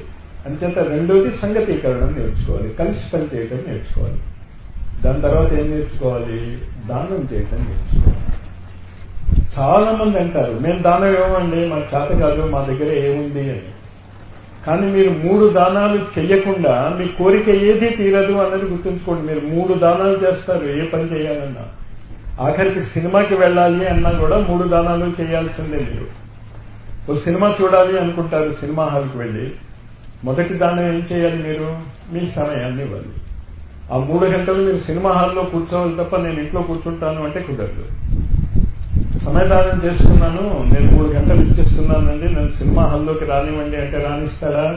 అంచేత రెండోది సంగతీకరణం నేర్చుకోవాలి, కలిసి పని చేయటం నేర్చుకోవాలి. దాని తర్వాత ఏం నేర్చుకోవాలి? దానం చేయటం నేర్చుకోవాలి. చాలా మంది అంటారు మేము దానం ఇవ్వమండి, మా చేత కాదు, మా దగ్గర ఏముంది అని. కానీ మీరు మూడు దానాలు చెయ్యకుండా మీ కోరిక ఏది తీరదు అన్నది గుర్తుంచుకోండి. మీరు మూడు దానాలు చేస్తారు ఏ పని చేయాలన్నా. ఆఖరికి సినిమాకి వెళ్ళాలి అన్నా కూడా మూడు దానాలు చేయాల్సిందే. మీరు ఓ సినిమా చూడాలి అనుకుంటారు, సినిమా హాల్కి వెళ్ళి మొదటి దానం ఏం చేయాలి? మీరు మీ సమయాన్ని ఇవ్వాలి. ఆ మూడు గంటలు మీరు సినిమా హాల్లో కూర్చోవాలి తప్ప నేను ఇంట్లో కూర్చుంటాను అంటే కుదరదు. సమయదానం చేసుకున్నాను, నేను మూడు గంటలు ఇచ్చేస్తున్నానండి, నేను సినిమా హాల్లోకి రానివ్వండి అంటే రానిస్తాడా?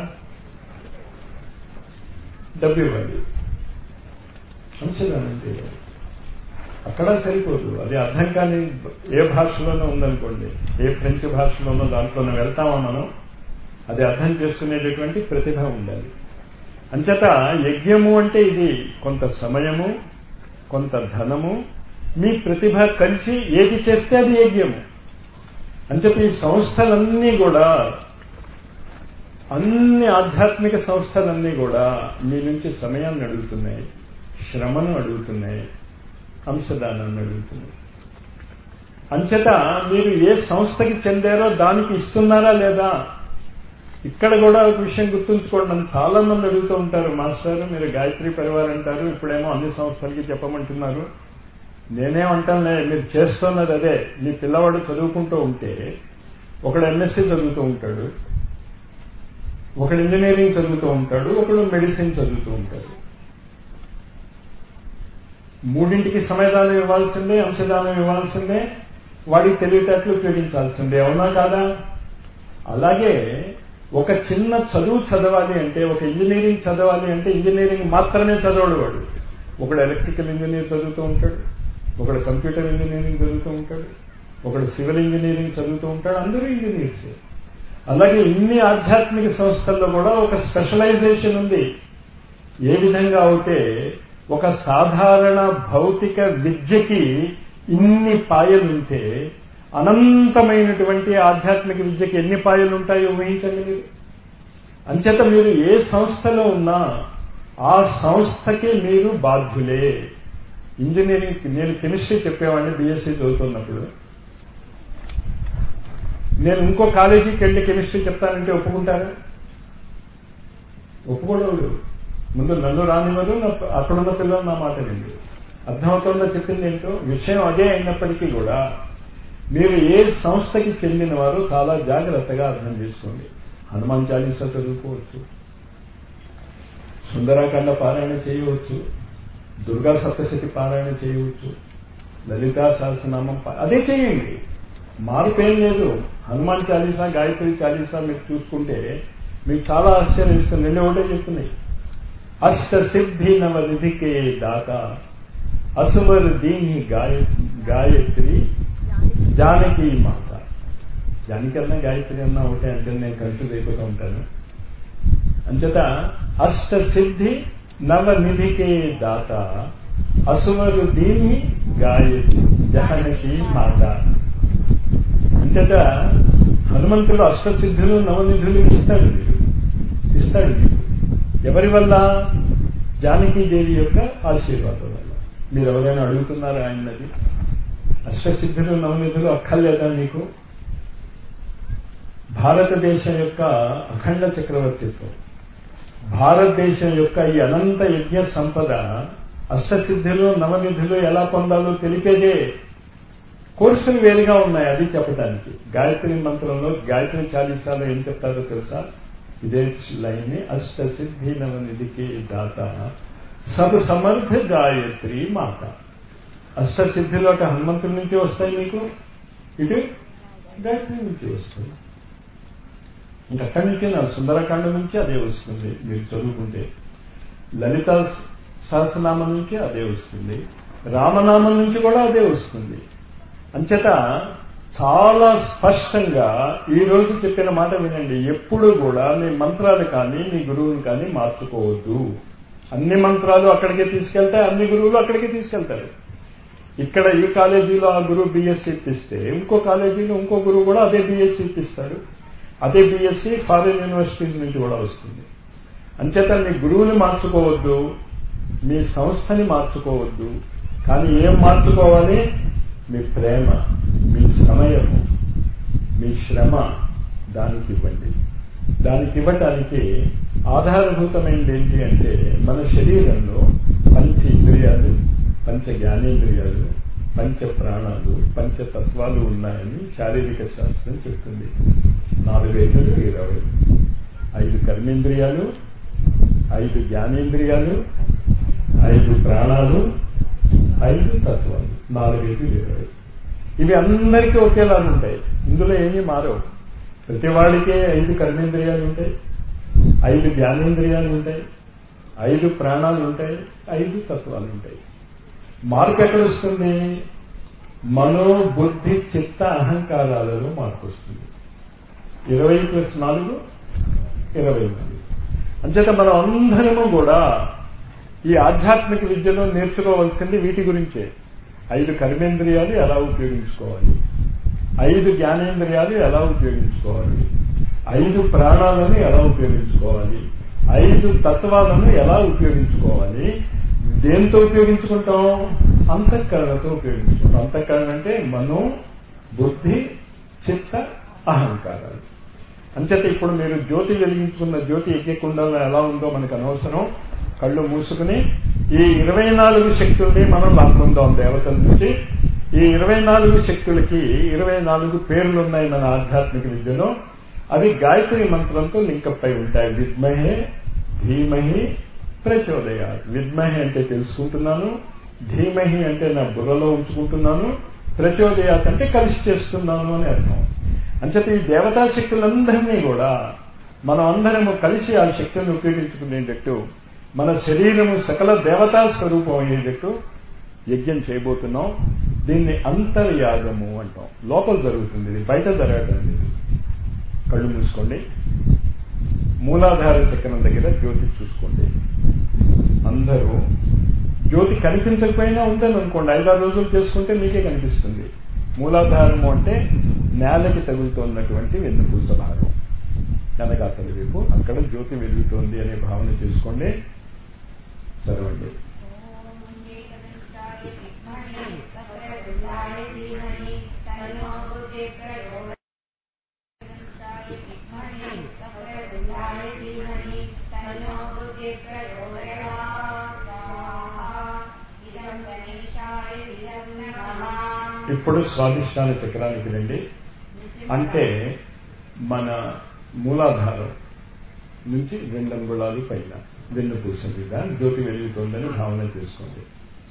డబ్బు ఇవ్వాలి, అంశదానం చేయాలి. అక్కడ సరిపోదు, అది అర్థం కాని ఏ భాషలోనో ఉందనుకోండి, ఏ ఫ్రెంచ్ భాషలోనో దాంట్లోనో వెళ్తామా మనం, అది అర్థం చేసుకునేటటువంటి ప్రతిభ ఉండాలి. అంచేత యజ్ఞము అంటే ఇది కొంత సమయము, కొంత ధనము, మీ ప్రతిభ కలిసి ఏది చేస్తే అది యజ్ఞము. అంచేత ఈ సంస్థలన్నీ కూడా, అన్ని ఆధ్యాత్మిక సంస్థలన్నీ కూడా మీ నుంచి సమయాన్ని అడుగుతున్నాయి, శ్రమను అడుగుతున్నాయి, అంశదానాన్ని అడుగుతున్నాయి. అంచేత మీరు ఏ సంస్థకి చెందారో దానికి ఇస్తున్నారా లేదా? ఇక్కడ కూడా ఒక విషయం గుర్తుంచుకోండి. నన్ను చాలా మంది అడుగుతూ ఉంటారు, మాస్టర్ మీరు గాయత్రి పరివార్ అంటారు, ఇప్పుడేమో అన్ని సంస్థలకి చెప్పమంటున్నారు. నేనేమంటానే, మీరు చేస్తున్నది అదే. మీ పిల్లవాడు చదువుకుంటూ ఉంటే ఒకడు ఎంఎస్సీ చదువుతూ ఉంటాడు, ఒకడు ఇంజనీరింగ్ చదువుతూ ఉంటాడు, ఒకడు మెడిసిన్ చదువుతూ ఉంటాడు. మూడింటికి సమయదానం ఇవ్వాల్సిందే, అంశదానం ఇవ్వాల్సిందే, వాడికి తెలివితేటలు ఉపయోగించాల్సిందే. అవునా కాదా? అలాగే ఒక చిన్న చదువు చదవాలి అంటే, ఒక ఇంజనీరింగ్ చదవాలి అంటే ఇంజనీరింగ్ మాత్రమే చదవడు వాడు. ఒకడు ఎలక్ట్రికల్ ఇంజనీర్ చదువుతూ ఉంటాడు, ఒకడు కంప్యూటర్ ఇంజనీరింగ్ చదువుతూ ఉంటాడు, ఒకడు సివిల్ ఇంజనీరింగ్ చదువుతూ ఉంటాడు. అందరూ ఇంజనీర్స్. అలాగే ఇన్ని ఆధ్యాత్మిక సంస్థల్లో కూడా ఒక స్పెషలైజేషన్ ఉంది. ఏ విధంగా అయితే ఒక సాధారణ భౌతిక విద్యకి ఇన్ని పాయలుంటే అనంతమైనటువంటి ఆధ్యాత్మిక విద్యకి ఎన్ని పాయలు ఉంటాయో ఊహించండి మీరు. అంచేత మీరు ఏ సంస్థలో ఉన్నా ఆ సంస్థకి మీరు బాధ్యులే. ఇంజనీరింగ్, నేను కెమిస్ట్రీ చెప్పేవాడిని బీఎస్సీ చదువుతున్నప్పుడు. నేను ఇంకో కాలేజీకి వెళ్ళి కెమిస్ట్రీ చెప్తానంటే ఒప్పుకుంటారా? ఒప్పుకోడు. ముందు నన్ను రానివ్వరు, అక్కడున్న పిల్లలు నా మాట విందు. అర్థమవుతుందో చెప్పింది ఏంటో. విషయం అదే అయినప్పటికీ కూడా మీరు ఏ సంస్థకి చెందినవారో చాలా జాగ్రత్తగా అర్థం చేసుకోండి. హనుమాన్ చాలీసా చదువుకోవచ్చు, సుందరాకాండ పారాయణ చేయవచ్చు, దుర్గా సప్తశతి పారాయణ చేయవచ్చు, లలితా సహస్రనామం అదే చేయండి, మార్పేం లేదు. హనుమాన్ చాలీసా, గాయత్రి చాలీసా మీరు చూసుకుంటే మీకు చాలా ఆశ్చర్యం ఇస్తుంది. రెండు ఒకటే చెప్తున్నాయి. అష్ట సిద్ధి నవ నిధికే దాత అసువర్ దీని గాయ గాయత్రి జానకి మాత. జానకన్నా గాయత్రి అన్నా ఒకటే అంటే నేను కన్ఫ్యూజ్ అయిపోతూ ఉంటాను. అంచేత అష్ట సిద్ధి నవ నిధికే దాత అసువరు దీని గాయత్రి జానకి మాత. అంచేత హనుమంతుడు అష్టసిద్ధులు నవనిధులు ఇస్తాడు ఇస్తాడు మీకు. ఎవరి వల్ల? జానకీదేవి యొక్క ఆశీర్వాదం వల్ల. మీరు ఎవరైనా అడుగుతున్నారా ఆయనది? అష్టసిద్ధులు నవనిధులు అక్కర్లేదా మీకు? భారతదేశం యొక్క అఖండ చక్రవర్తిత్వం, భారతదేశం యొక్క ఈ అనంత యజ్ఞ సంపద, అష్టసిద్ధులు నవనిధులు ఎలా పొందాలో తెలిపేదే. కోర్సులు వేరుగా ఉన్నాయి, అది చెప్పడానికి. గాయత్రి మంత్రంలో, గాయత్రి చాలీసాలో ఏం చెప్తారో తెలుసా? ఇదే లైన్ ని, అష్టసిద్ధి నవనిధికి దాత సబ్ సమర్థ గాయత్రి మాత. అష్టసిద్ధిలో అటు హనుమంతుడి నుంచి వస్తాయి మీకు, ఇటు గాయత్రి నుంచి వస్తుంది. ఇంకక్కడి నుంచి నా సుందరకాండ నుంచి అదే వస్తుంది. మీరు చదువుకుంటే లలితా సహస్రనామం నుంచి అదే వస్తుంది, రామనామం నుంచి కూడా అదే వస్తుంది. అంచేత చాలా స్పష్టంగా ఈ రోజు చెప్పిన మాట వినండి. ఎప్పుడు కూడా మీ మంత్రాలు కానీ మీ గురువులు కానీ మార్చుకోవద్దు. అన్ని మంత్రాలు అక్కడికే తీసుకెళ్తాయి, అన్ని గురువులు అక్కడికే తీసుకెళ్తారు. ఇక్కడ ఈ కాలేజీలో ఆ గురువు బీఎస్సీ ఇప్పిస్తే ఇంకో కాలేజీలో ఇంకో గురువు కూడా అదే బీఎస్సీ ఇప్పిస్తాడు. అదే బీఎస్సీ ఫారిన్ యూనివర్సిటీస్ నుంచి కూడా వస్తుంది. అంచేత మీ గురువుని మార్చుకోవద్దు, మీ సంస్థని మార్చుకోవద్దు, కానీ ఏం మార్చుకోవాలి? మీ ప్రేమ, మీ సమయము, మీ శ్రమ దానికి ఇవ్వండి. దానికి ఇవ్వటానికి ఆధారభూతమైనది ఏంటి అంటే మన శరీరంలో పంచ ఇంద్రియాలు, పంచ జ్ఞానేంద్రియాలు, పంచ ప్రాణాలు, పంచతత్వాలు ఉన్నాయని శారీరక శాస్త్రం చెప్తుంది. నాలుగైదులు ఇరవై, ఐదు కర్మేంద్రియాలు, ఐదు జ్ఞానేంద్రియాలు, ఐదు ప్రాణాలు, ఐదు తత్వాలు, నాలుగైదు ఇరవై. ఇవి అందరికీ ఒకేలాగా ఉంటాయి, ఇందులో ఏమీ మారవు. ప్రతి వాడికే ఐదు కర్మేంద్రియాలు ఉంటాయి, ఐదు జ్ఞానేంద్రియాలు ఉంటాయి, ఐదు ప్రాణాలు ఉంటాయి, ఐదు తత్వాలు ఉంటాయి. మార్పు ఎక్కడ వస్తుంది? మనో బుద్ధి చిత్త అహంకారాలలో మార్పు వస్తుంది. ఇరవై ప్లస్ నాలుగు ఇరవై నాలుగు. అంచేత మనం అందరము కూడా ఈ ఆధ్యాత్మిక విద్యలో నేర్చుకోవాల్సింది వీటి గురించే. ఐదు కర్మేంద్రియాలు ఎలా ఉపయోగించుకోవాలి, ఐదు జ్ఞానేంద్రియాలు ఎలా ఉపయోగించుకోవాలి, ఐదు ప్రాణాలను ఎలా ఉపయోగించుకోవాలి, ఐదు తత్వాలను ఎలా ఉపయోగించుకోవాలి. దేంతో ఉపయోగించుకుంటాం? అంతఃకరణతో ఉపయోగించుకుంటాం. అంతఃకరణ అంటే మనో బుద్ధి చిత్త అహంకారాలు. అంచేత ఇప్పుడు మీరు జ్యోతి వెలిగించుకున్న జ్యోతి యజ్ఞకుండంలో ఎలా ఉందో మనకు అనవసరం. కళ్ళు మూసుకుని ఈ ఇరవై నాలుగు శక్తుల్ని మనం లాక్కుందాం దేవతల నుంచి. ఈ ఇరవై నాలుగు శక్తులకి ఇరవై నాలుగు పేర్లు ఉన్నాయి మన ఆధ్యాత్మిక విద్యలో. అవి గాయత్రి మంత్రంతో లింకప్ అయి ఉంటాయి. విద్మహే ధీమహి ప్రచోదయ. విద్మహి అంటే తెలుసుకుంటున్నాను, ధీమహి అంటే నా బుర్రలో ఉంచుకుంటున్నాను, ప్రచోదయాత్ అంటే కలిసి చేస్తున్నాను అని అర్థం. అంచేత ఈ దేవతా శక్తులందరినీ కూడా మనం అందరము కలిసి ఆ శక్తులను ఉపయోగించుకునేటట్టు, మన శరీరము సకల దేవతా స్వరూపం అయ్యేటట్టు యజ్ఞం చేయబోతున్నాం. దీన్ని అంతర్యాగము అంటాం. లోపల జరుగుతుంది, ఇది బయట జరగటం లేదు. కళ్ళు మూసుకోండి. మూలాధార చక్రం దగ్గర జ్యోతి చూసుకోండి. అందరూ జ్యోతి కనిపించకపోయినా ఉందని అనుకోండి, ఐదారు రోజులు చేసుకుంటే మీకే కనిపిస్తుంది. మూలాధారము అంటే నేలకి తగులుతున్నటువంటి వెన్నుపూస భాగం, వెనకాతలి వైపు, అక్కడ జ్యోతి వెలుగుతోంది అనే భావన చేసుకోండి. చదవండి. ఇప్పుడు స్వాదిష్టాన చక్రానికి రండి. అంటే మన మూలాధారం నుంచి రెండు అంగుళాలు పైన వెన్నుపూస మీద జ్యోతి వెలుగుతోందని భావన చేసుకోండి.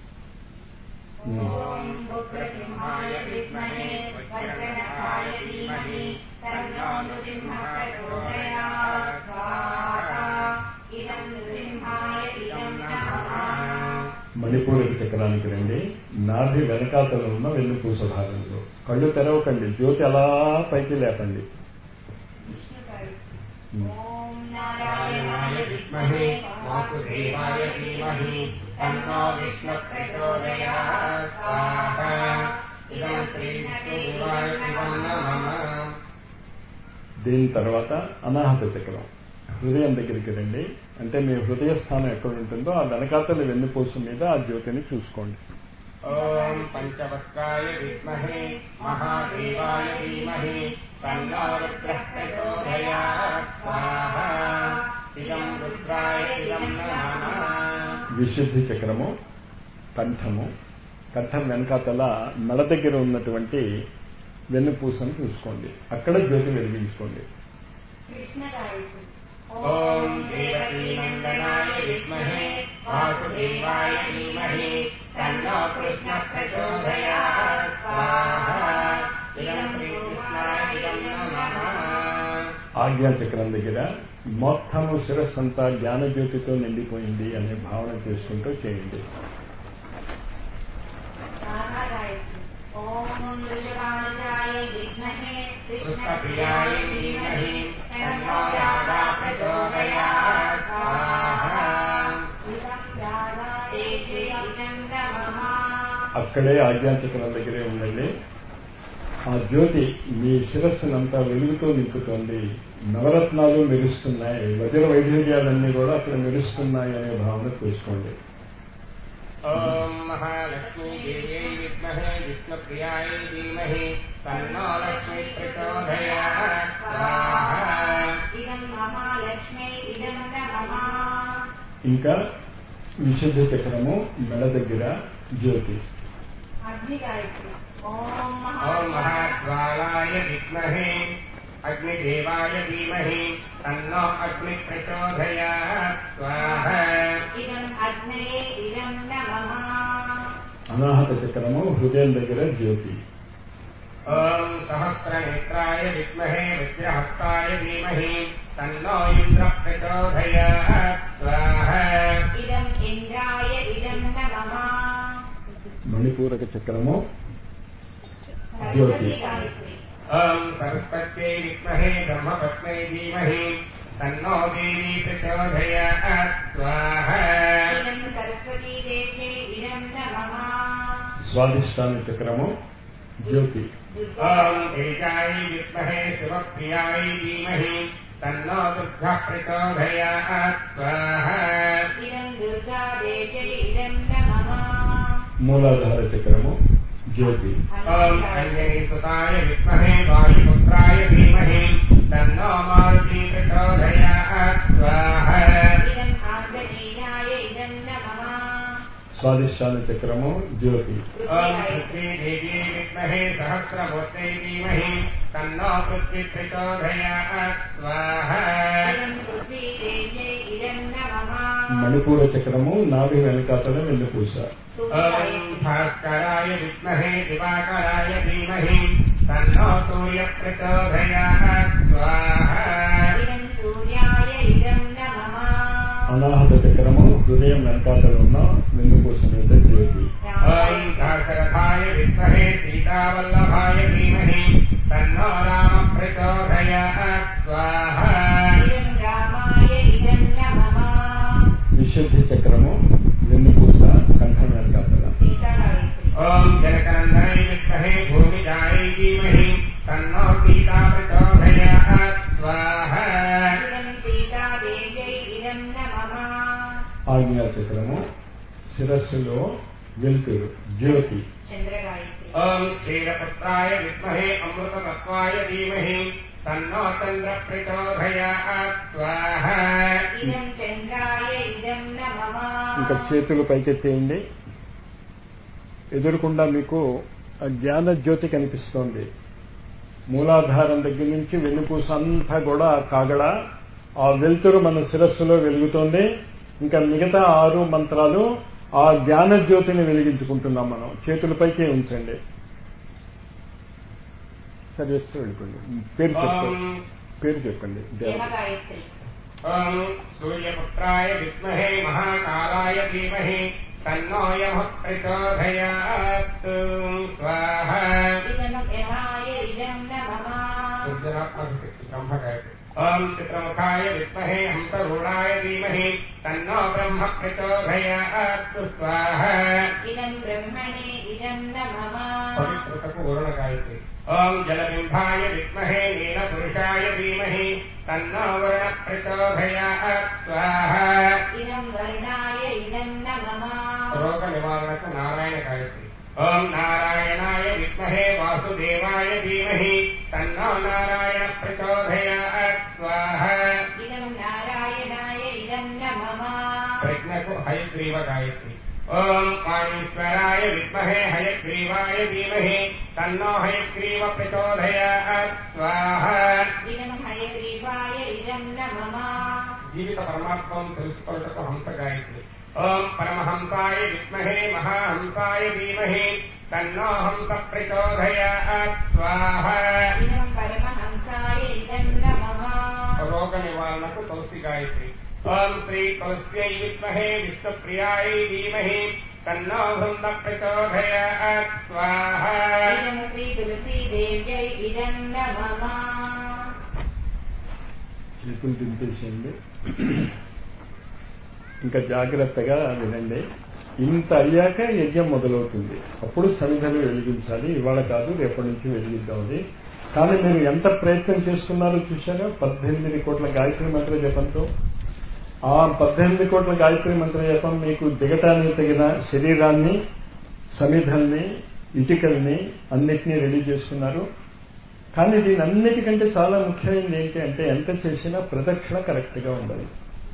మణిపూర చక్రానికి రండి. నాభి వెనకాతలో ఉన్న వెన్నుపూస భాగంలో కళ్ళు తెరవకండి, జ్యోతి అలా పైకి లేపండి. దీని తర్వాత అనాహత చక్రం హృదయం దగ్గరికి రండి. అంటే మీ హృదయ స్థానం ఎక్కడ ఉంటుందో ఆ వెనకాతల వెన్నుపూస మీద ఆ జ్యోతిని చూసుకోండి. ఓం పంచవక్రాయ విద్మహే మహాదేవాయ ధీమహి తన్నో రుద్రః ప్రచోదయాత్. స్వాహా. ఇదం రుద్రాయ ఇదం నమః. విశుద్ధి చక్రము కంఠము, కంఠం వెనకాతల మెడ దగ్గర ఉన్నటువంటి వెన్నుపూసను చూసుకోండి. అక్కడ జ్యోతి వెలిగించుకోండి. ఓం దేవకీనందనాయ విద్మహే వాసుదేవాయ ధీమహి తన్నో కృష్ణః ప్రచోదయాత్. స్వాహా. ఇదం శ్రీకృష్ణాయ ఇదం నమః. ఆజ్ఞాచక్రం దగ్గర మొత్తము శిరస్సంతా జ్ఞానజ్యోతితో నిండిపోయింది అనే భావన చేసుకుంటూ చేయండి. కృష్ణప్రియాయ ధీమహి తన్నో రాధా ప్రచోదయాత్. స్వాహా. అక్కడే ఆజ్ఞాచక్రం దగ్గరే ఉండండి. ఆ జ్యోతి మీ శిరస్సునంతా వెలుగుతో నింపుతోంది. నవరత్నాలు మెరుస్తున్నాయి, వజ్ర వైఢూర్యాలన్నీ కూడా అక్కడ మెరుస్తున్నాయి అనే భావన చేసుకోండి. ఓం మహాలక్ష్మీ దేవ్యై విద్మహే విష్ణుప్రియాయ ధీమహి తన్నో లక్ష్మీ ప్రచోదయాత్. ఇదం మహాలక్ష్మీ ఇదం నమః. ఇంకా విశుద్ధ చక్రము మెడ దగ్గర జ్యోతి. అగ్ని గాయత్రి. ఓం ఓం మహాజ్వాలాయ విద్మహే అగ్నిదేవాయ ధీమహి తన్నో అగ్ని ప్రచోదయాత్. స్వాహా. ఇదం అగ్నయే ఇదం నమః. అనాహత చక్రము హృదయం దగ్గర జ్యోతి. ఓం సహస్రనేత్రాయ విద్మహే వజ్రహస్తాయ ధీమహి తన్నో ఇంద్ర ప్రచోదయాత్. స్వాహా. ఇదం ఇంద్రాయ ఇదం నమః. మణిపూరక చక్రము సరస్వతి గాయత్రి. ఓం సరస్వత్యై విద్మహే బ్రహ్మపత్న్యై ధీమహి తన్నో దేవీ ప్రచోదయాత్. స్వాహా. ఇదం సరస్వతీ దేవ్యై ఇదం నమః. స్వాదిష్టాన చక్రము జ్యోతి. ఓం తేజాయ విద్మహే శివప్రియాయ ధీమహి తన్నో దుర్గా ప్రచోదయాత్. స్వాహా. ఇదం దుర్గా దేవ్యై ఇదం నమః. మూలాధార చక్రము జ్యోతి. ఓం అంజనీ సుతాయ విద్మహే వాయుపుత్రాయ ధీమహి తన్నో మారుతి ప్రచోదయాత్. స్వాహా. ఇదం ఆంజనేయాయ ఇదం నమః. స్వాదిష్టాన చక్రము జ్యోతి. ఓం పృథ్వీదేవ్యై విద్మహే సహస్రమూర్తై ధీమహి తన్నో పృథ్వీ ప్రచోదయాత్. స్వాహా. ఇదం పృథ్వీ దేవ్యై ఇదం నమః. మణిపూర చక్రము నాభి వెనుకాతల వెన్నుపూస. ఓం భాస్కరాయ విద్మహే దివాకరాయ ధీమహి తన్నో సూర్య ప్రచోదయాత్. స్వాహా. ఇదం సూర్యాయ ఇదం నమః. అనాహత చక్రము హృదయం వెనకాతల ఉన్న వెన్నుపూస మీద జ్యోతి. ఓం దాశరథాయ విద్మహే సీతావల్లభాయ ధీమహి తన్నో రామ ప్రచోదయాత్. స్వాహా. ఇదం రామాయ ఇదం నమః. విశుద్ధి చక్రము వెన్నుపూస కంఠం వెనకాతల. సీతా గాయత్రి. ఓం జనకందనై విద్మహే భూమిజాయై ధీమహి తన్నో సీతా ప్రచోదయాత్. స్వాహా. ఇదం సీతా దేవ్యై ఇదం నమః. ఆజ్ఞా చక్రము శిరస్సులో వెలుతురు జ్యోతి. చంద్ర గాయత్రి. ఓం క్షీరపుత్రాయ విద్మహే అమృతతత్వాయ ధీమహి తన్నో చంద్ర ప్రచోదయాత్. స్వాహా. ఇదం చంద్రాయ ఇదం నమః. ఇంకా చేతులు పైకెత్తేయండి. ఎదురుకుండా మీకు ఆ జ్ఞాన జ్యోతి కనిపిస్తోంది. మూలాధారం దగ్గర నుంచి వెన్నుపూస అంతా కూడా కాగడ ఆ వెలుతురు మన శిరస్సులో వెలుగుతోంది. ఇంకా మిగతా ఆరు మంత్రాలు ఆ జ్ఞాన జ్యోతిని వెలిగించుకుంటున్నాం మనం. చేతులపైకే ఉంచండి. సర్వేస్తూ వెళ్ళిపోండి. పేరు చెప్పండి. పేరు చెప్పండి. దేవ గాయత్రి. ఓం సూర్యపుత్రాయ విద్మహే మహాకాలాయ ధీమహి తన్నో యమః ప్రచోదయాత్. స్వాహా. ఇదం యమాయ ఇదం నమః. సృజనాత్మక శక్తి బ్రహ్మగాయత్రి. ఓం చిత్రముఖాయ విద్మహే హంసరూఢాయ ధీమహి తన్నో బ్రహ్మ ప్రచోదయాత్. స్వాహా. ఇదం బ్రహ్మణే ఇదం నమః. పవిత్రతకు వరుణ గాయత్రి. ఓం జలబింబాయ విద్మహే నీలపురుషాయ ధీమహి తన్నో వరుణ ప్రచోదయాత్. స్వాహా. ఇదం వర్ణాయ ఇదం నమః. రోగ నివారణకు నారాయణ గాయత్రి. ఓం నారాయణాయ విద్మహే వాసుదేవాయ ధీమహి తన్నో నారాయణ ప్రచోదయాత్. స్వాహా. ఇదం నారాయణాయ ఇదం నమః. ప్రజ్ఞకు హయగ్రీవ గాయత్రి. ఓం పాణీశ్వరాయ విద్మహే హయగ్రీవాయ ధీమహి తన్నో హయగ్రీవ ప్రచోదయాత్. స్వాహా. ఇదం హయగ్రీవాయ ఇదం నమః. జీవిత పరమాత్మం తెలుసుకొనుటకు హంస గాయత్రి. ఓం పరమహంసాయ విద్మహే మహాహంసాయ ధీమహి తన్నో హంస ప్రచోదయాత్. స్వాహా. ఇదం పరమహంసాయ ఇదం నమః. రోగ నివారణకు తులసి గాయత్రి. ఓం శ్రీ తులస్యై విద్మహే విష్ణుప్రియాయ ధీమహి తన్నో బృంద ప్రచోదయాత్. స్వాహా. ఇదం శ్రీ తులసీ దేవ్యై ఇదం నమః. చేతులు దింపేసేయండి. ఇంకా జాగ్రత్తగా వినండి. ఇంత అయ్యాక యజ్ఞం మొదలవుతుంది. అప్పుడు సమిధలు వెలిగించాలి. ఇవాళ కాదు, రేపటి నుంచి వెలిగిద్దామని. కానీ మీరు ఎంత ప్రయత్నం చేస్తున్నారో చూశారా? పద్దెనిమిది కోట్ల గాయత్రి మంత్ర జపంతో. ఆ పద్దెనిమిది కోట్ల గాయత్రి మంత్ర జపం మీకు దిగటానికి తగిన శరీరాన్ని, సమిధల్ని, ఇటికల్ని అన్నిటినీ రెడీ చేసుకున్నారు. కానీ దీని అన్నిటికంటే చాలా ముఖ్యమైనది ఏంటి అంటే ఎంత చేసినా ప్రదక్షిణ కరెక్ట్గా ఉండాలి.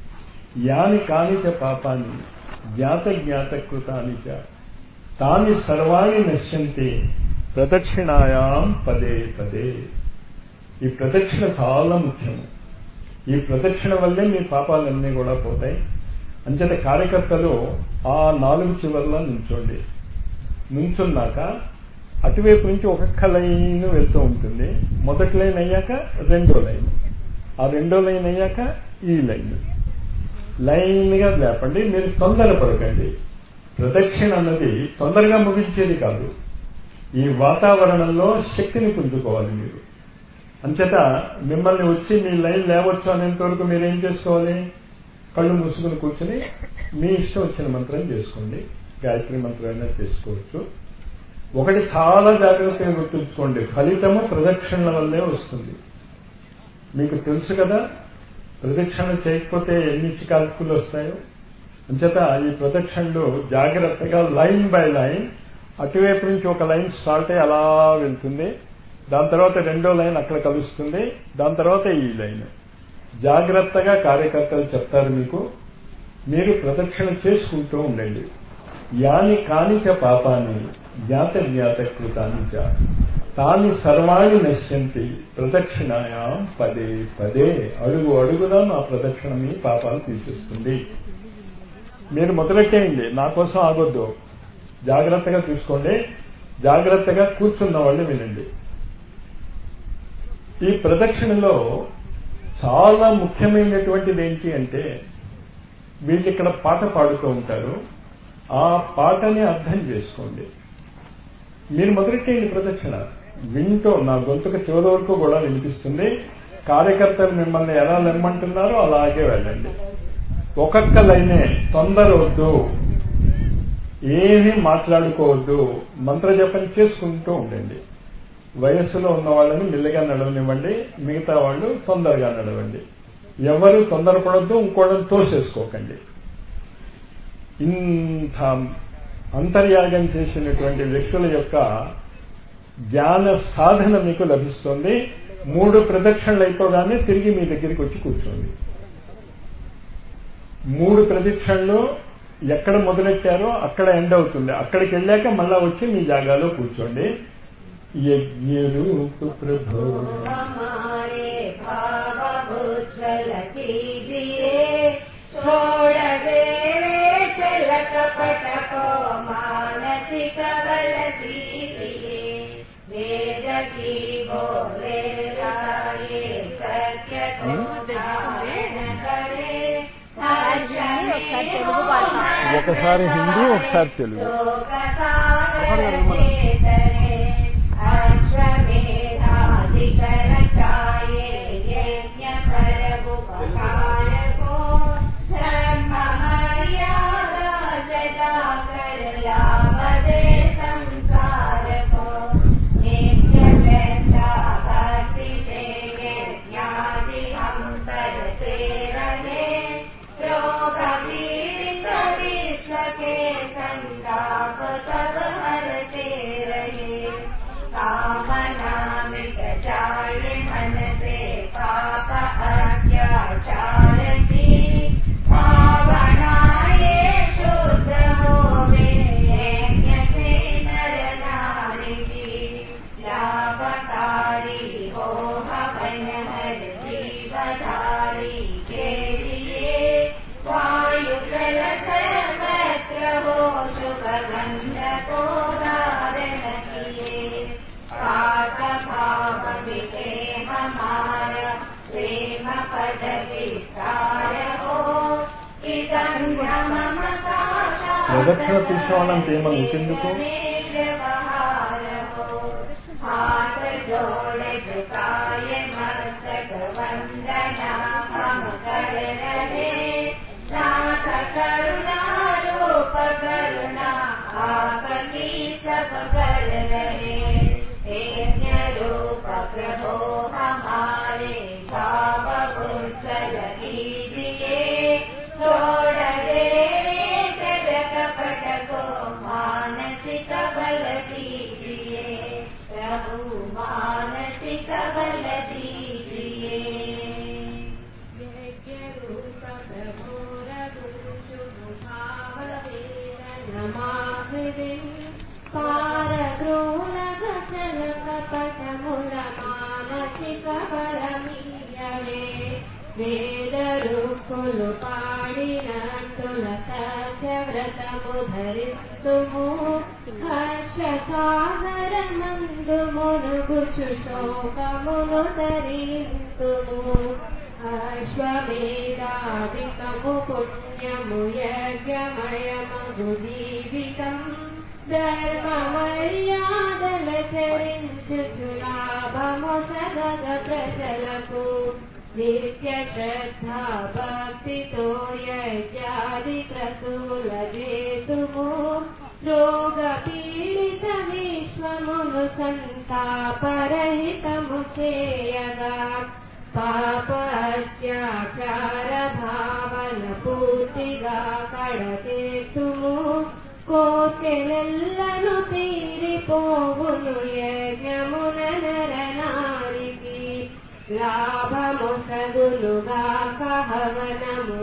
యాని కానిచ పాపాన్ని జ్ఞాత జ్ఞాత కృతాని చ తాని సర్వాణి నశ్యంతి ప్రదక్షిణాయాం పదే పదే. ఈ ప్రదక్షిణ చాలా ముఖ్యము. ఈ ప్రదక్షిణ వల్లే మీ పాపాలన్నీ కూడా పోతాయి. అంచేత కార్యకర్తలు ఆ నాలుగు చివర్లో నుంచోండి. నుంచున్నాక అటువైపు నుంచి ఒక్కొక్క లైన్ వెళ్తూ ఉంటుంది. మొదటి లైన్ అయ్యాక రెండో లైన్, ఆ రెండో లైన్ అయ్యాక ఈ లైన్. లైన్గా లేపండి. మీరు తొందరపడకండి. ప్రదక్షిణ అన్నది తొందరగా ముగించేది కాదు. ఈ వాతావరణంలో శక్తిని పుంజుకోవాలి మీరు. అంచేత మిమ్మల్ని వచ్చి మీ లైన్ లేవచ్చు అనేంత వరకు మీరేం చేసుకోవాలి? కళ్ళు మూసుకుని కూర్చొని మీ ఇష్టం వచ్చిన మంత్రం చేసుకోండి. గాయత్రి మంత్రం అయినా చేసుకోవచ్చు. ఒకటి చాలా జాగ్రత్తగా గుర్తుంచుకోండి, ఫలితము ప్రదక్షిణల వల్లే వస్తుంది. మీకు తెలుసు కదా, ప్రదక్షిణ చేయకపోతే ఎన్ని చికాకులు వస్తాయో. అంచేత ఈ ప్రదక్షిణలో జాగ్రత్తగా లైన్ బై లైన్, అటువైపు నుంచి ఒక లైన్ స్టార్ట్ అయ్యి అలా వెళ్తుంది. దాని తర్వాత రెండో లైన్ అక్కడ కలుస్తుంది. దాని తర్వాత ఈ లైన్. జాగ్రత్తగా కార్యకర్తలు చెప్తారు మీకు. మీరు ప్రదక్షిణ చేసుకుంటూ ఉండండి. యాని కానిచ పాపాన్ని జ్ఞాత జ్ఞాత కృతాని చ తాని సర్వాణి నశ్యంతి ప్రదక్షిణాయాం పదే పదే. అడుగు అడుగుదా మా ప్రదక్షిణ మీ పాపాలు తీసేస్తుంది. మీరు మొదలెట్టేయండి, నా కోసం ఆగొద్దు. జాగ్రత్తగా చూసుకోండి. జాగ్రత్తగా కూర్చున్న వాళ్ళు వినండి. ఈ ప్రదక్షిణలో చాలా ముఖ్యమైనటువంటిది ఏంటి అంటే, వీళ్ళు ఇక్కడ పాట పాడుతూ ఉంటారు. ఆ పాటని అర్థం చేసుకోండి. మీరు మొదలెట్టేయండి ప్రదక్షిణ. వింటూ నా గొంతుకు చివరి వరకు కూడా వినిపిస్తుంది. కార్యకర్తలు మిమ్మల్ని ఎలా లెమ్మంటున్నారో అలాగే వెళ్ళండి. ఒక్కొక్క లైనే, తొందర వద్దు, ఏమీ మాట్లాడుకోవద్దు, మంత్రజపం చేసుకుంటూ ఉండండి. వయస్సులో ఉన్న వాళ్ళని మెల్లిగా నడవనివ్వండి, మిగతా వాళ్ళు తొందరగా నడవండి. ఎవరు తొందరపడద్దు, ఇంకోళ్ళని తోసేసుకోకండి. ఇంత అంతర్యాగం చేసినటువంటి వ్యక్తుల యొక్క జ్ఞాన సాధన మీకు లభిస్తుంది. మూడు ప్రదక్షిణలు అయిపోగానే తిరిగి మీ దగ్గరికి వచ్చి కూర్చోండి. మూడు ప్రదక్షిణలు ఎక్కడ మొదలెట్టారో అక్కడ ఎండ్ అవుతుంది. అక్కడికి వెళ్ళాక మళ్ళా వచ్చి మీ జాగాలో కూర్చోండి. యజ్ఞరూప ప్రభో पटको मानसिक बल दीजिए वेद की बोले लाए सत्य को धारण करे ఒకసారి హిందీ ఒకసారి తెలుగు. ప్రదక్షిణ తీసుకోవాలంటే ఏమన్నా ఇంకెందుకు? కరుణారూప की सब कर रहे, यज्ञ रूप प्रभो हमारे भाव उज्जवल कीजिए, छोड़ दे जग कपट को मानसिक बल दीजिए, प्रभु मानसिक बल दीजिए। यज्ञ रूप प्रभो रघुशुभ भाव नमाहृदि पारद्रोलग चल कपट मूल मानसिक बलमीयवे, वेद రుక్కులు పాడినట్టుల సత్య వ్రతము ధరిస్తుము, హర్ష సాగర మందు మునుగుచు శోకమును ధరింతుము, అశ్వమేధాధికము పుణ్యము యజ్ఞమయమగు జీవితం, ధర్మ మర్యాదల చరించుచు లాభము సగగ ప్రజలకు, నిత్య శ్రద్ధా భక్తితో యజ్ఞాది క్రతువుల చేతుము, రోగ పీడిత విశ్వమును సంతాపరహితము చేయగా, పాప అత్యాచార భావన పూర్తిగా కడతేతుము, కోర్కెలెల్లను తీరిపోవును యజ్ఞమున నరనారికి, లాభమొసగునుగాక హవనము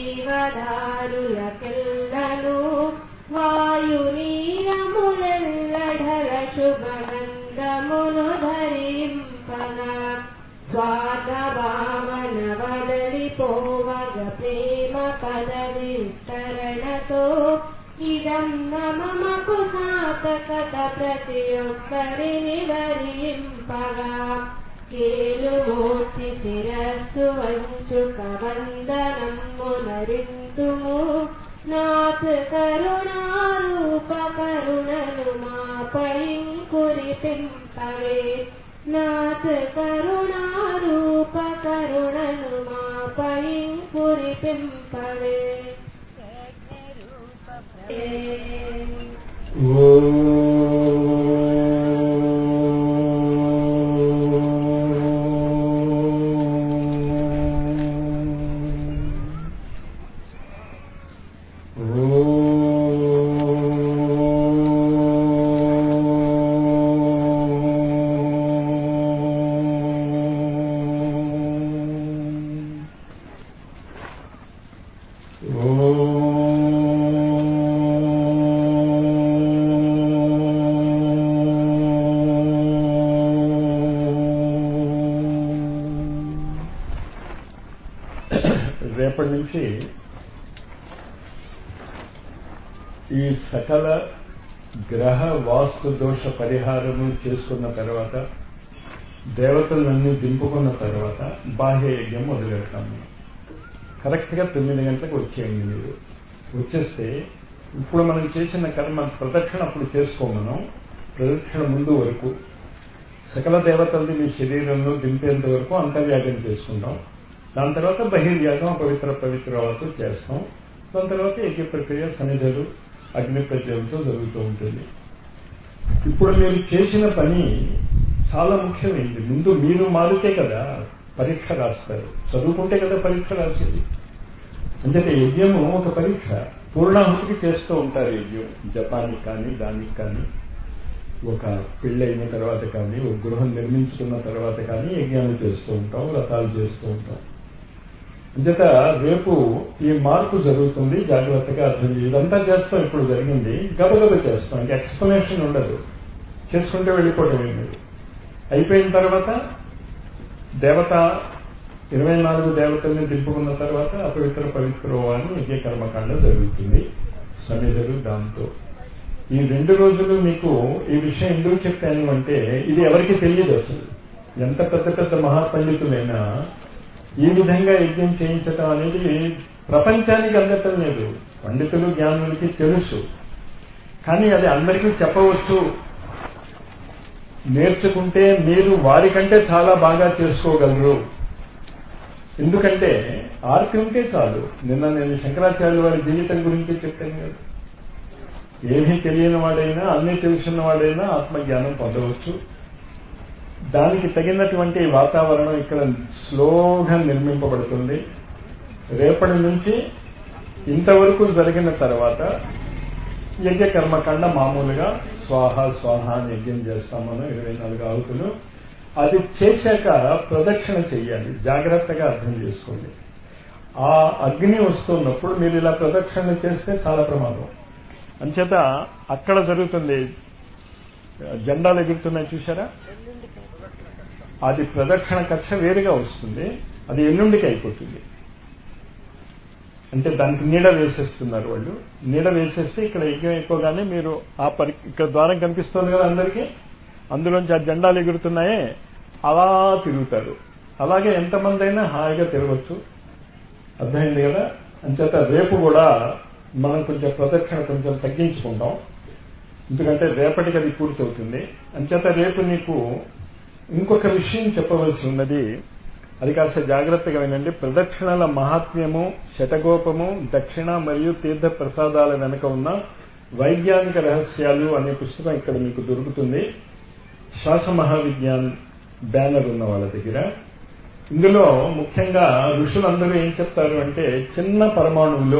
జీవధారులకెల్లను, వాయు నీరములెల్లఢల శుభగంధమును ధరింపగా, స్వార్థ భావన వదలిపోవగ ప్రేమ పద విస్తరణతో, ఇదం నమమకు సాతకత ప్రతి ఒక్కరిని వరింపగా, కేలు మోర్చి శిరస్సు వంచుక వందనము నరింతుము, నాథ్ కరుణారూప కరుణను మాపై కురిపింపవే, నాథ్ కరుణారూప కరుణను మాపై కురిపింపవే. రేపటి నుంచి ఈ సకల గ్రహ వాస్తు దోష పరిహారము చేసుకున్న తర్వాత, దేవతలన్నీ దింపుకున్న తర్వాత బాహ్య యజ్ఞం మొదలెడతాము. కరెక్ట్గా తొమ్మిది గంటలకు వచ్చేయండి. మీరు వచ్చేస్తే ఇప్పుడు మనం చేసిన కర్మ ప్రదక్షిణ అప్పుడు చేసుకోమనం, ప్రదక్షిణ ముందు వరకు సకల దేవతల్ని మీ శరీరంలో దింపేంత వరకు అంతర్యాగం చేసుకుంటాం. దాని తర్వాత బహిర్యాగం పవిత్ర పవిత్రవాతో చేస్తాం. దాని తర్వాత యజ్ఞ ప్రక్రియ సన్నిధులు అగ్ని ప్రజ్వలతో జరుగుతూ ఉంటుంది. ఇప్పుడు మీరు చేసిన పని చాలా ముఖ్యమైంది. ముందు మీరు మారితే కదా పరీక్ష రాస్తారు. చదువుకుంటే కదా పరీక్ష రాసేది. అంటే యజ్ఞము ఒక పరీక్ష. పూర్ణాహుతికి చేస్తూ ఉంటారు యజ్ఞం. జపానికి కానీ దానికి కానీ, ఒక పెళ్ళైన తర్వాత కానీ, ఒక గృహం నిర్మించుకున్న తర్వాత కానీ యజ్ఞాలు చేస్తూ ఉంటాం, వ్రతాలు చేస్తూ ఉంటాం. అంచేత రేపు ఈ మార్పు జరుగుతుంది. జాగ్రత్తగా అర్థం చేయాలి. ఇదంతా చేస్తాం. ఇప్పుడు జరిగింది గబగబ చేస్తాం. ఇంకా ఎక్స్ప్లెనేషన్ ఉండదు. చేసుకుంటే వెళ్ళిపోవటం లేదు. అయిపోయిన తర్వాత దేవత ఇరవై నాలుగు దేవతల్ని దింపుకున్న తర్వాత అపవిత్ర పవిత్రవాన్ని యజ్ఞ కర్మకాండ జరుగుతుంది. సన్నిధులు దాంతో ఈ రెండు రోజులు మీకు ఈ విషయం ఎందుకు చెప్పాను అంటే, ఇది ఎవరికి తెలియదు అసలు. ఎంత పెద్ద పెద్ద మహాపండితులైనా ఈ విధంగా యజ్ఞం చేయించటం అనేది ప్రపంచానికి అందటం లేదు. పండితులు జ్ఞానులకి తెలుసు, కానీ అది అందరికీ చెప్పవచ్చు. నేర్చుకుంటే మీరు వారికంటే చాలా బాగా చేసుకోగలరు. ఎందుకంటే ఆర్తి ఉంటే చాలు. నిన్న నేను శంకరాచార్యుల వారి జీవితం గురించి చెప్పాను కదా. ఏమీ తెలియని వాడైనా అన్నీ తెలుసున్న వాడైనా ఆత్మజ్ఞానం పొందవచ్చు. దానికి తగినటువంటి వాతావరణం ఇక్కడ స్లోగా నిర్మింపబడుతుంది. రేపటి నుంచి ఇంతవరకు జరిగిన తర్వాత యజ్ఞ కర్మకాండ మామూలుగా స్వాహ స్వాహ అని యజ్ఞం చేస్తాం మనం ఇరవై నాలుగు ఆహుతులు. అది చేశాక ప్రదక్షిణ చెయ్యాలి. జాగ్రత్తగా అర్థం చేసుకోండి. ఆ అగ్ని వస్తున్నప్పుడు మీరు ఇలా ప్రదక్షిణ చేస్తే చాలా ప్రమాదం. అంచేత అక్కడ జరుగుతుంది. జెండాలు ఎగురుతున్నాయి చూసారా, అది ప్రదక్షిణ కక్ష వేరుగా వస్తుంది. అది ఎల్లుండికి అయిపోతుంది. అంటే దానికి నీడ వేసేస్తున్నారు వాళ్ళు. నీడ వేసేస్తే ఇక్కడ యజ్ఞం అయిపోగానే మీరు ఆ పరి ఇక్కడ ద్వారం కనిపిస్తుంది కదా అందరికీ, అందులోంచి ఆ జెండాలు ఎగురుతున్నాయే అలా తిరుగుతారు. అలాగే ఎంతమంది అయినా హాయిగా తిరగచ్చు. అర్థమైంది కదా. అంచేత రేపు కూడా మనం కొంచెం ప్రదక్షిణ కొంచెం తగ్గించుకుంటాం, ఎందుకంటే రేపటికి అది పూర్తవుతుంది. అంచేత రేపు నీకు ఇంకొక విషయం చెప్పవలసి ఉన్నది. అది కాస్త జాగ్రత్తగా వినండి. ప్రదక్షిణల మహాత్మ్యము, శతగోపము, దక్షిణ మరియు తీర్థ ప్రసాదాల వెనుక ఉన్న వైజ్ఞానిక రహస్యాలు అనే పుస్తకం ఇక్కడ మీకు దొరుకుతుంది. శ్వాస మహావిజ్ఞాన్ బ్యానర్ ఉన్న వాళ్ళ దగ్గర. ఇందులో ముఖ్యంగా ఋషులందరూ ఏం చెప్తారు అంటే, చిన్న పరమాణువులో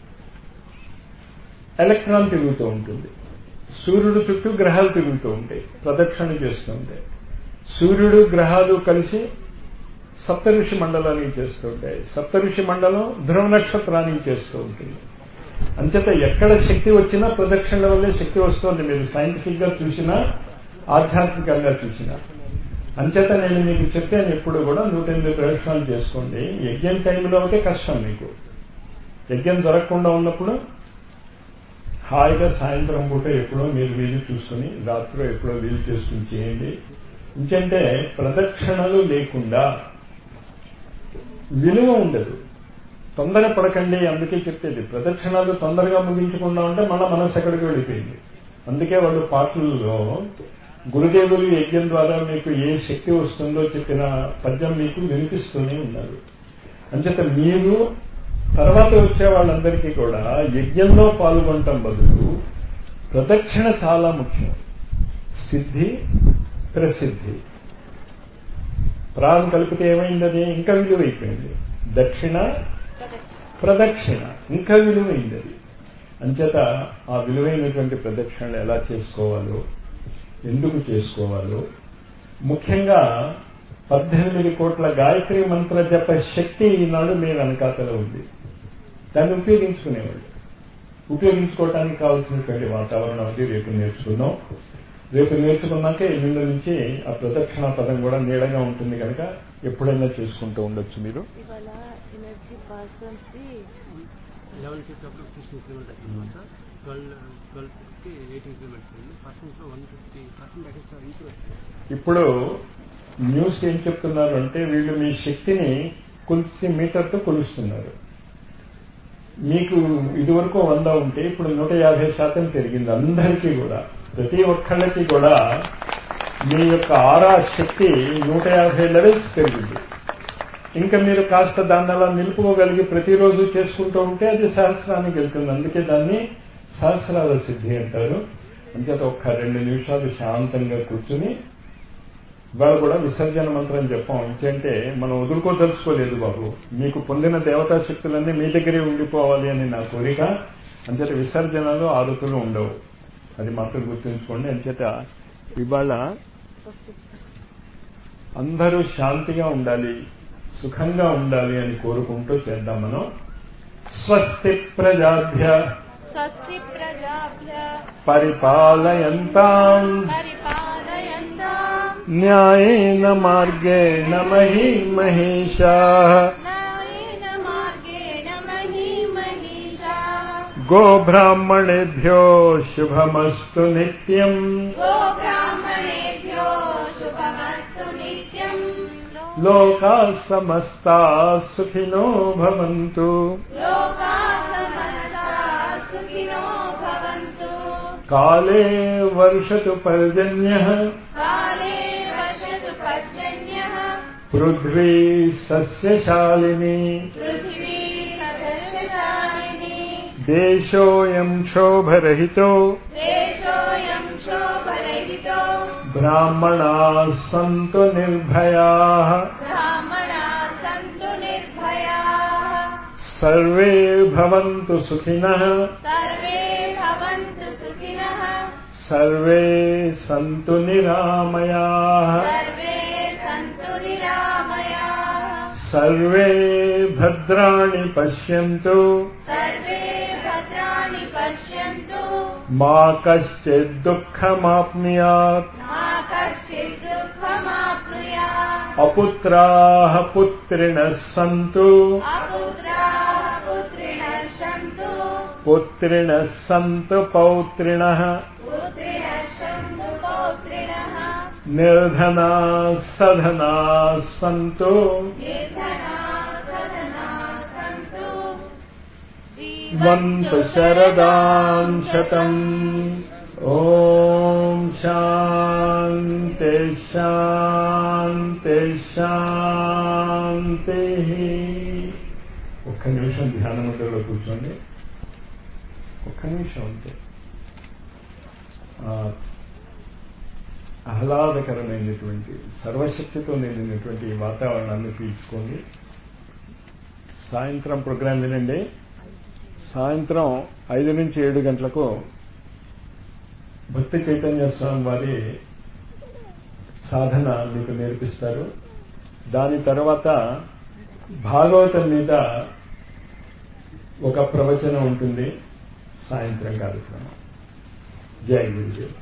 ఎలక్ట్రాన్ తిరుగుతూ ఉంటుంది. సూర్యుడు చుట్టూ గ్రహాలు తిరుగుతూ ఉంటాయి, ప్రదక్షిణ చేస్తూ ఉంటాయి. సూర్యుడు గ్రహాలు కలిసి సప్తఋషి మండలానికి చేస్తూ ఉంటాయి. సప్తఋషి మండలం ధ్రువ నక్షత్రానికి చేస్తూ ఉంటుంది. అంచేత ఎక్కడ శక్తి వచ్చినా ప్రదక్షిణల వల్లే శక్తి వస్తుంది. మీరు సైంటిఫిక్ గా చూసినా ఆధ్యాత్మికంగా చూసినా. అంచేత నేను మీకు చెప్పాను ఎప్పుడు కూడా నూట ఎనిమిది ప్రదక్షిణాలు చేసుకోండి. యజ్ఞం టైంలో అయితే కష్టం మీకు. యజ్ఞం జరగకుండా ఉన్నప్పుడు హాయిగా సాయంత్రం పూట ఎప్పుడో మీరు వీలు చూసుకుని రాత్రి ఎప్పుడో వీలు చేసుకుని చేయండి. ఇంకంటే ప్రదక్షిణలు లేకుండా విలువ ఉండదు. తొందర పడకండి. అందుకే చెప్పేది ప్రదక్షిణాలు తొందరగా ముగించకుండా ఉంటే మళ్ళా మనసు ఎక్కడికి వెళ్ళిపోయింది. అందుకే వాళ్ళు పాటలలో గురుదేవులు యజ్ఞం ద్వారా మీకు ఏ శక్తి వస్తుందో చెప్పిన పద్యం మీకు వినిపిస్తూనే ఉన్నారు. అంచేత మీరు తర్వాత వచ్చే వాళ్ళందరికీ కూడా యజ్ఞంలో పాల్గొనటం బదులు ప్రదక్షిణ చాలా ముఖ్యం. సిద్ధి ప్రసిద్ధి ప్రాణం కలిపితే ఏమైందని ఇంకా విలువైపోయింది. దక్షిణ ప్రదక్షిణ ఇంకా విలువైంది అది. అంచేత ఆ విలువైనటువంటి ప్రదక్షిణలు ఎలా చేసుకోవాలో, ఎందుకు చేసుకోవాలో, ముఖ్యంగా పద్దెనిమిది కోట్ల గాయత్రి మంత్ర జప శక్తి ఈనాడు మీ వెనకాతలో ఉంది. దాన్ని ఉపయోగించుకునేవాళ్ళు. ఉపయోగించుకోవటానికి కావాల్సినటువంటి వాతావరణం అది రేపు నేర్చుకుందాం. రేపు నేర్చుకున్నాక ఎల్లుండి నుంచి ఆ ప్రదక్షిణ పదం కూడా నీడగా ఉంటుంది కనుక ఎప్పుడైనా చేసుకుంటూ ఉండొచ్చు మీరు. ఇప్పుడు న్యూస్ ఏం చెప్తున్నారు అంటే, వీళ్ళు మీ శక్తిని కొలిసి మీటర్తో కొలుస్తున్నారు. మీకు ఇదివరకు వంద ఉంటే ఇప్పుడు నూట యాభై శాతం పెరిగింది. అందరికీ కూడా, ప్రతి ఒక్కళ్ళకి కూడా మీ యొక్క ఆరా శక్తి నూట యాభై లెవెల్స్ పెరిగింది. ఇంకా మీరు కాస్త దాన్ని అలా నిలుపుకోగలిగి ప్రతిరోజు చేసుకుంటూ ఉంటే అది సహస్రానికి వెళ్తుంది. అందుకే దాన్ని సహస్రాల సిద్ధి అంటారు. అంచేత ఒక్క రెండు నిమిషాలు శాంతంగా కూర్చుని, వాళ్ళు కూడా విసర్జన మంత్రం చెప్పాం. ఎందుకంటే మనం వదులుకోదలుచుకోలేదు బాబు, మీకు పొందిన దేవతా శక్తులన్నీ మీ దగ్గరే ఉండిపోవాలి అని నా కోరిక. అంచేత విసర్జనలు ఆరుతులు ఉండవు, అది మాత్రం గుర్తుంచుకోండి. అంచేత ఇవాళ అందరూ శాంతిగా ఉండాలి, సుఖంగా ఉండాలి అని కోరుకుంటూ చేద్దాం మనం. స్వస్తి ప్రజాభ్య స్వస్తి ప్రజాభ్య పరిపాలయంతాం పరిపాలయంతాం న్యాయేన మార్గేణ మహీం మహేషాః న్యాయేన మార్గేణ మహీం మహీషాః గోబ్రాహ్మణేభ్యో శుభమస్తు నిత్యం గోబ్రాహ్మణేభ్యో శుభమస్తు నిత్యం లోకాః సమస్తాః సుఖినో భవంతు లోకాః సమస్తాః సుఖినో భవంతు కాలే వర్షతు పర్జన్యః కాలే వర్షతు పర్జన్యః పృథ్వీ సస్యశాలినీ పృథివీ సస్యశాలినీ దేశోయం క్షోభరహితో దేశోయం శోభరహితో బ్రాహ్మణా సంతు నిర్భయాః బ్రాహ్మణా సంతు నిర్భయాః సర్వే భవంతు సుఖినః సర్వే భవంతు సుఖినః సర్వే సంతు నిరామయాః సర్వే సంతు నిరామయాః సర్వే భద్రాణి పశ్యంతు సర్వే భద్రాణి పశ్యంతు మా కశ్చిద్ దుఃఖమాప్నుయాత్ మా కశ్చిద్ దుఃఖమాప్నుయాత్ అపుత్రాః పుత్రిణః సంతు అపుత్రాః పుత్రిణః సంతు పుత్రిణః సంతు పౌత్రిణః పుత్రిణః సంతు పౌత్రిణః నిర్ధనాః సధనాః సంతు నిర్ధనాః సధనాః సంతు వంతు శరదాం శతం. ఓం శాంతి శాంతి శాంతి. ఒక్క నిమిషం ధ్యాన ముద్రలో కూర్చోండి. ఒక్క నిమిషం అంతే. ఆహ్లాదకరమైనటువంటి సర్వశక్తితో నిండినటువంటి వాతావరణాన్ని పీల్చుకోండి. సాయంత్రం ప్రోగ్రాం వినండి. సాయంత్రం ఐదు నుంచి ఏడు గంటలకు భక్తి చైతన్య స్వామి వారి సాధన మీకు నేర్పిస్తారు. దాని తర్వాత భాగవతం మీద ఒక ప్రవచనం ఉంటుంది సాయంత్రం కార్యక్రమం. జై గురుదేవ్.